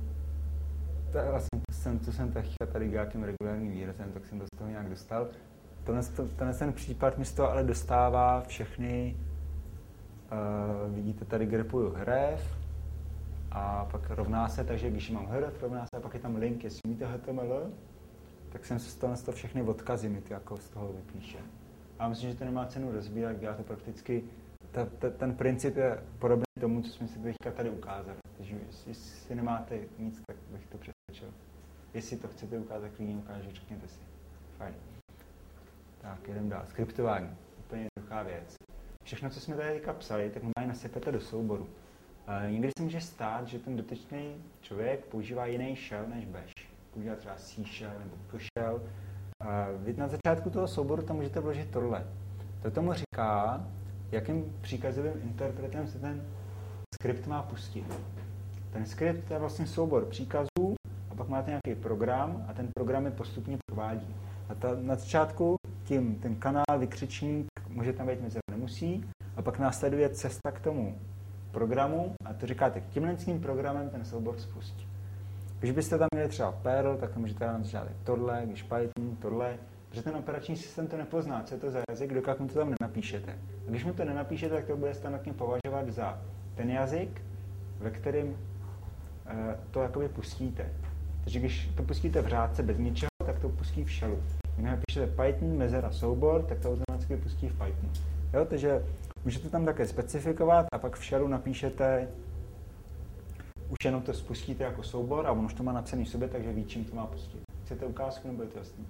Co jsem teďka tady dělal tím regulárním výrazem, tak jsem do toho nějak dostal. Tenhle ten případ mi z toho ale dostává všechny, vidíte tady grepuju href a pak rovná se, takže když mám href, rovná se a pak je tam link, jestli umíte HTML, tak jsem z toho všechny odkazy mi to jako z toho vypíše. A myslím, že to nemá cenu rozbírat, dělá to prakticky, ten princip je podobný tomu, co jsme si teďka tady ukázali. Takže jestli nemáte nic, tak bych to přesvědčil. Jestli to chcete ukázat, klidně ukážu, řekněte si. Fajn. Tak, jdem dál. Skriptování. Úplně jednoduchá věc. Všechno, co jsme tady teďka psali, tak normálně nasypete do souboru. Někdy se může stát, že ten dotyčný člověk používá jiný shell než bash. Používá třeba C shell nebo P shell. Vy na začátku toho souboru tam můžete vložit tohle. To tomu říká, jakým příkazovým interpretem se ten skript má pustit. Ten skript je vlastně soubor příkazů a pak máte nějaký program a ten program je postupně provádí. A na začátku ten kanál, vykřičník, může tam být mezi, nemusí, a pak následuje cesta k tomu programu a to říkáte, tímhle programem ten soubor spustí. Když byste tam měli třeba Perl, tak to můžete dát tohle, když Python, tohle, protože ten operační systém to nepozná, co je to za jazyk, dokud mu to tam nenapíšete. A když mu to nenapíšete, tak to bude standardně považovat za ten jazyk, ve kterém to jakoby pustíte. Takže když to pustíte v řádce bez ničeho, tak to pustí v shellu. Když napíšete Python, mezera, soubor, tak to automaticky pustí v Pythonu. Jo, takže můžete tam také specifikovat a pak v shellu napíšete, už jenom to spustíte jako soubor a on už to má napsaný v sobě, takže ví, čím to má pustit. Chcete ukázku, nebo je to jasný?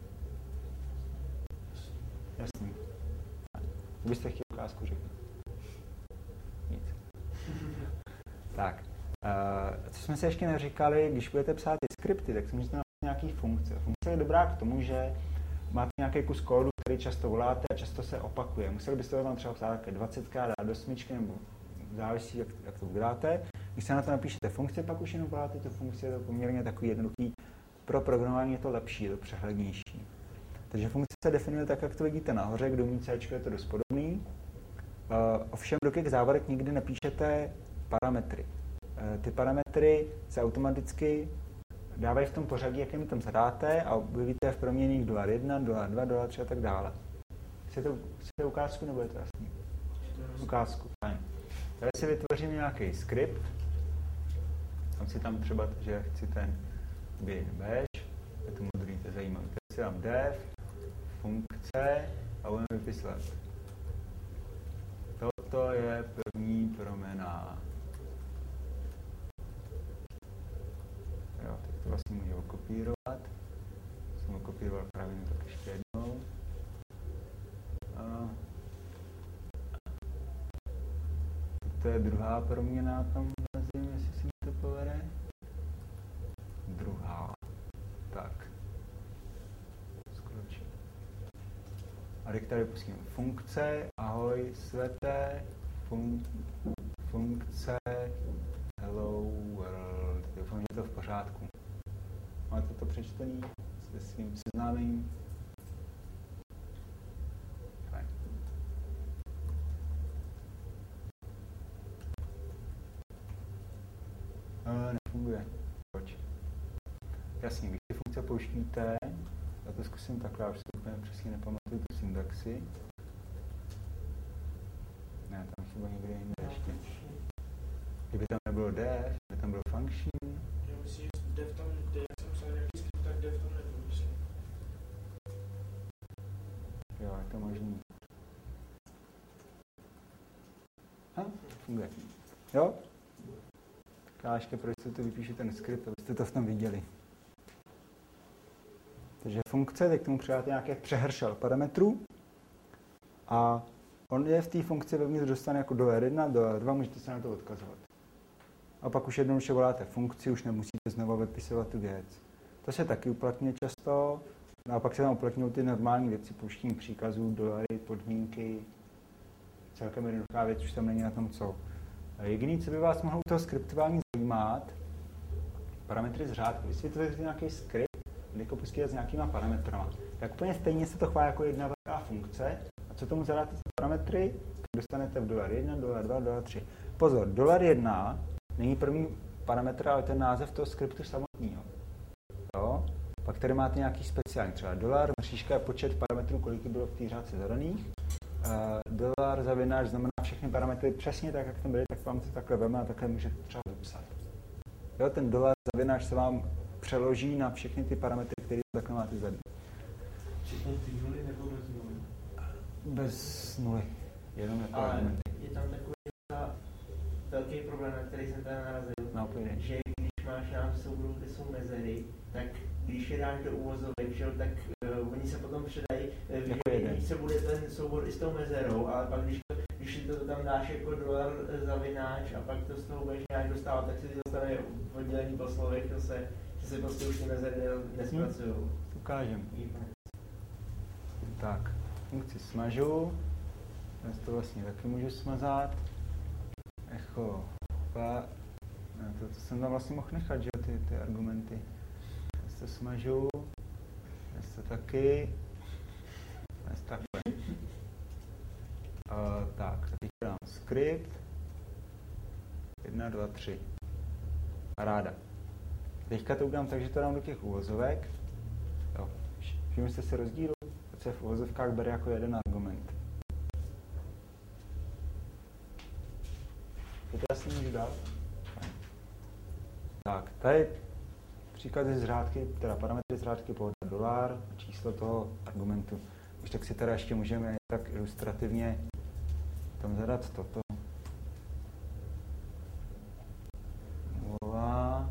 Jasný. Kdybyste chtěli ukázku, řekni. Nic. Tak. Co jsme si ještě neříkali, když budete psát ty skripty, tak si můžete napsat nějaký funkce. Funkce je dobrá k tomu, že máte nějaký kus kódu, který často voláte a často se opakuje. Museli byste ho tam třeba psát také 20krát, dát do smyčky, nebo závisí, jak to uděláte. Když se na to napíšete funkce, pak už jenom voláte tu funkci, je to poměrně takový jednoduchý. Pro programování je to lepší, je to přehlednější. Takže funkce se definuje tak, jak to vidíte nahoře, kdo umí C, je to dost podobný. Ovšem do těch závorek nikdy nepíšete parametry. Ty parametry se automaticky dávají v tom pořadí, jakým tam zadáte a objevíte v proměnných $1, $2, $3 a tak dále. Chcete ukázku, nebo je to jasný? Ukázku, fajn. Tady si vytvořím nějaký skript. Tam si tam třeba, že chci ten bash, je to modrý, to je zajímavé. Tady si dám dev, funkce a budeme vypisovat. Toto je první proměna. Jo, tak to vlastně můžu okopírovat. Jsem okopíroval právě tak ještě jednou. To je druhá proměna, tam vlezím, jestli se mi to povede. Druhá. Tak. Skročím. A teď tady pustím funkce, ahoj, svete, funkce, hello world. Doufám, že je to v pořádku. Máte to přečtený se svým seznámením? Fajn. Nefunguje. Proč? Jasně, když ty funkce pouštíte, já to zkusím takhle, už si úplně přesně nepamatuju tu syntaxi. Ne, tam chyba někde jinde ještě. Kdyby tam nebylo def, kdyby tam bylo function. Já myslím, že dev tam, kde já jsem psal nějaký skript, tak dev tam nebyl, myslím. Jo, je to možný. Funguje. Jo? Kážke, proč se to vypíše ten skript, abyste to v tom viděli. Takže funkce, teď k tomu přidáte nějaké přehršel parametrů a on je v té funkci vevnitř dostane jako $1, $2, můžete se na to odkazovat. A pak už jednoduše voláte funkci, už nemusíte znovu vypisovat tu věc. To se taky uplatňuje často, no a pak se tam uplatňují ty normální věci, pouštění příkazů, dolary, podmínky, celkem jednoduchá věc, už tam není na tom co. Jediné, co by vás mohlo u toho skriptování zajímat, parametry z řádku. Když si vytvoříte nějaký skript, kde poskytujete s nějakýma parametrama, tak úplně stejně se to chová jako jedna velká funkce. A co tomu zadáte za parametry, dostanete v $1, $2, $3. Pozor, $1 není první parametr, ale ten název toho skriptu samotného. Jo? Pak tady máte nějaký speciální, třeba $, mřížka je počet parametrů, kolik bylo v té řádce zadaných. Dolar zavináč znamená všechny parametry přesně tak, jak tam byly, tak vám to takhle veme a takhle můžete třeba vypsat. Jo, ten dolar zavináč se vám přeloží na všechny ty parametry, které takhle máte zadané. Včetně ty nuly nebo bez nuly? Bez nuly. Jenom jako ale argumenty. je tam takový velký problém, na který jsem tady narazil, No, že když máš nám souboru, kde jsou mezery, tak když je dáš do uvozovek, že, tak oni se potom předají, když se bude ten soubor i s tou mezerou, ale pak když si to tam dáš jako $, zavináč a pak to z toho budeš nějak dostávat, tak si to dostane oddělení po slovech, že se prostě už ty mezery nespracují. Ukážem. Tak, funkci smažu, dnes to vlastně taky můžu smazat. Echo, to jsem tam vlastně mohl nechat, že ty argumenty. Dnes to smažu, dnes to taky, dnes takhle. Tak, teď dám skript, 1, 2, 3. Paráda. Teďka to udělám tak, že to dám do těch uvozovek. Jo. Všimli jste si rozdílu? To se v uvozovkách bere jako jeden argument. To jasně můžu dát? Tak, tady příklady z řádky, teda parametry z řádky po $, číslo toho argumentu. Už tak si teda ještě můžeme tak ilustrativně tam zadat toto. Nulová.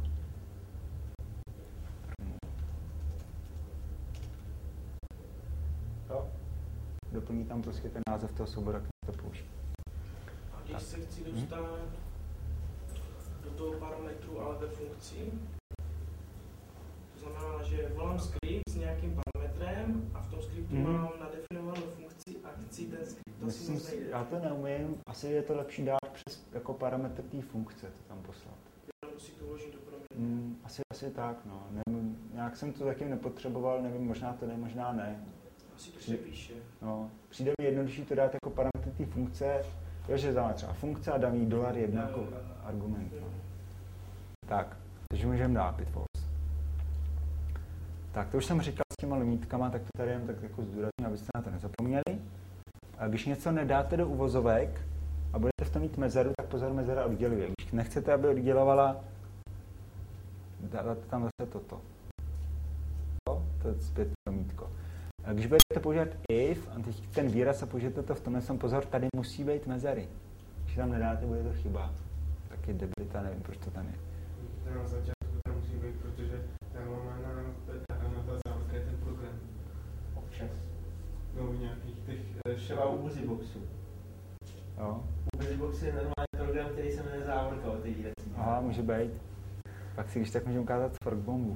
Jo. Doplní tam prostě ten název toho souboru, jak to použít. A když se chci dostat do toho parametru, ale ve funkci, to znamená, že volám skript s nějakým parametrem a v tom skriptu mám nadefinovanou funkci a chci ten skript. Já to neumím, asi je to lepší dát přes jako parametr té funkce, to tam poslat. Jenom si to vložím do proměny. Asi tak, no. Nevím, nějak jsem to taky nepotřeboval, nevím, možná to ne, možná ne. Asi to se píše. No, přijde mi jednodušší to dát jako parametr té funkce, že dáme třeba funkce a dám jí $1 jako argument. No. Tak, takže můžeme dát bit false. Tak, to už jsem říkal s těma limítkama, tak to tady jen tak jako zdůrazním, abyste na to nezapomněli. A když něco nedáte do uvozovek a budete v tom mít mezeru, tak pozor, mezera odděluje. Když nechcete, aby oddělovala, dáte tam zase toto. To je zpět limítko. A když budete používat if, a teď ten výraz a použijete to v tomhle som pozor, tady musí být mezery. Když tam nedáte, bude to chyba. Taky debilita, nevím, proč to tam je. Na začátku tam musí být, protože tam má ta závodka je ten program. Občas. No v nějakých těch... Třeba u Busyboxu. Jo. U Busyboxu je normální program, který se jmenuje závorka o té věci. Aha, může být. Pak si když tak můžeme ukázat fork bombu.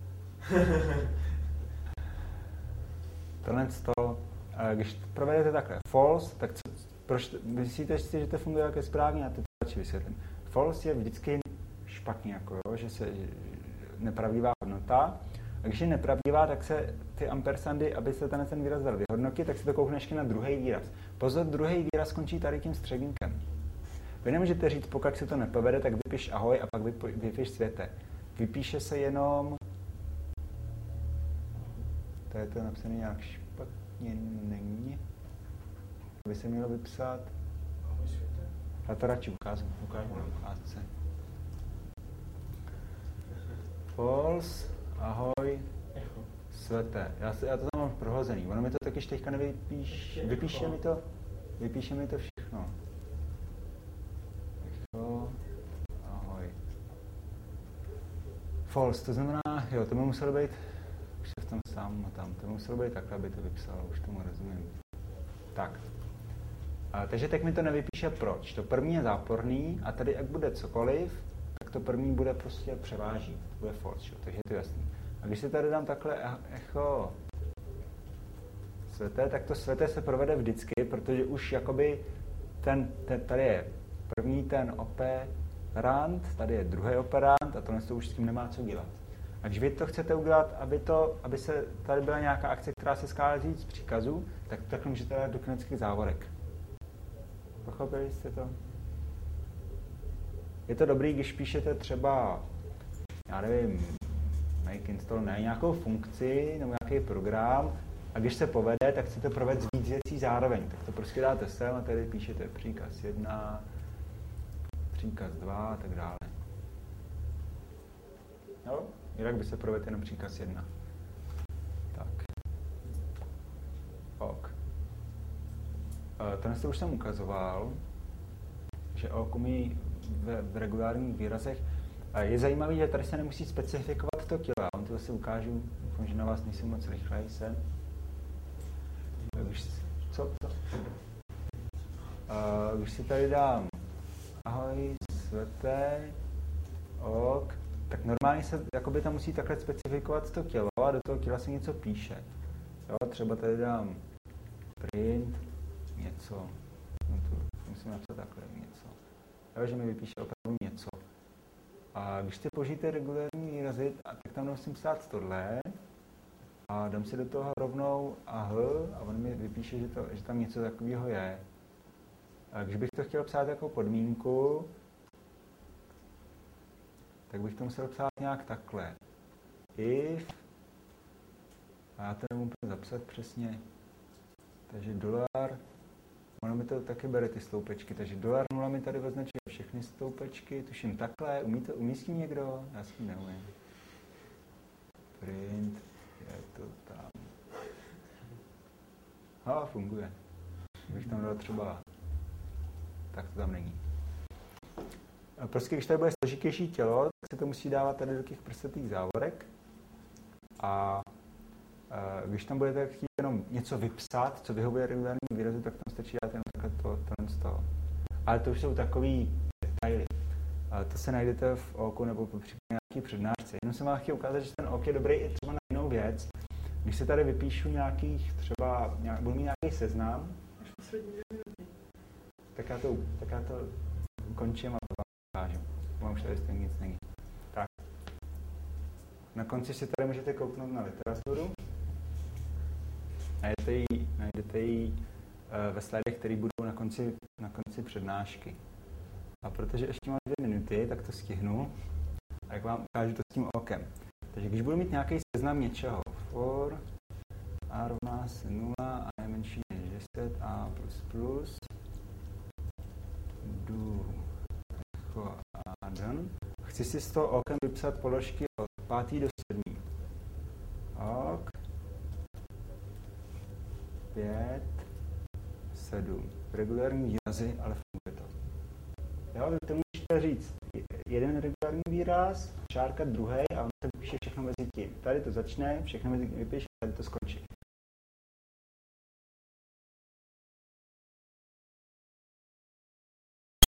Tohle to, když provedete takhle false, tak proč myslíte si, že to funguje jako správně? Já to radši vysvětlím. False je vždycky špatně, jako jo, že se nepravdivá hodnota. A když je nepravdivá, tak se ty ampersandy, aby se ten výraz dal vyhodnotit, tak se to koukne ještě na druhý výraz. Pozor, druhý výraz skončí tady tím středníkem. Vy nemůžete říct, pokud se to nepovede, tak vypiš ahoj a pak vypiš světe. Vypíše se jenom... To je to napsané nějak špatně, není. By se mělo vypsat... Ahoj světe. Já to radši ukážu na ukázce. False, ahoj, světe. Já to tam mám prohozený. Ono mi to taky teďka vypíše mi to všechno. Ahoj. False, to znamená, jo, to by muselo být, už se v tom sám a tam. To muselo být takhle, aby to vypsalo, už tomu rozumím. Tak. Takže teď mi to nevypíše proč. To první je záporný a tady, jak bude cokoliv, tak to první bude prostě převážit. To bude false, takže je to jasný. A když si tady dám takhle echo sveté, tak to sveté se provede vždycky, protože už jakoby tady je první ten operant, tady je druhý operant a tohle to už s tím nemá co dělat. A když vy to chcete udělat, aby se tady byla nějaká akce, která se skází z příkazů, tak to takhle můžete dát do kinetických závorek. Pochopili jste to? Je to dobrý, když píšete třeba, já nevím, make install na nějakou funkci nebo nějaký program a když se povede, tak chcete provést víc věcí zároveň. Tak to prostě dáte sem a tady píšete příkaz 1, příkaz 2 a tak dále. Jo? Jinak by se provedl jenom příkaz 1. Tak. Ok. Tohle už jsem ukazoval, že ok umí v regulárních výrazech. Je zajímavé, že tady se nemusí specifikovat to tělo. On to zase ukážu, doufám, že na vás nejsem moc rychlej sem. Když si tady dám ahoj, sveté, ok, tak normálně se jakoby tam musí takhle specifikovat to tělo a do toho těla se něco píše. Jo, třeba tady dám print, něco, no tu musím napsat takhle něco. Jo, že mi vypíše opravdu něco. A když si použijete regulární výrazy, tak tam musím psát tohle a dám si do toho rovnou a on mi vypíše, že tam něco takového je. A když bych to chtěl psát jako podmínku, tak bych to musel psát nějak takhle. If, a já to nemůžu zapsat přesně, takže dolar, ono mi to taky bere ty sloupečky, takže $0 mi tady označuje všechny sloupečky, tuším takhle, umí s tím někdo? Já s tím neumím. Print, je to tam. Funguje. Bych tam dal třeba, tak to tam není. Prostě když tady bude složitější tělo, tak se to musí dávat tady do těch prstatých závorek. A když tam budete chtít jenom něco vypsat, co vyhovuje regulárnímu výrazu, tak tam stačí dát jenom takhle tohle z toho. Ale to už jsou takový detaily. To se najdete v oku nebo případně nějaký přednášce. Jenom jsem vám chtěl ukázat, že ten ok je dobrý i třeba na jinou věc. Když se tady vypíšu nějakých, třeba, budu mít nějaký seznam, tak já to ukončím a ukážu. Mám už tady stejně nic není. Tak. Na konci si tady můžete kouknout na literaturu. Najdete ji ve slidech, které budou na konci přednášky. A protože ještě mám 2 minuty, tak to stihnu a jak vám ukážu to s tím okem. Takže když budu mít nějaký seznam něčeho, for a rovná se 0 a je menší než 10 a plus do echo a done. Chci si z toho okem vypsat položky od 5. do 7. Ok. 5, 7. Regulární výrazy, ale funguje to. Jo, vy to můžete říct jeden regulární výraz, čárka druhý a on se vypíše všechno mezi tím. Tady to začne, všechno mezi tím vypíše, tady to skončí.